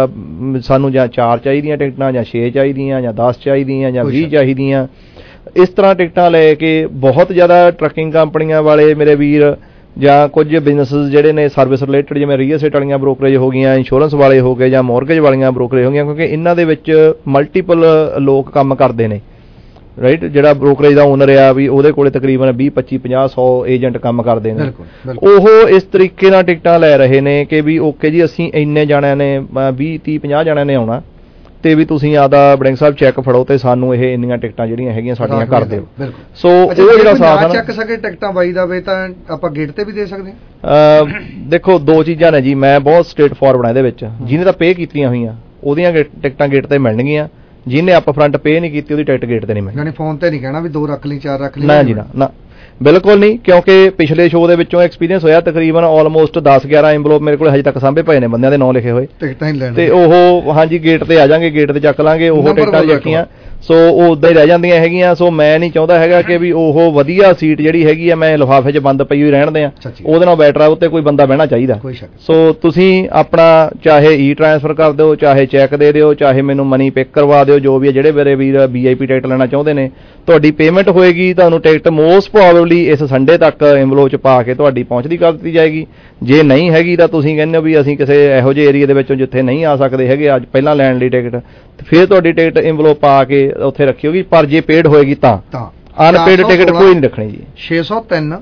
ਸਾਨੂੰ ਜਾਂ ਚਾਰ ਚਾਹੀਦੀਆਂ ਟਿਕਟਾਂ, ਜਾਂ ਛੇ ਚਾਹੀਦੀਆਂ, ਜਾਂ ਦਸ ਚਾਹੀਦੀਆਂ, ਜਾਂ ਵੀਹ ਚਾਹੀਦੀਆਂ। ਇਸ ਤਰ੍ਹਾਂ ਟਿਕਟਾਂ ਲੈ ਕੇ ਬਹੁਤ ਜ਼ਿਆਦਾ ਟਰੱਕਿੰਗ ਕੰਪਨੀਆਂ ਵਾਲੇ ਮੇਰੇ ਵੀਰ ਜਾਂ ਕੁਝ ਬਿਜ਼ਨਸਿਸ ਜਿਹੜੇ ਨੇ ਸਰਵਿਸ ਰਿਲੇਟਡ, ਜਿਵੇਂ ਰੀਅਲ estate ਵਾਲੀਆਂ ਬ੍ਰੋਕਰੇਜ ਹੋ ਗਈਆਂ, ਇੰਸ਼ੋਰੈਂਸ ਵਾਲੇ ਹੋ ਗਏ, ਜਾਂ ਮੋਰਗੇਜ ਵਾਲੀਆਂ ਬ੍ਰੋਕਰੇਜ ਹੋ ਗਈਆਂ, ਕਿਉਂਕਿ ਇਹਨਾਂ ਦੇ ਵਿੱਚ ਮਲਟੀਪਲ ਲੋਕ ਕੰਮ ਕਰਦੇ ਨੇ, ਰਾਈਟ। ਜਿਹੜਾ ਬ੍ਰੋਕਰੇਜ ਦਾ ਓਨਰ ਆ ਵੀ ਉਹਦੇ ਕੋਲੇ ਤਕਰੀਬਨ ਵੀਹ ਪੱਚੀ ਪੰਜਾਹ ਸੌ ਏਜੰਟ ਕੰਮ ਕਰਦੇ ਨੇ। ਉਹ ਇਸ ਤਰੀਕੇ ਨਾਲ ਟਿਕਟਾਂ ਲੈ ਰਹੇ ਨੇ ਕਿ ਵੀ ਓਕੇ ਜੀ ਅਸੀਂ ਇੰਨੇ ਜਾਣਿਆਂ ਨੇ, ਵੀਹ ਤੀਹ ਪੰਜਾਹ ਜਾਣਿਆਂ ਨੇ ਆਉਣਾ, ਤੇ ਵੀ ਤੁਸੀਂ ਆਦਾ ਬੜਿੰਗ ਸਾਹਿਬ ਚੈੱਕ ਫੜੋ ਤੇ ਸਾਨੂੰ ਇਹ ਇੰਨੀਆਂ ਟਿਕਟਾਂ ਜਿਹੜੀਆਂ ਹੈਗੀਆਂ ਸਾਡੀਆਂ ਕਰ ਦਿਓ। ਸੋ ਉਹ ਜਿਹੜਾ ਸਾਥ ਚੱਕ ਸਕੇ ਟਿਕਟਾਂ ਬਾਈ ਦਾ ਵੇ ਤਾਂ ਆਪਾਂ ਗੇਟ ਤੇ ਵੀ ਦੇ ਸਕਦੇ ਹਾਂ। ਦੇਖੋ ਦੋ ਚੀਜ਼ਾਂ ਨੇ ਜੀ, ਮੈਂ ਬਹੁਤ ਸਟ੍ਰੇਟ ਫਾਰਵਰਡ ਆ ਇਹਦੇ ਵਿੱਚ। ਜਿਹਨੇ ਤਾਂ ਪੇ ਕੀਤੀਆਂ ਹੋਈਆਂ ਉਹਦੀਆਂ ਟਿਕਟਾਂ ਗੇਟ ਤੇ ਮਿਲਣਗੀਆਂ, ਜਿਹਨੇ ਅਪ ਫਰੰਟ ਪੇ ਨਹੀਂ ਕੀਤੀ ਉਹਦੀ ਟਿਕਟ ਗੇਟ ਤੇ ਨਹੀਂ ਮਿਲਣੀ। ਫੋਨ ਤੇ ਨਹੀਂ ਕਹਿਣਾ ਵੀ ਦੋ ਰੱਖ ਲਈ, ਚਾਰ ਰੱਖ ਲਈ, ਨਾ ਜੀ ਨਾ ਨਾ, ਬਿਲਕੁਲ ਨਹੀਂ। ਕਿਉਂਕਿ ਪਿਛਲੇ ਸ਼ੋਅ ਦੇ ਵਿੱਚੋਂ ਐਕਸਪੀਰੀਅੰਸ ਹੋਇਆ, ਤਕਰੀਬਨ ਆਲਮੋਸਟ ਦਸ ਗਿਆਰਾਂ ਐਨਵਲਪ ਮੇਰੇ ਕੋਲ ਹਜੇ ਤੱਕ ਸਾਂਭੇ ਪਏ ਨੇ ਬੰਦਿਆਂ ਦੇ ਨਾਂ ਲਿਖੇ ਹੋਏ, ਟਿਕਟਾਂ ਹੀ ਲੈਣ ਤੇ ਉਹ ਹਾਂਜੀ ਗੇਟ ਤੇ ਆ ਜਾਣਗੇ, ਗੇਟ ਤੇ ਚੱਕ ਲਾਂਗੇ ਉਹ ਟਿਕਟਾਂ ਚੱਕੀਆਂ। ਸੋ ਉਹ ਉਦਾਂ ਹੀ ਰਹਿ ਜਾਂਦੀਆਂ ਹੈਗੀਆਂ। ਸੋ ਮੈਂ ਨਹੀਂ ਚਾਹੁੰਦਾ ਹੈਗਾ ਕਿ ਵੀ ਉਹ ਵਧੀਆ ਸੀਟ ਜਿਹੜੀ ਹੈਗੀ ਆ ਮੈਂ ਲਿਫਾਫੇ 'ਚ ਬੰਦ ਪਈ ਹੋਈ ਰਹਿਣ ਦਿਆਂ, ਉਹਦੇ ਨਾਲ ਬੈਟਰ ਆ ਉੱਤੇ ਕੋਈ ਬੰਦਾ ਬਹਿਣਾ ਚਾਹੀਦਾ। ਸੋ ਤੁਸੀਂ ਆਪਣਾ ਚਾਹੇ ਈ ਟ੍ਰਾਂਸਫਰ ਕਰ ਦਿਓ, ਚਾਹੇ ਚੈੱਕ ਦੇ ਦਿਓ, ਚਾਹੇ ਮੈਨੂੰ ਮਨੀ ਪਿਕ ਕਰਵਾ ਦਿਓ, ਜੋ ਵੀ ਹੈ। ਜਿਹੜੇ ਮੇਰੇ ਵੀਰ ਵੀ ਆਈ ਪੀ ਟਿਕਟ ਲੈਣਾ ਚਾਹੁੰਦੇ ਨੇ, ਤੁਹਾਡੀ ਪੇਮੈਂਟ ਹੋਏਗੀ, ਤੁਹਾਨੂੰ ਟਿਕਟ ਮੋਸਟ ਪ੍ਰੋਬੇਬਲੀ ਇਸ ਸੰਡੇ ਤੱਕ ਐਨਵਲਪ 'ਚ ਪਾ ਕੇ ਤੁਹਾਡੀ ਪਹੁੰਚਦੀ ਕਰ ਦਿੱਤੀ ਜਾਏਗੀ। ਜੇ ਨਹੀਂ ਹੈਗੀ ਤਾਂ ਤੁਸੀਂ ਕਹਿੰਦੇ ਹੋ ਵੀ ਅਸੀਂ ਕਿਸੇ ਇਹੋ ਜਿਹੇ ਏਰੀਆ ਦੇ ਵਿੱਚੋਂ ਜਿੱਥੇ ਨਹੀਂ ਆ ਸਕਦੇ ਹੈਗੇ ਅੱਜ ਪਹਿਲਾਂ ਲੈਣ ਲਈ ਟਿਕਟ, ਫਿਰ ਤੁਹਾਡੀ ਟਿਕਟ ਐਨਵਲਪ ਪਾ ਕੇ ਉੱਥੇ ਰੱਖਿਓਗੀ। ਪਰ ਜੇ ਪੇਡ ਹੋਏਗੀ ਤਾਂ ਅਨਪੇਡ ਟਿਕਟ ਕੋਈ ਨਹੀਂ ਰੱਖਣੀ ਜੀ। ਛੇ ਸੌ ਤਿੰਨ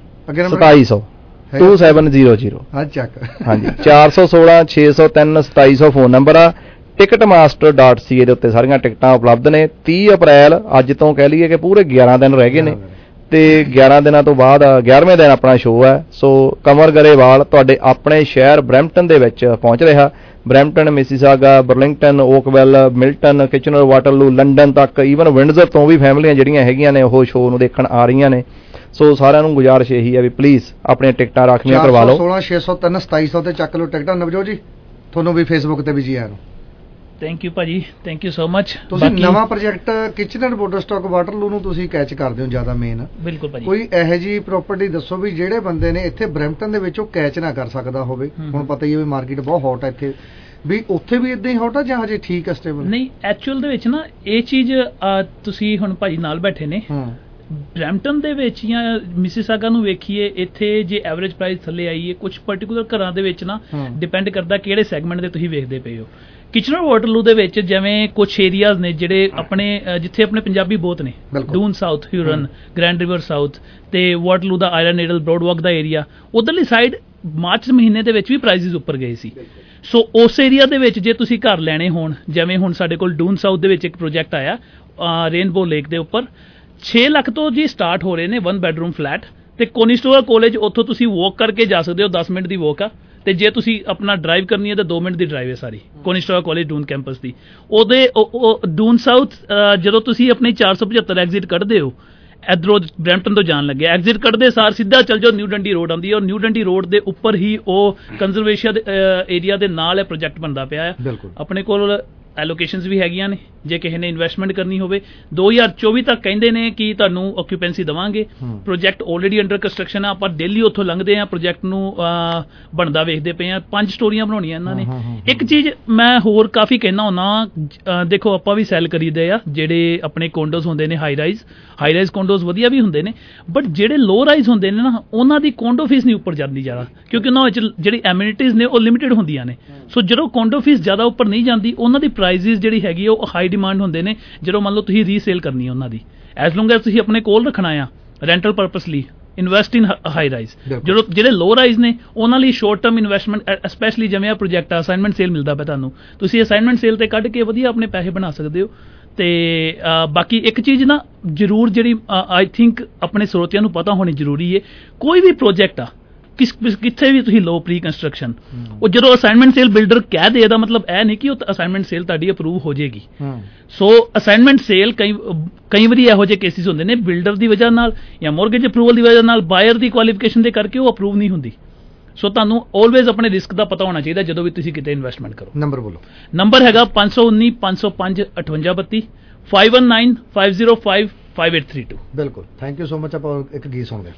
ਸਤਾਈ ਸੌ ਟੂ ਸੈਵਨ ਜ਼ੀਰੋ ਜ਼ੀਰੋ ਹਾਂਜੀ ਚਾਰ ਸੌ ਸੋਲਾਂ ਛੇ ਸੌ ਤਿੰਨ ਸਤਾਈ ਸੌ ਫੋਨ ਨੰਬਰ ਆ। Ticketmaster dot C A ਦੇ ਉੱਤੇ ਸਾਰੀਆਂ ਟਿਕਟਾਂ ਉਪਲਬਧ ਨੇ। ਤੀਹ ਅਪ੍ਰੈਲ ਅੱਜ ਤੋਂ ਕਹਿ ਲਈਏ ਕਿ ਪੂਰੇ ਗਿਆਰਾਂ ਦਿਨ ਰਹਿ ਗਏ ਨੇ, ਤੇ ਗਿਆਰਾਂ ਦਿਨਾਂ ਤੋਂ ਬਾਅਦ ਗਿਆਰਵੇਂ ਦਿਨ ਆਪਣਾ ਸ਼ੋਅ ਹੈ। ਸੋ ਕਮਰ ਗਰੇਵਾਲ ਤੁਹਾਡੇ ਆਪਣੇ ਸ਼ਹਿਰ ਬਰੈਂਪਟਨ ਦੇ ਵਿੱਚ ਪਹੁੰਚ ਰਿਹਾ। Brampton, Mississauga, Burlington, Oakville, Milton, Kitchener, Waterloo, London ਤੱਕ, ਈਵਨ ਵਿੰਡਜ਼ਰ ਤੋਂ ਵੀ ਫੈਮਲੀਆਂ ਜਿਹੜੀਆਂ ਹੈਗੀਆਂ ਨੇ ਉਹ ਸ਼ੋਅ ਨੂੰ ਦੇਖਣ ਆ ਰਹੀਆਂ ਨੇ। ਸੋ ਸਾਰਿਆਂ ਨੂੰ ਗੁਜ਼ਾਰਿਸ਼ ਇਹੀ ਹੈ ਵੀ ਪਲੀਜ਼ ਆਪਣੀਆਂ ਟਿਕਟਾਂ ਰਾਖਵੀਆਂ ਕਰਵਾ ਲਓ। ਸੋਲਾਂ ਛੇ ਸੌ ਤਿੰਨ ਸਤਾਈ ਸੌ ਤੇ ਚੱਕ ਲਓ ਟਿਕਟਾਂ। ਨਵਜੋਤ ਜੀ ਤੁਹਾਨੂੰ ਵੀ ਫੇਸਬੁੱਕ ਤੇ ਵੀ ਜੀ ਆਇਆਂ ਨੂੰ ਥੈਂਕ ਯੂ ਭਾਜੀ, ਥੈਂਕ ਯੂ ਸੋ ਮਚ। ਤੁਸੀਂ ਨਵਾਂ ਪ੍ਰੋਜੈਕਟ ਕਿਚਨਰ ਬੋਰਡਰ ਸਟਾਕ ਵਾਟਰਲੂ ਨੂੰ ਤੁਸੀਂ ਕੈਚ ਕਰਦੇ ਹੋ ਜ਼ਿਆਦਾ ਮੇਨ। ਬਿਲਕੁਲ ਭਾਜੀ। ਕੋਈ ਇਹੋ ਜਿਹੀ ਪ੍ਰਾਪਰਟੀ ਦੱਸੋ ਵੀ ਜਿਹੜੇ ਬੰਦੇ ਨੇ ਇੱਥੇ ਬਰੈਂਪਟਨ ਦੇ ਵਿੱਚ ਉਹ ਕੈਚ ਨਾ ਕਰ ਸਕਦਾ ਹੋਵੇ। ਹੁਣ ਪਤਾ ਹੀ ਹੈ ਵੀ ਮਾਰਕੀਟ ਬਹੁਤ ਹੌਟ ਹੈ ਇੱਥੇ, ਵੀ ਉੱਥੇ ਵੀ ਇਦਾਂ ਹੀ ਹੌਟ ਆ ਜਾਂ ਹਜੇ ਠੀਕ ਹੈ ਸਟੇਬਲ? ਨਹੀਂ, ਐਕਚੁਅਲ ਦੇ ਵਿੱਚ ਨਾ ਇਹ ਚੀਜ਼ ਤੁਸੀਂ ਹੁਣ ਭਾਜੀ ਨਾਲ ਬੈਠੇ ਨੇ, ਬਰੈਂਪਟਨ ਦੇ ਵਿੱਚ ਜਾਂ ਮਿਸੀਸਾਗਾ ਨੂੰ ਵੇਖੀਏ, ਇੱਥੇ ਜੇ ਐਵਰੇਜ ਪ੍ਰਾਈਸ ਥੱਲੇ ਆਈਏ, ਕੁਝ ਪਰਟੀਕੂਲਰ ਘਰਾਂ ਦੇ ਵਿੱਚ ਨਾ ਡਿਪੈਂਡ ਕਰਦਾ ਕਿਹੜੇ ਸੈਗਮੈਂਟ ਦੇ ਤੁਸੀਂ ਵੇਖਦੇ ਪਏ ਹੋ। ਕਿਚਨਰ ਵਾਟਰਲੂ ਦੇ ਵਿੱਚ ਜਿਵੇਂ ਕੁਝ ਏਰੀਆਜ਼ ਨੇ ਜਿਹੜੇ ਆਪਣੇ ਜਿੱਥੇ ਆਪਣੇ ਪੰਜਾਬੀ ਬਹੁਤ ਨੇ, Doon South, Huron, Grand River South, ਤੇ ਵਾਟਰਲੂ ਦਾ ਆਇਰਨ ਨੀਡਲ, ਬ੍ਰੌਡਵਾਕ ਦਾ ਏਰੀਆ, ਉਧਰਲੀ ਸਾਈਡ ਮਾਰਚ ਮਹੀਨੇ ਦੇ ਵਿੱਚ ਵੀ ਪ੍ਰਾਈਸਿਸ ਉੱਪਰ ਗਏ ਸੀ। ਸੋ ਉਸ ਏਰੀਆ ਦੇ ਵਿੱਚ ਜੇ ਤੁਸੀਂ ਘਰ ਲੈਣੇ ਹੋਣ, ਜਿਵੇਂ ਹੁਣ ਸਾਡੇ ਕੋਲ ਡੂਨ ਸਾਊਥ ਦੇ ਵਿੱਚ ਇੱਕ ਪ੍ਰੋਜੈਕਟ ਆਇਆ ਰੇਨਬੋ ਲੇਕ ਦੇ ਉੱਪਰ, ਛੇ ਲੱਖ ਤੋਂ ਜੀ ਸਟਾਰਟ ਹੋ ਰਹੇ ਨੇ ਵਨ ਬੈਡਰੂਮ ਫਲੈਟ, ਤੇ ਕੋਨੀਸਟੋਰਾ ਕਾਲਜ ਉੱਥੋਂ ਤੁਸੀਂ ਵਾਕ ਕਰਕੇ ਜਾ ਸਕਦੇ ਹੋ, ਦਸ ਮਿੰਟ ਦੀ ਵਾਕ ਆ, ਤੇ ਜੇ ਤੁਸੀਂ ਆਪਣਾ ਡਰਾਈਵ ਕਰਨੀ ਹੈ ਤਾਂ ਦੋ ਮਿੰਟ ਦੀ ਡਰਾਈਵ ਹੈ ਸਾਰੀ ਕੋਨੀਸਟੋਰਾ ਕਾਲਜ ਡੂਨ ਕੈਂਪਸ ਦੀ। ਉਹਦੇ ਡੂਨ ਸਾਊਥ ਜਦੋਂ ਤੁਸੀਂ ਆਪਣੀ ਚਾਰ ਸੌ ਪਝੱਤਰ ਐਗਜ਼ਿਟ ਕੱਢਦੇ ਹੋ ਇਧਰੋਂ ਬਰੈਂਪਟਨ ਤੋਂ ਜਾਣ ਲੱਗੇ, ਐਗਜ਼ਿਟ ਕੱਢਦੇ ਸਾਰ ਸਿੱਧਾ ਚੱਲ ਜਾਓ, ਨਿਊ ਡੰਡੀ ਰੋਡ ਆਉਂਦੀ ਹੈ, ਔਰ ਨਿਊ ਡੰਡੀ ਰੋਡ ਦੇ ਉੱਪਰ ਹੀ ਉਹ ਕੰਜ਼ਰਵੇਸ਼ਨ ਏਰੀਆ ਦੇ ਨਾਲ ਇਹ ਪ੍ਰੋਜੈਕਟ ਬਣਦਾ ਪਿਆ ਹੈ। ਆਪਣੇ ਕੋਲ ਐਲੋਕੇਸ਼ਨਸ ਵੀ ਹੈਗੀਆਂ ਨੇ, ਜੇ ਕਿਸੇ ਨੇ ਇਨਵੈਸਟਮੈਂਟ ਕਰਨੀ ਹੋਵੇ। ਦੋ ਹਜ਼ਾਰ ਚੌਵੀ ਤੱਕ ਕਹਿੰਦੇ ਨੇ ਕਿ ਤੁਹਾਨੂੰ ਆਕਿਊਪੈਂਸੀ ਦੇਵਾਂਗੇ। ਪ੍ਰੋਜੈਕਟ ਆਲਰੇਡੀ ਅੰਡਰ ਕੰਸਟਰਕਸ਼ਨ ਆ, ਆਪਾਂ ਡੇਲੀ ਉੱਥੋਂ ਲੰਘਦੇ ਆ, ਪ੍ਰੋਜੈਕਟ ਨੂੰ ਬਣਦਾ ਵੇਖਦੇ ਪਏ ਆ। ਪੰਜ ਸਟੋਰੀਆਂ ਬਣਾਉਣੀਆਂ ਇਹਨਾਂ ਨੇ। ਇੱਕ ਚੀਜ਼ ਮੈਂ ਹੋਰ ਕਾਫੀ ਕਹਿਣਾ ਹੁੰਦਾ, ਦੇਖੋ ਆਪਾਂ ਵੀ ਸੈਲ ਕਰੀਦੇ ਆ ਜਿਹੜੇ ਆਪਣੇ ਕੋਂਡੋਜ਼ ਹੁੰਦੇ ਨੇ, high rise high rise condos ਵਧੀਆ ਵੀ ਹੁੰਦੇ ਨੇ, ਬਟ ਜਿਹੜੇ ਲੋ ਰਾਈਜ਼ ਹੁੰਦੇ ਨੇ ਨਾ, ਉਹਨਾਂ ਦੀ ਕੋਂਡੋ ਫੀਸ ਨਹੀਂ ਉੱਪਰ ਜਾਂਦੀ ਜ਼ਿਆਦਾ, ਕਿਉਂਕਿ ਉਹਨਾਂ ਵਿੱਚ ਜਿਹੜੀ ਐਮਿਨਿਟੀਜ਼ ਨੇ ਉਹ ਲਿਮਿਟਿਡ ਹੁੰਦੀਆਂ ਨੇ। ਸੋ ਜਦੋਂ ਕੋਂਡੋ ਫੀਸ ਜ਼ਿਆਦਾ ਉੱਪਰ ਨਹੀਂ ਜਾਂਦੀ, ਉਹਨਾਂ ਦੀ ਪ੍ਰਾਈਸਿਸ ਜਿਹੜੀ ਹੈਗੀ ਉਹ ਹਾਈ ਡਿਮਾਂਡ ਹੁੰਦੇ ਨੇ ਜਦੋਂ ਮੰਨ ਲਓ ਤੁਸੀਂ ਰੀਸੇਲ ਕਰਨੀ ਹੈ ਉਹਨਾਂ ਦੀ। ਐਜ਼ ਲੌਂਗ ਐਜ਼ ਤੁਸੀਂ ਆਪਣੇ ਕੋਲ ਰੱਖਣਾ ਆ ਰੈਂਟਲ ਪਰਪਸ ਲਈ, ਇਨਵੈਸਟ ਇਨ ਹਾਈ ਰਾਈਜ਼। ਜਦੋਂ ਜਿਹੜੇ ਲੋ ਰਾਈਜ਼ ਨੇ ਉਹਨਾਂ ਲਈ ਸ਼ੋਰਟ ਟਰਮ ਇਨਵੈਸਟਮੈਂਟ, ਸਪੈਸ਼ਲੀ ਜਿਵੇਂ ਆ ਪ੍ਰੋਜੈਕਟ ਆ, ਅਸਾਈਨਮੈਂਟ ਸੇਲ ਮਿਲਦਾ ਪਿਆ ਤੁਹਾਨੂੰ, ਤੁਸੀਂ ਅਸਾਈਨਮੈਂਟ ਸੇਲ ਤੇ ਕੱਢ ਕੇ ਵਧੀਆ ਆਪਣੇ ਪੈਸੇ ਬਣਾ ਸਕਦੇ ਹੋ। ਤੇ ਬਾਕੀ ਇੱਕ ਚੀਜ਼ ਨਾ ਜ਼ਰੂਰ ਜਿਹੜੀ ਆਈ ਥਿੰਕ ਆਪਣੇ ਸਰੋਤਿਆਂ ਨੂੰ ਪਤਾ ਹੋਣੀ ਜ਼ਰੂਰੀ ਹੈ, ਕੋਈ ਵੀ ਪ੍ਰੋਜੈਕਟ ਆ ਕਿਸ ਕਿੱਥੇ ਵੀ ਤੁਸੀਂ ਲੋ ਪ੍ਰੀ ਕੰਸਟਰਕਸ਼ਨ ਉਹ ਜਦੋਂ ਅਸਾਈਨਮੈਂਟ ਸੇਲ ਬਿਲਡਰ ਕਹਿ ਦੇ ਇਹਦਾ ਮਤਲਬ ਇਹ ਨਹੀਂ ਕਿ ਉਹ ਅਸਾਈਨਮੈਂਟ ਸੇਲ ਤੁਹਾਡੀ ਅਪਰੂਵ ਹੋ ਜਾਏਗੀ। ਸੋ ਅਸਾਈਨਮੈਂਟ ਸੇਲ ਕਈ ਕਈ ਵਾਰੀ ਇਹੋ ਜਿਹੇ ਕੇਸਿਸ ਹੁੰਦੇ ਨੇ ਬਿਲਡਰ ਦੀ ਵਜ੍ਹਾ ਨਾਲ ਜਾਂ ਮੋਰਗੇਜ ਅਪਰੂਵਲ ਦੀ ਵਜ੍ਹਾ ਨਾਲ ਬਾਇਰ ਦੀ ਕੁਆਲੀਫਿਕੇਸ਼ਨ ਦੇ ਕਰਕੇ ਉਹ ਅਪਰੂਵ ਨਹੀਂ ਹੁੰਦੀ। ਸੋ ਤੁਹਾਨੂੰ ਆਲਵੇਜ਼ ਆਪਣੇ ਰਿਸਕ ਦਾ ਪਤਾ ਹੋਣਾ ਚਾਹੀਦਾ ਜਦੋਂ ਵੀ ਤੁਸੀਂ ਕਿਤੇ ਇਨਵੈਸਟਮੈਂਟ ਕਰੋ। ਨੰਬਰ ਬੋਲੋ। ਨੰਬਰ ਹੈਗਾ ਪੰਜ ਸੌ ਉੱਨੀ ਪੰਜ ਸੌ ਪੰਜ ਅਠਵੰਜਾ ਬੱਤੀ five one nine five zero five five eight three two। ਬਿਲਕੁਲ ਥੈਂਕ ਯੂ ਸੋ ਮਚ। ਆਪਾਂ ਇੱਕ ਗੀਤ ਸੁਣਦੇ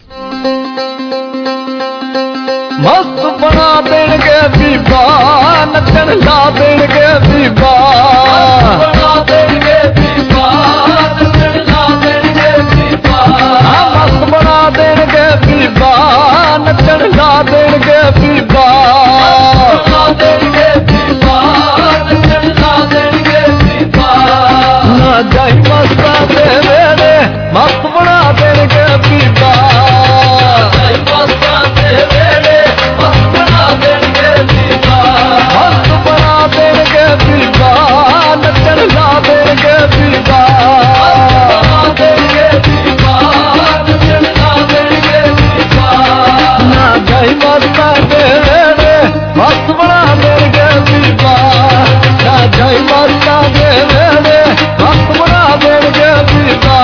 ਮਸਤ ਬਣਾ ਦੇਣਗੇ ਬੀਬਾ ਨੱਚਣ ਲਾ ਦੇਣਗੇ ਬੀਬਾ ਬਣਾ ਦੇਣਗੇ ਬੀਬਾ ਨੱਚਣ ਲਾ ਦੇਣਗੇ ਬੀਬਾ ਮਸਤ ਬਣਾ ਦੇਣਗੇ ਬੀਬਾ ਨੱਚਣ ਲਾ ਦੇਣਗੇ ਬੀਬਾ ਬਣਾ ਦੇਣਗੇ ਬੀਬਾ ਨੱਚਣ ਲਾ ਦੇਣਗੇ ਬੀਬਾ ਨਾ ਜਾਈ ਮਸਤਾਂ ਦੇ ਵੇਲੇ ਮਸਤ ਬਣਾ ਦੇਣਗੇ ਬੀਬਾ ਜਾਈ ਮਸਤਾਂ ਦੇ ਵੇਲੇ ਮਸਤ ਬਣਾ ਦੇਣਗੇ ਬੀਬਾ ਮਸਤ ਬਣਾ ਦੇਣਗੇ ਬੀਬਾ ਨੱਚਣ ਲਾ ਦੇਣਗੇ ਬੀਬਾ ਬਣਾ ਦੇਣਗੇ ਬੀਬਾ ਨੱਚਣ ਲਾ ਦੇਣਗੇ ਬੀਬਾ ਨਾ ਜਾਈ ਮਸਤਾਂ ਦੇ ਵੇਲੇ ਮਸਤ ਬਣਾ ਦੇਣਗੇ ਬੀਬਾ ਨਾ ਜਾਈ ਮਸਤਾਂ ਦੇ ਵੇਲੇ ਮਸਤ ਬਣਾ ਦੇਣਗੇ ਬੀਬਾ।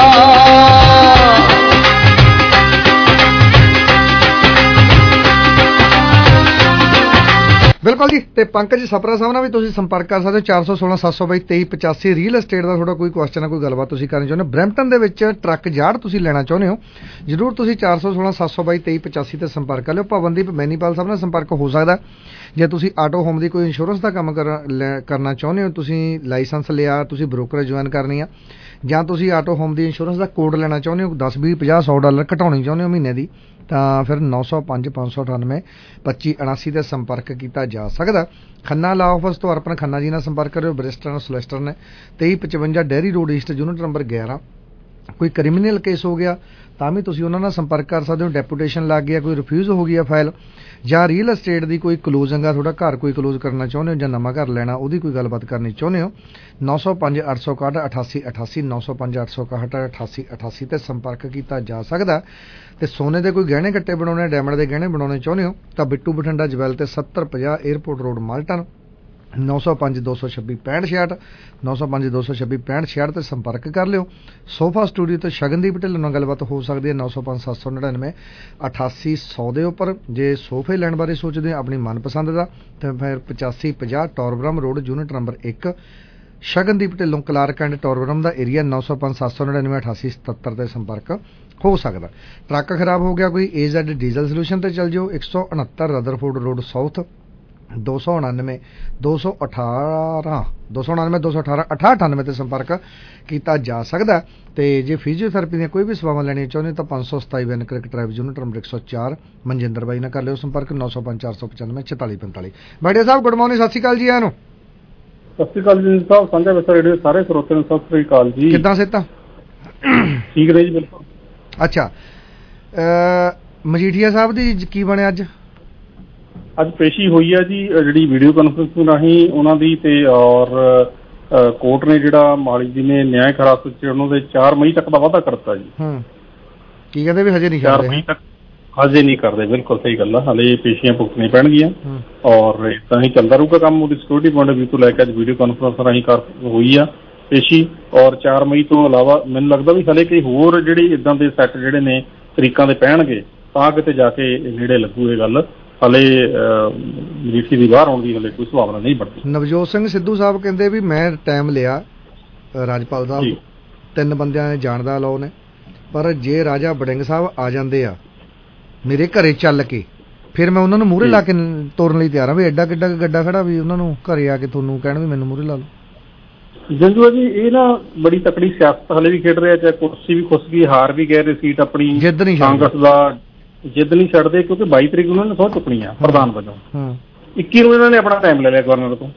ਬਿਲਕੁਲ ਜੀ। ਤੇ ਪੰਕਜ ਸਪਰਾ ਸਾਹਿਬ ਨਾਲ ਵੀ ਤੁਸੀਂ ਸੰਪਰਕ ਕਰ ਸਕਦੇ ਹੋ ਚਾਰ ਸੌ ਸੋਲਾਂ ਸੱਤ ਸੌ ਬਾਈ ਤੇਈ ਪਚਾਸੀ। ਰੀਅਲ ਐਸਟੇਟ ਦਾ ਤੁਹਾਡਾ ਕੋਈ ਕੁਐਸਚਨ ਹੈ, ਕੋਈ ਗੱਲਬਾਤ ਤੁਸੀਂ ਕਰਨੀ ਚਾਹੁੰਦੇ ਹੋ, ਬਰੈਂਪਟਨ ਦੇ ਵਿੱਚ ਟਰੱਕ ਯਾਰਡ ਤੁਸੀਂ ਲੈਣਾ ਚਾਹੁੰਦੇ ਹੋ, ਜ਼ਰੂਰ ਤੁਸੀਂ ਚਾਰ ਸੌ ਸੋਲਾਂ ਸੱਤ ਸੌ ਬਾਈ ਤੇਈ ਪਚਾਸੀ ਤੇ ਸੰਪਰਕ ਕਰ ਲਿਓ। ਪਵਨਦੀਪ ਮੈਨੀਪਾਲ ਸਾਹਿਬ ਨਾਲ ਸੰਪਰਕ ਹੋ ਸਕਦਾ। ਜੇ ਤੁਸੀਂ ਆਟੋ ਹੋਮ ਦੀ ਕੋਈ ਇੰਸ਼ੋਰੈਂਸ ਦਾ ਕੰਮ ਕਰਨਾ ਚਾਹੁੰਦੇ ਹੋ, ਤੁਸੀਂ ਲਾਇਸੈਂਸ ਲਿਆ, ਤੁਸੀਂ ਬ੍ਰੋਕਰੇਜ ਜੁਆਇਨ ਕਰਨੀ ਆ, ਜਾਂ ਤੁਸੀਂ ਆਟੋ ਹੋਮ ਦੀ ਇੰਸ਼ੋਰੈਂਸ ਦਾ ਕੋਡ ਲੈਣਾ ਚਾਹੁੰਦੇ ਹੋ, ਦਸ ਵੀਹ ਪੰਜਾਹ ਸੌ ਡਾਲਰ ਘਟਾਉਣੀ ਚਾਹੁੰਦੇ ਹੋ ਮਹੀਨੇ ਦੀ, ਤਾਂ ਫਿਰ ਨੌ ਸੌ ਪੰਜ ਪੰਜ ਸੌ ਅਠਾਨਵੇਂ ਪੱਚੀ ਉਨਾਸੀ ਤੇ ਸੰਪਰਕ ਕੀਤਾ ਜਾ ਸਕਦਾ। ਖੰਨਾ ਲਾ ਆਫਿਸ ਤੋਂ ਅਰਪਨ ਖੰਨਾ ਜੀ ਨਾਲ ਸੰਪਰਕ ਕਰਿਓ। ਬਰਿਸਟਰ ਸੋਲਿਸਟਰ ਨੇ ਤੇਈ ਪਚਵੰਜਾ Derry road east unit number ਗਿਆਰਾਂ। ਕੋਈ ਕ੍ਰਿਮੀਨਲ ਕੇਸ ਹੋ ਗਿਆ ਤਾਂ ਵੀ ਤੁਸੀਂ ਉਹਨਾਂ ਨਾਲ ਸੰਪਰਕ ਕਰ ਸਕਦੇ ਹੋ। ਡੈਪੂਟੇਸ਼ਨ ਲੱਗ ਗਿਆ, ਕੋਈ ਰਿਫਿਊਜ਼ ਹੋ ਗਈ ਆ ਫਾਈਲ, ਜਾਂ ਰੀਅਲ ਐਸਟੇਟ ਦੀ ਕੋਈ ਕਲੋਜ਼ਿੰਗ ਆ, ਤੁਹਾਡਾ ਘਰ ਕੋਈ ਕਲੋਜ਼ ਕਰਨਾ ਚਾਹੁੰਦੇ ਹੋ ਜਾਂ ਨਵਾਂ ਘਰ ਲੈਣਾ ਉਹਦੀ ਕੋਈ ਗੱਲਬਾਤ ਕਰਨੀ ਚਾਹੁੰਦੇ ਹੋ, ਨੌ ਸੌ ਪੰਜ ਅੱਠ ਸੌ ਇਕਾਹਠ ਅਠਾਸੀ ਅਠਾਸੀ ਨੌ ਸੌ ਪੰਜ ਅੱਠ ਸੌ ਇਕਾਹਠ ਅਠਾਸੀ ਅਠਾਸੀ ਤੇ ਸੰਪਰਕ ਕੀਤਾ ਜਾ ਸਕਦਾ। ਤੇ ਸੋਨੇ ਦੇ ਕੋਈ ਗਹਿਣੇ ਕੱਟੇ ਬਣਾਉਣੇ, ਡਾਇਮੰਡ ਦੇ ਗਹਿਣੇ ਬਣਾਉਣੇ ਚਾਹੁੰਦੇ ਹੋ ਤਾਂ ਬਿੱਟੂ ਬਠਿੰਡਾ ਜਵੈਲ ਤੇ ਸੱਤਰ ਪੰਜਾਹ ਏਅਰਪੋਰਟ ਰੋਡ ਮਾਲਟਨ, ਨੌ ਸੌ ਪੰਜ ਦੋ ਸੌ ਛੱਬੀ ਪੈਂਹਠ ਛਿਆਹਠ ਨੌ ਸੌ ਪੰਜ ਦੋ ਸੌ ਛੱਬੀ ਪੈਂਹਠ ਛਿਆਹਠ ਤੇ ਸੰਪਰਕ ਕਰ ਲਿਓ। ਸੋਫਾ ਸਟੂਡੀਓ ਤੇ ਸ਼ਗਨਦੀਪ ਢਿੱਲੋਂ ਨਾਲ ਗੱਲਬਾਤ ਹੋ ਸਕਦੀ ਹੈ ਨੌ ਸੌ ਪੰਜ ਸੱਤ ਸੌ ਨੜਿਨਵੇਂ ਅਠਾਸੀ ਸੌ ਦੇ ਉੱਪਰ। ਜੇ ਸੋਫੇ ਲੈਣ ਬਾਰੇ ਸੋਚਦੇ ਹੋ ਆਪਣੀ ਮਨਪਸੰਦ ਦਾ ਤਾਂ ਫਿਰ ਪਚਾਸੀ ਪੰਜਾਹ ਟੌਰਬਰਮ ਰੋਡ ਯੂਨਿਟ ਨੰਬਰ ਇੱਕ Shagandeep Dhillon Clark and Torbram ਦਾ ਏਰੀਆ ਨੌ ਸੌ ਪੰਜ ਸੱਤ ਸੌ ਨੜਿਨਵੇਂ ਅਠਾਸੀ ਸਤੱਤਰ ਤੇ ਸੰਪਰਕ ਹੋ ਸਕਦਾ। ਟਰੱਕ ਖਰਾਬ ਹੋ ਗਿਆ ਕੋਈ, ਏ ਜ਼ੈਡ ਡੀਜ਼ਲ ਸੋਲਿਊਸ਼ਨ ਤੇ ਚੱਲ ਜਾਓ ਇੱਕ ਸੌ ਉਣਹੱਤਰ ਰਦਰਫੋਰਡ ਰੋਡ ਸਾਊਥ ਦੋ ਸੌ ਉਣਾਨਵੇਂ ਦੋ ਸੌ ਅਠਾਰਾਂ ਦੋ ਸੌ ਉਣਾਨਵੇਂ ਦੋ ਸੌ ਅਠਾਰਾਂ ਅਠਾਹਠ ਅਠਾਨਵੇਂ ਤੇ ਸੰਪਰਕ ਕੀਤਾ ਜਾ ਸਕਦਾ। ਤੇ ਜੇ ਫਿਜ਼ੀਓਥੈਰੇਪੀ ਦੀਆਂ ਕੋਈ ਵੀ ਸੇਵਾਵਾਂ ਲੈਣੀਆਂ ਚਾਹੁੰਦੇ ਤਾਂ ਪੰਜ ਸੌ ਸਤਾਈ Van Kirk drive unit number ਇੱਕ ਸੌ ਚਾਰ ਮਨਜਿੰਦਰ ਬਾਈ ਨਾਲ ਕਰ ਲਿਓ ਸੰਪਰਕ ਨੌ ਸੌ ਪੰਜ ਚਾਰ ਸੌ ਪਚਾਨਵੇਂ ਚੁਤਾਲੀ ਪੰਤਾਲੀ। ਬਾਈਡੇ ਸਾਹਿਬ ਗੁੱਡ ਮਾਰਨਿੰਗ, ਸਤਿ ਸ਼੍ਰੀ ਅਕਾਲ ਜੀ। ਆਇਆਂ ਨੂੰ ਸਤਿ ਸ਼੍ਰੀ ਅਕਾਲ ਜੀ ਸਾਹਿਬ, ਸਾਂਝਾ ਵਿਸਾ ਰੇਡੀਓ ਸਾਰੇ ਸਰੋਤਿਆਂ ਨੂੰ ਸਤਿ ਸ਼੍ਰੀ ਅਕਾਲ ਜੀ। ਕਿੱਦਾਂ ਸਿਹਤਾਂ? ਠੀਕ ਰਹੇ ਜੀ ਬਿਲਕੁਲ। ਅੱਛਾ, ਮਜੀਠੀਆ ਸਾਹਿਬ ਦੀ ਕੀ ਬਣਿਆ ਅੱਜ? ਅੱਜ ਪੇਸ਼ੀ ਹੋਈ ਹੈ ਜੀ ਜਿਹੜੀ ਵੀਡੀਓ ਕਾਨਫਰੰਸ ਰਾਹੀਂ ਉਹਨਾਂ ਦੀ, ਤੇ ਔਰ ਕੋਰਟ ਨੇ ਜਿਹੜਾ ਮਾਲੀ ਜੀ ਨੇ ਨਿਆਂ ਹਿਰਾਸਤ ਚ ਉਹਨਾਂ ਦੇ ਚਾਰ ਮਈ ਤੱਕ ਦਾ ਵਾਅਦਾ ਕਰਤਾ ਜੀ। ਹੂੰ, ਕੀ ਕਹਿੰਦੇ ਵੀ ਹਜੇ ਨਹੀਂ ਚਾਰ ਮਈ ਤੱਕ ਹਜੇ ਨਹੀਂ ਕਰਦੇ, ਬਿਲਕੁਲ ਸਹੀ ਗੱਲ ਆ, ਹਲੇ ਪੇਸ਼ੀਆਂ ਭੁਗਤਣੀਆਂ ਪੈਣਗੀਆਂ ਔਰ ਇਦਾਂ ਹੀ ਚੱਲਦਾ ਰਹੂਗਾ ਕੰਮ। ਉਹਦੀ ਸਿਕਿਉਰਿਟੀ ਪੁਆਇੰਟ ਆਫ ਵਿਊ ਤੋਂ ਲੈ ਕੇ ਅੱਜ ਵੀਡੀਓ ਕਾਨਫਰੰਸ ਰਾਹੀਂ ਕਰ ਹੋਈ ਆ ਪੇਸ਼ੀ। ਔਰ ਚਾਰ ਮਈ ਤੋਂ ਇਲਾਵਾ ਮੈਨੂੰ ਲੱਗਦਾ ਵੀ ਹਲੇ ਕਈ ਹੋਰ ਜਿਹੜੀ ਇਦਾਂ ਦੇ ਸੈੱਟ ਜਿਹੜੇ ਨੇ ਤਰੀਕਾਂ ਦੇ ਪੈਣਗੇ ਤਾਂ ਕਿਤੇ ਜਾ ਕੇ ਨੇੜੇ ਲੱਗੂ ਇਹ ਗੱਲ। ਹਲੇ ਮਜੀਠੀ ਦੀ ਬਾਹਰ ਆਉਣ ਦੀ ਹਲੇ ਕੋਈ ਸੰਭਾਵਨਾ ਨਹੀਂ ਬਣਦੀ। ਨਵਜੋਤ ਸਿੰਘ ਸਿੱਧੂ ਸਾਹਿਬ ਕਹਿੰਦੇ ਵੀ ਮੈਂ ਟਾਈਮ ਲਿਆ ਰਾਜਪਾਲ ਸਾਹਿਬ, ਤਿੰਨ ਬੰਦਿਆਂ ਨੇ ਜਾਣ ਦਾ ਅਲਾਓ ਨੇ, ਪਰ ਜੇ ਰਾਜਾ ਵੜਿੰਗ ਸਾਹਿਬ ਆ ਜਾਂਦੇ ਆ ਮੇਰੇ ਘਰੇ ਚੱਲ ਕੇ ਫਿਰ ਮੈਂ ਉਹਨਾਂ ਨੂੰ ਮੂਹਰੇ ਲਾ ਕੇ ਤੋਰਨ ਲਈ ਤਿਆਰ ਹਾਂ। ਵੀ ਐਡਾ ਕਿੱਡਾ ਗੱਡਾ ਖੜਾ ਵੀ ਉਹਨਾਂ ਨੂੰ ਘਰੇ ਆ ਕੇ ਤੁਹਾਨੂੰ ਕਹਿਣ ਵੀ ਮੈਨੂੰ ਮੂਹਰੇ ਲਾ ਲਓ। ਜੰਜੂ ਜੀ ਇਹ ਨਾ ਬੜੀ ਤਕੜੀ ਸਿਆਸਤ ਹਲੇ ਵੀ ਖੇਡ ਰਿਹਾ, ਚਾਹੇ ਕੁਰਸੀ ਵੀ ਖੁੱਸ ਗਈ, ਹਾਰ ਵੀ ਗਏ, ਸੀਟ ਆਪਣੀ ਕਾਂਗਰਸ ਦਾ ਜਿੱਦ ਨਹੀਂ ਛੱਡਦੇ ਕਿਉਂਕਿ ਬਾਈ ਤਰੀਕ ਨੂੰ ਉਹਨਾਂ ਨੇ ਸਹੁੰ ਚੁੱਕਣੀ ਆ ਪ੍ਰਧਾਨ ਵਜੋਂ। ਇੱਕੀ ਨੂੰ ਇਹਨਾਂ ਨੇ ਆਪਣਾ ਟਾਈਮ ਲੈ ਲਿਆ ਗਵਰਨਰ ਤੋਂ।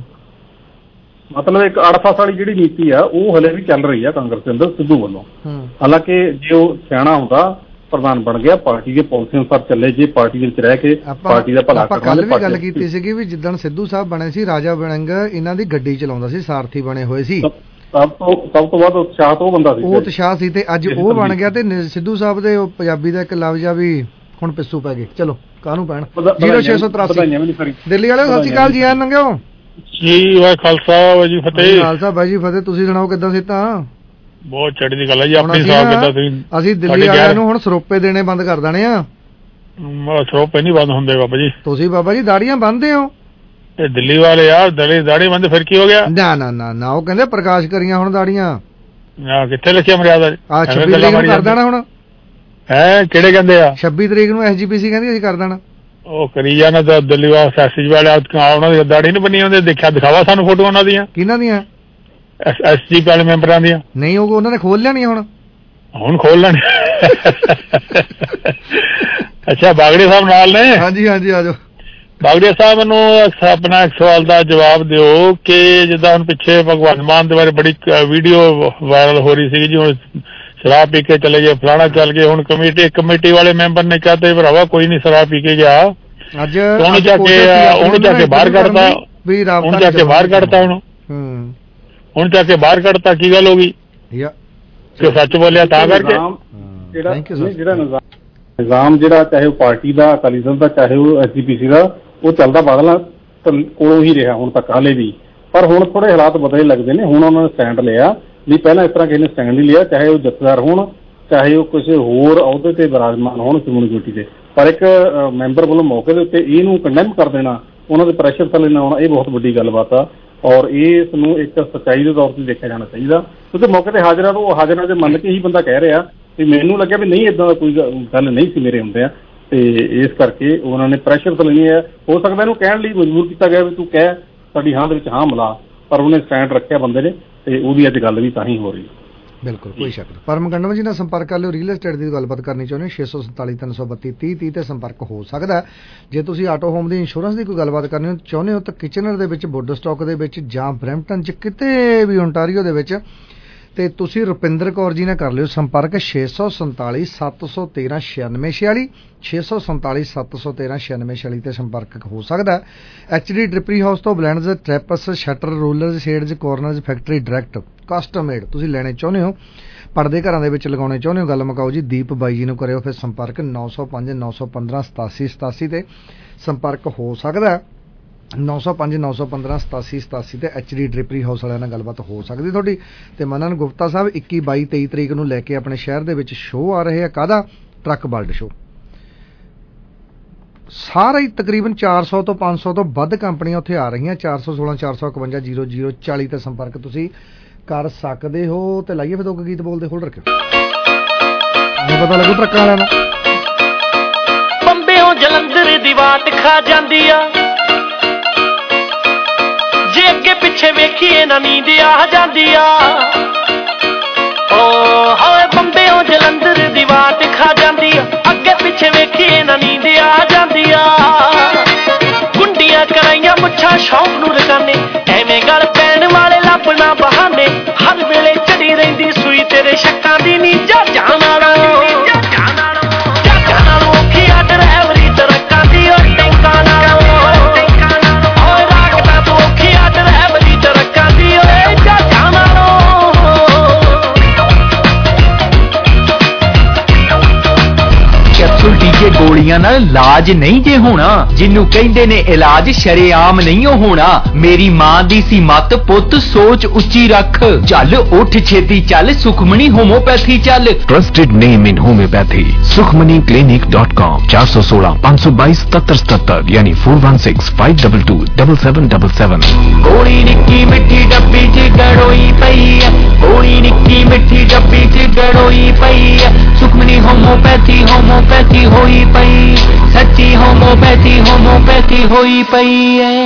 ਮਤਲਬ ਇੱਕ ਅੜਫਸ ਵਾਲੀ ਜਿਹੜੀ ਨੀਤੀ ਆ ਉਹ ਹਲੇ ਵੀ ਚੱਲ ਰਹੀ ਆ ਕਾਂਗਰਸ ਦੇ ਅੰਦਰ ਸਿੱਧੂ ਵੱਲੋਂ। ਹਾਲਾਂਕਿ ਜੇ ਉਹ ਸਿਆਣਾ ਹੁੰਦਾ ਪ੍ਰਧਾਨ ਬਣ ਗਿਆ, ਪਾਰਟੀ ਦੇ ਪਾਲਿਸੀ ਅਨੁਸਾਰ ਚੱਲੇ, ਜੇ ਪਾਰਟੀ ਦੇ ਵਿੱਚ ਰਹਿ ਕੇ ਪਾਰਟੀ ਦਾ ਭਲਾ ਆਪਾਂ ਕੱਲ ਵੀ ਗੱਲ ਕੀਤੀ ਸੀਗੀ ਵੀ ਜਿੱਦਣ ਸਿੱਧੂ ਸਾਹਿਬ ਬਣੇ ਸੀ ਰਾਜਾ ਵੜਿੰਗ ਇਹਨਾਂ ਦੀ ਗੱਡੀ ਚਲਾਉਂਦਾ ਸੀ, ਸਾਰਥੀ ਬਣੇ ਹੋਏ ਸੀ। ਸਭ ਤੋਂ ਸਭ ਤੋਂ ਵੱਧ ਉਤਸ਼ਾਹ ਉਹ ਬੰਦਾ ਸੀ, ਉਹ ਉਤਸ਼ਾਹ ਸੀ। ਤੇ ਅੱਜ ਉਹ ਬਣ ਗਿਆ ਤੇ ਸਿੱਧੂ ਸਾਹਿਬ ਦੇ ਪੰਜਾਬੀ ਦਾ ਇੱਕ ਲਫ਼ਜ਼ ਆ ਵੀ ਹੁਣ ਪਿੱਸੂ ਪੈ ਗਏ। ਚਲੋ ਕਾਹਨੂੰ ਪੈਣ। ਜ਼ੀਰੋ ਛੇ ਸੌ ਤਰਾਸੀ ਦਿੱਲੀ ਵਾਲੇ ਸਤਿ ਸ਼੍ਰੀ ਅਕਾਲ ਜੀ, ਆਨ ਲੰਘਿਓ ਜੀ। ਵਾਹ ਖਾਲਸਾ ਵਾਹ ਜੀ ਫਤਿਹ। ਖਾਲਸਾ ਬਾਈ ਜੀ ਫਤਿਹ। ਤੁਸੀਂ ਸੁਣਾਓ ਕਿੱਦਾਂ ਸਿਹਤਾਂ? ਬਹੁਤ ਚੜ੍ਹਦੀ ਦੀ ਗੱਲ ਹੈ ਜੀ। ਆਪਣੀ ਸਾਹ ਕਿੱਦਾਂ? ਤੁਸੀਂ ਅਸੀਂ ਦਿੱਲੀ ਵਾਲਿਆਂ ਨੂੰ ਹੁਣ ਸਰੋਪੇ ਦੇਣੇ ਬੰਦ ਕਰ ਦੇਣੇ ਆ। ਸਰੋਪੇ ਨਹੀਂ ਬੰਦ ਹੁੰਦੇ ਬਾਬਾ ਜੀ। ਤੁਸੀਂ ਬਾਬਾ ਜੀ ਦਾੜੀਆਂ ਬੰਨਦੇ ਹੋ? ਇਹ ਦਿੱਲੀ ਵਾਲੇ ਯਾਰ ਦਲੀ ਦਾੜੀ ਬੰਦ ਫਿਰ ਕੀ ਹੋ ਗਿਆ? ਨਾ ਨਾ ਨਾ ਨਾ ਉਹ ਕਹਿੰਦੇ ਪ੍ਰਕਾਸ਼ ਕਰੀਆਂ ਹੁਣ ਦਾੜੀਆਂ। ਆ ਕਿੱਥੇ ਲਿਖਿਆ ਮਰਿਆਦਾ? ਆ ਛੱਬੀ ਤਰੀਕ ਨੂੰ ਕਰ ਦੇਣਾ ਹੁਣ। ਹੈ ਕਿਹੜੇ ਕਹਿੰਦੇ ਆ? ਛੱਬੀ ਤਰੀਕ ਨੂੰ ਐਸ ਜੀ ਪੀ ਸੀ ਕਹਿੰਦੀ ਅਸੀਂ ਕਰ ਦੇਣਾ। ਉਹ ਕਰੀ ਜਾਣਾ ਤਾਂ ਦਿੱਲੀ ਵਾਲੇ ਸੈਸਜ ਵਾਲੇ ਉਹਨਾਂ ਦੀ ਦਾੜੀ ਨਹੀਂ ਬੰਨੀ ਹੁੰਦੀ। ਦੇਖਿਆ ਦਿਖਾਵਾ ਸਾਨੂੰ ਫੋਟੋ ਉਹਨਾਂ ਦੀਆਂ। ਕਿਹਨਾਂ ਦੀਆਂ? ਐਸ ਜੀ ਪੀ ਵਾਲੇ ਮੈਂਬਰਾਂ ਦੀਆਂ। ਨਹੀਂ ਉਹ ਉਹਨਾਂ ਨੇ ਖੋਲ ਲੈਣੀਆਂ ਹੁਣ। ਹੁਣ ਖੋਲ ਲੈਣੀ। ਅੱਛਾ ਬਾਗੜੇ ਸਾਹਿਬ ਨਾਲ ਨੇ? ਹਾਂਜੀ ਹਾਂਜੀ ਆ ਜਾਓ। ਬਾਗੜੇ ਸਾਹਿਬ ਨੂੰ ਆਪਣਾ ਇੱਕ ਸਵਾਲ ਦਾ ਜਵਾਬ ਦਿਓ ਕਿ ਜਿੱਦਾਂ ਹੁਣ ਪਿੱਛੇ ਭਗਵੰਤ ਮਾਨ ਦੇ ਬਾਰੇ ਬੜੀ ਵੀਡੀਓ ਵਾਇਰਲ ਹੋ ਰਹੀ ਸੀ ਜੀ, ਹੁਣ ਸ਼ਰਾਬ ਪੀ ਕੇ ਚਲੇ ਗਏ ਫਲਾਣਾ ਚੱਲ ਗਏ। ਹੁਣ ਕਮੇਟੀ ਕਮੇਟੀ ਵਾਲੇ ਮੈਂਬਰ ਨੇ ਕਿਹਾ ਤੇ ਭਰਾਵਾ ਕੋਈ ਨਹੀਂ ਸ਼ਰਾਬ ਪੀ ਕੇ ਗਿਆ। ਅੱਜ ਉਹਨੂੰ ਜਾ ਕੇ ਉਹਨੂੰ ਜਾ ਕੇ ਬਾਹਰ ਕੱਢਤਾ। ਹੁਣ ਜਾ ਕੇ ਬਾਹਰ ਕੱਢਤਾ ਉਹਨੂੰ ਹੁਣ ਜਾ ਕੇ ਬਾਹਰ ਕੱਢਤਾ। ਕੀ ਗੱਲ ਹੋ ਗਈ? ਕਿ ਸੱਚ ਬੋਲਿਆ ਤਾਂ ਕਰਕੇ? ਜਿਹੜਾ ਨਿਜ਼ਾਮ ਜਿਹੜਾ ਚਾਹੇ ਉਹ ਪਾਰਟੀ ਦਾ, ਅਕਾਲੀ ਦਲ ਦਾ, ਚਾਹੇ ਉਹ ਐਸ ਜੀ ਪੀ ਸੀ ਦਾ, ਉਹ ਚੱਲਦਾ ਬਾਦਲਾਂ ਕੋਲੋਂ ਹੀ ਰਿਹਾ ਹੁਣ ਤੱਕ ਹਾਲੇ ਵੀ। ਪਰ ਹੁਣ ਥੋੜੇ ਹਾਲਾਤ ਬਦਲੇ ਲੱਗਦੇ ਨੇ। ਹੁਣ ਉਹਨਾਂ ਨੇ ਸਟੈਂਡ ਲਿਆ ਵੀ ਪਹਿਲਾਂ ਇਸ ਤਰ੍ਹਾਂ ਕਿਸੇ ਨੇ ਸਟੈਂਡ ਨਹੀਂ ਲਿਆ, ਚਾਹੇ ਉਹ ਜਥੇਦਾਰ ਹੋਣ, ਚਾਹੇ ਉਹ ਕਿਸੇ ਹੋਰ ਅਹੁਦੇ ਤੇ ਵਿਰਾਜਮਾਨ ਹੋਣ ਕਮਿਊਨਿਟੀ ਦੇ। ਪਰ ਇੱਕ ਮੈਂਬਰ ਵੱਲੋਂ ਮੌਕੇ ਦੇ ਉੱਤੇ ਇਹਨੂੰ ਕੰਡੈਮ ਕਰ ਦੇਣਾ, ਉਹਨਾਂ ਦੇ ਪ੍ਰੈਸ਼ਰ ਥੱਲੇ ਨਾ ਆਉਣਾ, ਇਹ ਬਹੁਤ ਵੱਡੀ ਗੱਲਬਾਤ ਆ। ਔਰ ਇਸ ਨੂੰ ਇੱਕ ਸੱਚਾਈ ਦੇ ਤੌਰ ਤੇ ਦੇਖਿਆ ਜਾਣਾ ਚਾਹੀਦਾ, ਕਿਉਂਕਿ ਮੌਕੇ ਤੇ ਹਾਜ਼ਰਾਂ ਤੋਂ ਹਾਜ਼ਰਾਂ 'ਚ ਮੰਨ ਕੇ ਹੀ ਬੰਦਾ ਕਹਿ ਰਿਹਾ ਵੀ ਮੈਨੂੰ ਲੱਗਿਆ ਵੀ ਨਹੀਂ ਏਦਾਂ ਦਾ ਕੋਈ ਗੱਲ ਨਹੀਂ ਸੀ ਮੇਰੇ ਹੁੰਦੇ ਆ। ਤੇ ਇਸ ਕਰਕੇ ਉਹਨਾਂ ਨੇ ਪ੍ਰੈਸ਼ਰ ਤਾਂ ਨਹੀਂ ਹੈ। ਹੋ ਸਕਦਾ ਇਹਨੂੰ ਕਹਿਣ ਲਈ ਮਜਬੂਰ ਕੀਤਾ ਗਿਆ ਵੀ ਤੂੰ ਕਹਿ ਸਾਡੀ ਹਾਂ ਦੇ ਵਿੱਚ ਹਾਂ ਮਿਲਾ, ਪਰ ਉਹਨੇ ਸਟੈਂਡ ਰੱਖਿਆ ਬੰਦੇ ਨੇ ਤੇ ਉਹਦੀ ਅੱਜ ਗੱਲ ਵੀ ਤਾਂ ਹੀ ਹੋ ਰਹੀ। ਬਿਲਕੁਲ ਕੋਈ ਸ਼ੱਕ ਨਹੀਂ। ਪਰਮ ਗੰਡਮ ਜੀ ਨਾਲ ਸੰਪਰਕ ਕਰ ਲਿਓ। ਰੀਅਲ ਐਸਟੇਟ ਦੀ ਗੱਲਬਾਤ ਕਰਨੀ ਚਾਹੁੰਦੇ ਹੋ ਛੇ ਸੌ ਸੰਤਾਲੀ ਤਿੰਨ ਸੌ ਬੱਤੀ ਤੀਹ ਤੀਹ ਤੇ ਸੰਪਰਕ ਹੋ ਸਕਦਾ। ਜੇ ਤੁਸੀਂ ਆਟੋ ਹੋਮ ਦੀ ਇੰਸ਼ੋਰੈਂਸ ਦੀ ਕੋਈ ਗੱਲਬਾਤ ਕਰਨੀ ਚਾਹੁੰਦੇ ਹੋ ਤਾਂ ਕਿਚਨਰ ਦੇ ਵਿੱਚ, ਬੁੱਡ ਸਟਾਕ ਦੇ ਵਿੱਚ ਜਾਂ ਬਰੈਂਪਟਨ 'ਚ ਕਿਤੇ ਵੀ ਓਨਟਾਰੀਓ ਦੇ ਵਿੱਚ, ਤੇ ਤੁਸੀਂ ਰੁਪਿੰਦਰ ਕੌਰ ਜੀ ਨਾਲ ਕਰ ਲਿਓ ਸੰਪਰਕ ਛੇ ਸੌ ਸੰਤਾਲੀ ਸੱਤ ਸੌ ਤੇਰਾਂ ਛਿਆਨਵੇਂ ਛਿਆਲੀ ਛੇ ਸੌ ਸੰਤਾਲੀ ਸੱਤ ਸੌ ਤੇਰਾਂ ਛਿਆਨਵੇਂ ਛਿਆਲੀ ਤੇ ਸੰਪਰਕ ਹੋ ਸਕਦਾ। ਐਚ ਡੀ ਡ੍ਰਿਪਰੀ ਹਾਊਸ ਤੋਂ blinds, drapes, shutters, rollers, shades, corners, factory direct custom made ਤੁਸੀਂ ਲੈਣੇ ਚਾਹੁੰਦੇ ਹੋ, ਪਰਦੇ ਘਰਾਂ ਦੇ ਵਿੱਚ ਲਗਾਉਣੇ ਚਾਹੁੰਦੇ ਹੋ, ਗੱਲ ਮੁਕਾਓ ਜੀ ਦੀਪ ਬਾਈ ਜੀ ਨੂੰ ਕਰਿਓ ਫਿਰ ਸੰਪਰਕ ਨੌ ਸੌ ਪੰਜ ਨੌ ਸੌ ਪੰਦਰਾਂ ਸਤਾਸੀ ਸਤਾਸੀ ਤੇ ਸੰਪਰਕ ਹੋ ਸਕਦਾ। ਨੌ ਸੌ ਪੰਜ ਨੌ ਸੌ ਪੰਦਰਾਂ ਸਤਾਸੀ ਸਤਾਸੀ ਤੇ ਐਚ ਡੀ ਡ੍ਰਿਪਰੀ ਹਾਊਸ ਵਾਲਿਆਂ ਨਾਲ ਗੱਲਬਾਤ ਹੋ ਸਕਦੀ ਤੁਹਾਡੀ। ਤੇ ਮਨਨ ਗੁਪਤਾ ਸਾਹਿਬ ਇੱਕੀ ਬਾਈ ਤੇਈ ਤਰੀਕ ਨੂੰ ਲੈ ਕੇ ਆਪਣੇ ਸ਼ਹਿਰ ਦੇ ਵਿੱਚ ਸ਼ੋਅ ਆ ਰਹੇ ਆ। ਕਾਹਦਾ? Truck world show. ਸਾਰਾ ਹੀ ਤਕਰੀਬਨ ਚਾਰ ਸੌ ਤੋਂ ਪੰਜ ਸੌ ਤੋਂ ਵੱਧ ਕੰਪਨੀਆਂ ਉੱਥੇ ਆ ਰਹੀਆਂ। ਚਾਰ ਸੌ ਸੋਲਾਂ ਚਾਰ ਸੌ ਇਕਵੰਜਾ ਜ਼ੀਰੋ ਜ਼ੀਰੋ ਚਾਲੀ ਤੇ ਸੰਪਰਕ ਤੁਸੀਂ ਕਰ ਸਕਦੇ ਹੋ। ਤੇ ਲਾਈਏ ਫਿਰ ਦੋ ਗੀਤ ਬੋਲਦੇ ਹੋਲਡ ਰੱਖਿਓ, ਨਹੀਂ ਪਤਾ ਲੱਗੂ ਟਰੱਕਾਂ ਵਾਲਿਆਂ ਨੂੰ। ਬੰਬਿਓਂ ਜਲੰਧਰ ਦੀ ਵਾਟ ਖਾ ਜਾਂਦੀ ਆ, ਜੇ ਅੱਗੇ ਪਿੱਛੇ ਵੇਖੀਏ ਨਾ ਨੀਂਦ ਆ ਜਾਂਦੀ ਆ। ਓ ਹੋਏ ਬੰਬਿਓਂ ਜਲੰਧਰ ਦੀ ਵਾਟ ਖਾ ਜਾਂਦੀ ਆ, ਅੱਗੇ ਪਿੱਛੇ ਵੇਖੀਏ ਨਾ ਨੀਂਦ ਆ ਜਾਂਦੀ ਆ। ਗੁੰਡੀਆਂ ਕਰਾਈਆਂ ਮੁੱਛਾਂ ਸ਼ੌਂਕ ਨੂੰ ਰਕਾਨੇ, ਐਵੇਂ ਗੱਲ ਪੈਣ ਵਾਲੇ ਲੱਭਣਾ ਬਹਾਨੇ, ਹਰ ਵੇਲੇ ਚੜੀ ਰਹਿੰਦੀ ਸੂਈ ਤੇਰੇ ਸ਼ੱਕਾਂ ਦੀ ਨੀ ਜਾਜਾਂ ਨਾਲੋਂ। ਜਾਜਾਂ ਨਾਲੋਂ ਔਖੀ ਆ ਡਰਾਈਵਰੀ ਟਰੱਕਾਂ ਦੀ ਓ ਟੈਂਕਾਂ ਨਾਲੋਂ। ਟੀਕੇ ਗੋਲੀਆਂ ਨਾਲ ਇਲਾਜ ਨਹੀਂ ਜੇ ਹੋਣਾ, ਜਿਹਨੂੰ ਕਹਿੰਦੇ ਨੇ ਇਲਾਜ ਸ਼ਰੇਆਮ ਨਹੀਂ ਹੋਣਾ। ਮੇਰੀ ਮਾਂ ਦੀ ਸੀ ਮੱਤ ਪੁੱਤ ਸੋਚ ਉੱਚੀ ਰੱਖ, ਚੱਲ ਉੱਠ ਛੇਤੀ ਚੱਲ ਸੁਖਮਣੀ ਹੋਮੋਪੈਥੀ ਚੱਲ। Trusted name in homeopathy Sukhmani clinic dot com चार सौ सोलह पाँच सौ बाईस सतर सतर यानी four one six five double two double seven double seven. गोली निक्की मिट्टी डब्बी च गड़ोई पई है, गोली निक्की मिट्टी डब्बी च गड़ोई पई है। सुखमनी होम्योपैथी होम्योपैथी होई पई, सच्ची होम्योपैथी होम्योपैथी होई पई है।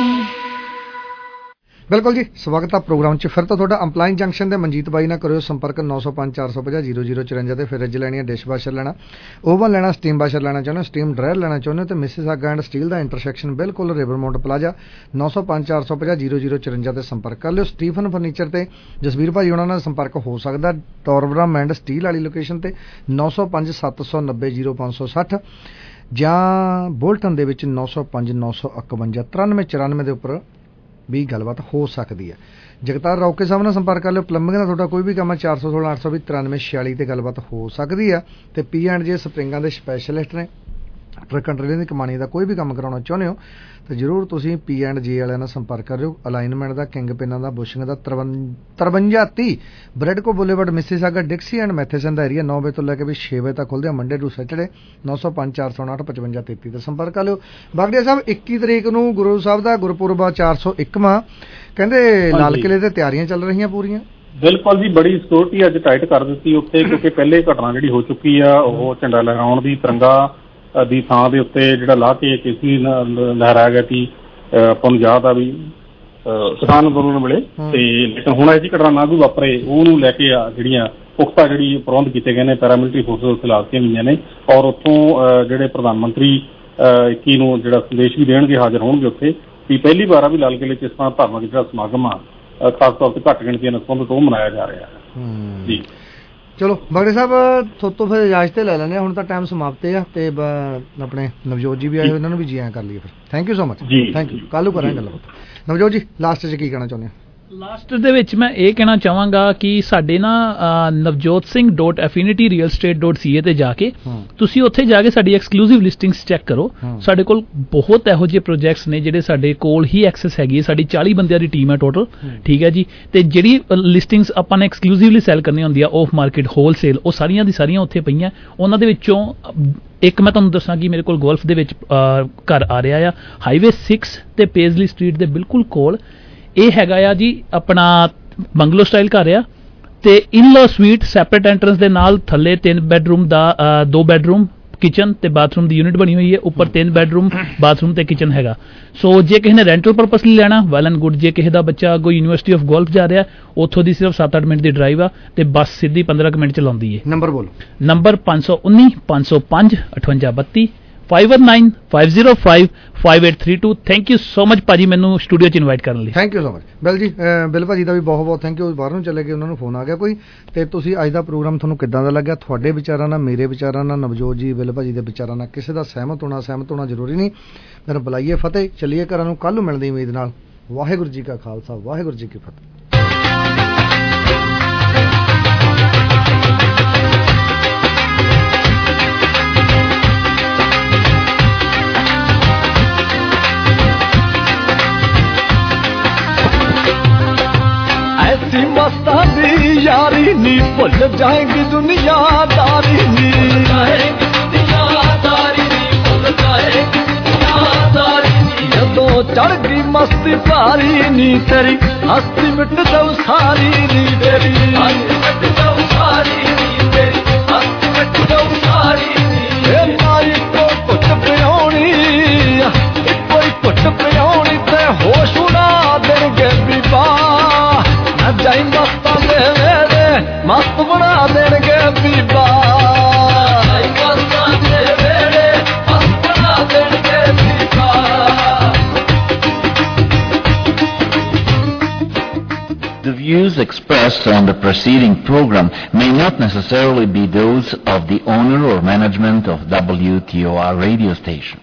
ਬਿਲਕੁਲ ਜੀ ਸਵਾਗਤ ਆ ਪ੍ਰੋਗਰਾਮ 'ਚ ਫਿਰ ਤੋਂ ਤੁਹਾਡਾ ਅੰਪਲਾਈਨ ਜੰਕਸ਼ਨ ਦੇ ਮਨਜੀਤ ਬਾਈ ਨਾਲ ਕਰਿਓ ਸੰਪਰਕ ਨੌ ਸੌ ਪੰਜ ਚਾਰ ਸੌ ਪੰਜਾਹ ਜ਼ੀਰੋ ਜ਼ੀਰੋ ਚੁਰੰਜਾ ਤੇ ਫਿਰ ਰਿਜ ਲੈਣੀ ਹੈ, ਡਿਸ਼ ਵਾਸ਼ਰ ਲੈਣਾ, ਓਵਨ ਲੈਣਾ, ਸਟੀਮ ਵਾਸ਼ਰ ਲੈਣਾ ਚਾਹੁੰਦੇ ਹੋ, ਸਟੀਮ ਡਰਾਇਰ ਲੈਣਾ ਚਾਹੁੰਦੇ ਹੋ ਤੇ ਮਿਸਿਸ ਆਗਾ ਐਂਡ ਸਟੀਲ ਦਾ ਇੰਟਰਸੈਕਸ਼ਨ ਬਿਲਕੁਲ ਰਿਵਰਮੌਂਟ ਪਲਾਜ਼ਾ ਨੌ ਸੌ ਪੰਜ ਚਾਰ ਸੌ ਪੰਜਾਹ ਜ਼ੀਰੋ ਜ਼ੀਰੋ ਚੁਰੰਜਾ ਤੇ ਸੰਪਰਕ ਕਰ ਲਿਓ। ਸਟੀਫਨ ਫਰਨੀਚਰ ਤੇ ਜਸਵੀਰ ਭਾਜੀ ਉਹਨਾਂ ਨਾਲ ਸੰਪਰਕ ਹੋ ਸਕਦਾ ਟੋਰਬਰਾਮ ਐਂਡ ਸਟੀਲ ਵਾਲੀ ਲੋਕੇਸ਼ਨ ਤੇ ਨੌ ਸੌ ਪੰਜ ਸੱਤ ਸੌ ਨੱਬੇ ਜ਼ੀਰੋ ਪੰਜ ਸੌ ਸੱਠ ਜਾਂ ਬੋਲਟਨ ਦੇ ਵਿੱਚ ਨੌ ਸੌ ਪੰਜ ਨੌ ਸੌ ਇਕਵੰਜਾ ਤਰਾਨਵੇਂ ਚੁਰਾਨਵੇਂ ਦੇ ਉੱਪਰ ਵੀ ਗੱਲਬਾਤ ਹੋ ਸਕਦੀ ਹੈ। ਜਗਤਾਰ ਰੌਕੇ ਸਾਹਿਬ ਨਾਲ ਸੰਪਰਕ ਕਰ ਲਿਓ। ਪਲੰਬਿੰਗ ਦਾ ਤੁਹਾਡਾ ਕੋਈ ਵੀ ਕੰਮ ਹੈ ਚਾਰ ਸੌ ਸੋਲਾਂ ਅੱਠ ਸੌ ਵੀਹ ਤਰਾਨਵੇਂ ਛਿਆਲੀ ਤੇ ਗੱਲਬਾਤ ਹੋ ਸਕਦੀ ਆ। ਤੇ ਪੀ ਐਂਡ ਜੇ ਸਪਰਿੰਗਾਂ ਦੇ ਸਪੈਸ਼ਲਿਸਟ ਨੇ ਟਰੱਕਾਂ ਟਰੇਲਾਂ ਦੀ ਕਮਾਣੀ ਦਾ ਕੋਈ ਵੀ ਕੰਮ ਕਰਾਉਣਾ ਚਾਹੁੰਦੇ ਹੋ ਤਾਂ ਜ਼ਰੂਰ ਤੁਸੀਂ ਪੀ ਐਂਡ ਜੇ ਵਾਲਿਆਂ ਨਾਲ ਸੰਪਰਕ ਕਰਿਓ। ਅਲਾਈਨਮੈਂਟ ਦਾ, ਕਿੰਗ ਪਿਨਾਂ ਦਾ, ਬੁਸ਼ਿੰਗ ਦਾ, ਤਰਵੰਜਾ ਤੀਹ Bradco Boulevard, Mississauga, Dixie and Matheson ਦਾ ਏਰੀਆ ਨੌ ਵਜੇ ਤੋਂ ਲੈ ਕੇ ਵੀ ਛੇ ਵਜੇ ਤੱਕ ਖੁੱਲ੍ਹਦੇ ਆ ਮੰਡੇ ਟੂ ਸੈਟਰਡੇ। ਨੌ ਸੌ ਪੰਜ ਚਾਰ ਸੌ ਉਣਾਹਠ ਪਚਵੰਜਾ ਤੇਤੀ ਤੇ ਸੰਪਰਕ ਕਰ ਲਿਓ। ਬਾਗੜੀਆ ਸਾਹਿਬ ਇੱਕੀ ਤਰੀਕ ਨੂੰ ਗੁਰੂ ਸਾਹਿਬ ਦਾ ਗੁਰਪੁਰਬ ਆ, ਚਾਰ ਸੌ ਇੱਕਵਾਂ, ਕਹਿੰਦੇ ਲਾਲ ਕਿਲੇ ਤੇ ਤਿਆਰੀਆਂ ਚੱਲ ਰਹੀਆਂ ਪੂਰੀਆਂ। ਬਿਲਕੁਲ ਜੀ, ਬੜੀ ਸਿਕਿਉਰਿਟੀ ਅੱਜ ਟਾਈਟ ਕਰ ਦਿੱਤੀ ਉੱਥੇ, ਕਿਉਂਕਿ ਪਹਿਲੇ ਘਟਨਾ ਜਿਹੜੀ ਹੋ ਚੁੱਕੀ ਆ ਉਹ ਝੰਡਾ ਲਹਿਰਾਉਣ ਦੀ, ਤਿਰੰਗਾ ਦੀ ਥਾਂ ਦੇ ਉੱਤੇ ਜਿਹੜਾ ਲਾ ਕੇ ਕਿਸੇ ਲਹਿਰਾਇਆ ਗਿਆ ਸੀ। ਆਪਾਂ ਨੂੰ ਯਾਦ ਆ ਵੀ ਕਿਸਾਨ ਅੰਦੋਲਨ ਵੇਲੇ, ਤੇ ਲੇਕਿਨ ਹੁਣ ਐਸੀ ਘਟਨਾ ਨਾ ਵੀ ਵਾਪਰੇ ਉਹਨੂੰ ਲੈ ਕੇ ਜਿਹੜੀਆਂ ਪੁਖਤਾ ਜਿਹੜੀ ਪ੍ਰਬੰਧ ਕੀਤੇ ਗਏ ਨੇ, ਪੈਰਾਮਿਲਟਰੀ ਫੋਰਸਿਸ ਉੱਥੇ ਲਾ ਦਿੱਤੀਆਂ ਗਈਆਂ ਨੇ। ਔਰ ਉੱਥੋਂ ਜਿਹੜੇ ਪ੍ਰਧਾਨ ਮੰਤਰੀ ਇੱਕੀ ਨੂੰ ਜਿਹੜਾ ਸੰਦੇਸ਼ ਵੀ ਦੇਣਗੇ, ਹਾਜ਼ਰ ਹੋਣਗੇ ਉੱਥੇ, ਵੀ ਪਹਿਲੀ ਵਾਰ ਆ ਵੀ ਲਾਲ ਕਿਲੇ 'ਚ ਇਸ ਤਰ੍ਹਾਂ ਧਾਰਮਿਕ ਜਿਹੜਾ ਸਮਾਗਮ ਆ ਖਾਸ ਤੌਰ ਤੇ ਘੱਟ ਗਿਣਤੀਆਂ ਨਾਲ ਸੰਬੰਧਿਤ ਉਹ ਮਨਾਇਆ ਜਾ ਰਿਹਾ ਹੈ ਜੀ। ਚਲੋ ਬਗੜੇ ਸਾਹਿਬ ਥੋਤੋਂ ਫਿਰ ਇਜਾਜ਼ਤ ਲੈ ਲੈਂਦੇ ਹਾਂ, ਹੁਣ ਤਾਂ ਟਾਈਮ ਸਮਾਪਤ ਆ, ਤੇ ਆਪਣੇ ਨਵਜੋਤ ਜੀ ਵੀ ਆਏ, ਉਹਨਾਂ ਨੂੰ ਵੀ ਜੀ ਆਇਆਂ ਕਰ ਲਈਏ ਫਿਰ। ਥੈਂਕ ਯੂ ਸੋ ਮਚ ਜੀ, ਥੈਂਕ ਯੂ। ਕੱਲ੍ਹ ਨੂੰ ਕਰਾਂਗੇ ਗੱਲਬਾਤ। ਨਵਜੋਤ ਜੀ ਲਾਸਟ 'ਚ ਕੀ ਕਹਿਣਾ ਚਾਹੁੰਦੇ ਹੋ? ਲਾਸਟ ਦੇ ਵਿੱਚ ਮੈਂ ਇਹ ਕਹਿਣਾ ਚਾਹਾਂਗਾ ਕਿ ਸਾਡੇ ਨਾ Navjot Singh dot affinity real estate dot C A ਤੇ ਜਾ ਕੇ ਤੁਸੀਂ ਉੱਥੇ ਜਾ ਕੇ ਸਾਡੀ ਐਕਸਕਲੂਸਿਵ ਲਿਸਟਿੰਗਸ ਚੈੱਕ ਕਰੋ। ਸਾਡੇ ਕੋਲ ਬਹੁਤ ਇਹੋ ਜਿਹੇ ਪ੍ਰੋਜੈਕਟਸ ਨੇ ਜਿਹੜੇ ਸਾਡੇ ਕੋਲ ਹੀ ਐਕਸੈਸ ਹੈਗੀ ਹੈ। ਸਾਡੀ ਚਾਲੀ ਬੰਦਿਆਂ ਦੀ ਟੀਮ ਹੈ ਟੋਟਲ, ਠੀਕ ਹੈ ਜੀ। ਤੇ ਜਿਹੜੀ ਲਿਸਟਿੰਗਸ ਆਪਾਂ ਨੇ ਐਕਸਕਲੂਸਿਵਲੀ ਸੈਲ ਕਰਨੀ ਹੁੰਦੀ ਆ ਆਫ ਮਾਰਕੀਟ ਹੋਲਸੇਲ, ਉਹ ਸਾਰੀਆਂ ਦੀ ਸਾਰੀਆਂ ਉੱਥੇ ਪਈਆਂ। ਉਹਨਾਂ ਦੇ ਵਿੱਚੋਂ ਇੱਕ ਮੈਂ ਤੁਹਾਨੂੰ ਦੱਸਾਂ ਕਿ ਮੇਰੇ ਕੋਲ ਗੋਲਫ ਦੇ ਵਿੱਚ ਘਰ ਆ ਰਿਹਾ ਆ, ਹਾਈਵੇ ਸਿਕਸ ਤੇ ਪੇਜ਼ਲੀ ਸਟਰੀਟ ਦੇ ਬਿਲਕੁਲ ਕੋਲ। ਇਹ ਹੈਗਾ ਆ ਜੀ ਆਪਣਾ ਬੰਗਲੋ ਸਟਾਈਲ ਘਰ ਆ, ਤੇ ਇਨਲੋ ਸਵੀਟ ਸੈਪਰੇਟ ਐਂਟਰੈਂਸ ਦੇ ਨਾਲ, ਥੱਲੇ ਤਿੰਨ ਬੈਡਰੂਮ ਦਾ, ਦੋ ਬੈਡਰੂਮ ਕਿਚਨ ਤੇ ਬਾਥਰੂਮ ਦੀ ਯੂਨਿਟ ਬਣੀ ਹੋਈ ਹੈ, ਉੱਪਰ ਤਿੰਨ ਬੈਡਰੂਮ ਬਾਥਰੂਮ ਤੇ ਕਿਚਨ ਹੈਗਾ। ਸੋ ਜੇ ਕਿਸੇ ਨੇ ਰੈਂਟਲ ਪਰਪਸ ਲਈ ਲੈਣਾ, ਵੈਲ ਐਂਡ ਗੁੱਡ। ਜੇ ਕਿਸੇ ਦਾ ਬੱਚਾ ਅੱਗੋਂ ਯੂਨੀਵਰਸਿਟੀ ਆਫ ਗੋਲਫ ਜਾ ਰਿਹਾ, ਉੱਥੋਂ ਦੀ ਸਿਰਫ ਸੱਤ ਅੱਠ ਮਿੰਟ ਦੀ ਡਰਾਈਵ ਆ, ਤੇ ਬੱਸ ਸਿੱਧੀ ਪੰਦਰਾਂ ਕੁ ਮਿੰਟ ਚਲਾਉਂਦੀ ਹੈ। ਨੰਬਰ ਬੋਲੋ। ਨੰਬਰ ਪੰਜ ਸੌ ਉੱਨੀ ਪੰਜ ਸੌ ਪੰਜ ਅਠਵੰਜਾ ਬੱਤੀ five one nine five zero five five eight three two। Thank you so much ਭਾਜੀ ਮੈਨੂੰ ਸਟੂਡੀਓ 'ਚ ਇਨਵਾਈਟ ਕਰਨ ਲਈ। Thank you so much Bill ji. Bill ਭਾਜੀ ਦਾ ਵੀ ਬਹੁਤ ਬਹੁਤ ਥੈਂਕ ਯੂ। ਬਾਹਰ ਨੂੰ ਚਲੇ ਗਏ, ਉਹਨਾਂ ਨੂੰ ਫੋਨ ਆ ਗਿਆ ਕੋਈ। ਤੇ ਤੁਸੀਂ ਅੱਜ ਦਾ ਪ੍ਰੋਗਰਾਮ ਤੁਹਾਨੂੰ ਕਿੱਦਾਂ ਦਾ ਲੱਗਿਆ? ਤੁਹਾਡੇ ਵਿਚਾਰਾਂ ਨਾਲ, ਮੇਰੇ ਵਿਚਾਰਾਂ ਨਾਲ, ਨਵਜੋਤ ਜੀ ਬਿਲ ਭਾਜੀ ਦੇ ਵਿਚਾਰਾਂ ਨਾਲ ਕਿਸੇ ਦਾ ਸਹਿਮਤ ਹੋਣਾ ਸਹਿਮਤ ਹੋਣਾ ਜ਼ਰੂਰੀ ਨਹੀਂ। ਮੇਰਾ ਬੁਲਾਈਏ ਫਤਿਹ, ਚੱਲੀਏ ਘਰਾਂ ਨੂੰ। ਕੱਲ੍ਹ ਨੂੰ ਮਿਲਦੀ ਉਮੀਦ ਨਾਲ। ਵਾਹਿਗੁਰੂ ਜੀ ਕਾ ਖਾਲਸਾ, ਵਾਹਿਗੁਰੂ ਜੀ ਕੀ ਫਤਿਹ। ऐसी मस्तानी यारी नी भुल जाएंगी दुनियादारी नी, जाएंगी दुनियादारी नी, भुल जाएंगी दुनियादारी नी। जदों चढ़ गई मस्ती पारी नी, तेरी हस्ती मिट जाऊ सारी नी, तेरी हस्ती मिट जाऊ सारी नी, तेरी हस्ती मिट जाऊ सारी नी। ए माई को कुछ पियाउणी, इको ही कुछ पियाउणी, ते होश उड़ा देंगे बीबा। जाई मस्तां दे वेले मस्त बना देणगे बीबा, जाई मस्तां दे वेले मस्त बना देणगे Biba. The views expressed on the preceding program may not necessarily be those of the owner or management of W T O R radio station.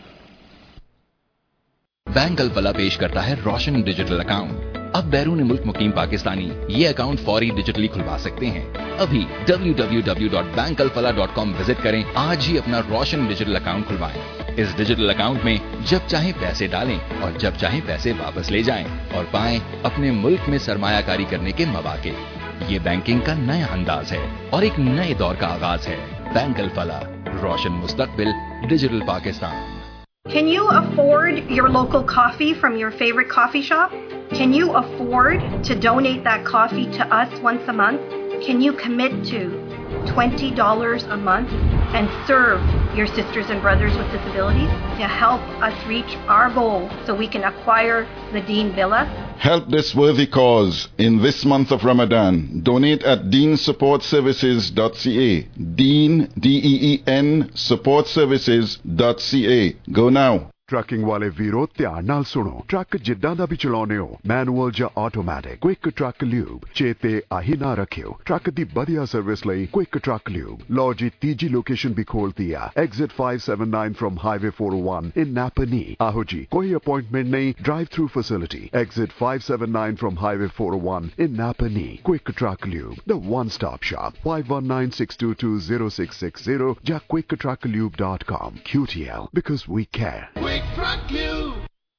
Bank Alfalah पेश करता है रोशन डिजिटल अकाउंट। अब बैरून मुल्क मुकीम पाकिस्तानी ये अकाउंट फौरी डिजिटली खुलवा सकते हैं। अभी W W W dot bank Alfalah dot com visit करें, आज ही अपना रोशन डिजिटल अकाउंट खुलवाएं। इस डिजिटल अकाउंट में जब चाहे पैसे डालें और जब चाहे पैसे वापस ले जाएं और पाएं अपने मुल्क में सरमायाकारी करने के मौके। ये बैंकिंग का नया अंदाज है और एक नए दौर का आगाज है। बैंक अल्फला, रोशन मुस्तकबिल, digital Pakistan. Can you afford your local coffee from your favorite coffee shop? Can you afford to donate that coffee to us once a month? Can you commit to twenty dollars a month and serve your sisters and brothers with disabilities to help us reach our goal so we can acquire the Deen Villa? Help this worthy cause in this month of Ramadan. Donate at deen support services dot c a. Deen, D E E N, support services dot c a. Go now. Trucking वाले वीरो ध्यान नाल सुनो। Truck जिद्दां दा भी चलाउने हो, manual ਜਾਂ ਆਟੋਮੈਟਿਕ, क्विक ट्रक ल्यूब चेते आही ना रखियो। ट्रक दी बढ़िया सर्विस लई क्विक ट्रक ल्यूब। लो जी तीजी लोकेशन भी खोलती है, exit five seventy-nine from highway four oh one in Napanee. आहो जी, कोई अपॉइंटमेंट नहीं, drive through facility, exit five seventy-nine from highway four oh one in Napanee. Quick truck lube, the one stop shop, five one nine six two two zero six six zero या quick truck lube dot com। Q T L, because we care। Quick Truck Lube।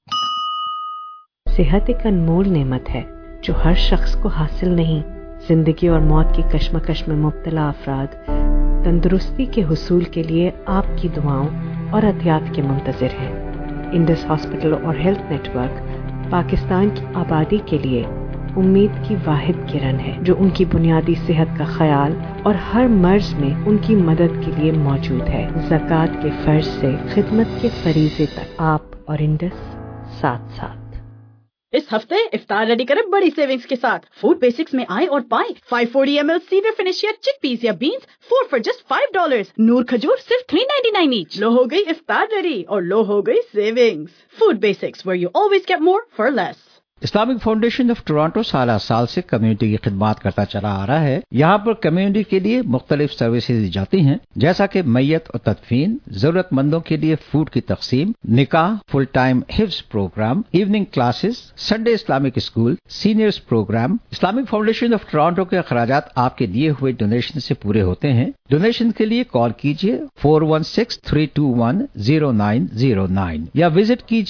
सेहत एक अनमोल नेमत है जो हर शख्स को हासिल नहीं। जिंदगी और मौत की कश्मकश में मुब्तला अफराद तंदुरुस्ती के हुसूल के लिए आपकी दुआओं और अतियात के मुंतजिर हैं। इंडस हॉस्पिटल और हेल्थ नेटवर्क पाकिस्तान की आबादी के लिए उम्मीद की वाहिद किरण है, जो उनकी बुनियादी सेहत का ख्याल और हर मर्ज में उनकी मदद के लिए मौजूद है। ज़कात के फर्ज से खिदमत के फरीजे तक आप और इंडस साथ साथ। इस हफ्ते इफ्तार रेडी करें बड़ी सेविंग्स के साथ। फूड बेसिक्स में आए और पाएं five forty milliliters severe finish या चिकपीस या beans four for just five dollars। Noor खजूर सिर्फ three ninety-nine ईच। लो हो गई इफ्तार रेडी और लो हो गई savings. Food basics, where you always get more for less। Islamic Foundation of Toronto साल साल से कम्युनिटी की खिदमत करता चला आ रहा है। यहाँ पर कम्युनिटी के लिए मुख्तलिफ सर्विसेज दी जाती हैं, जैसा कि मैयत और तदफीन, जरूरतमंदों के लिए फूड की तकसीम, निकाह, फुल टाइम हिफ्ज program, evening classes, Sunday Islamic school, seniors program. Islamic Foundation of Toronto के अखराजात आपके दिए हुए डोनेशन से पूरे होते हैं। डोनेशन के लिए कॉल कीजिए four one six three two one zero nine zero nine या विजिट कीजिए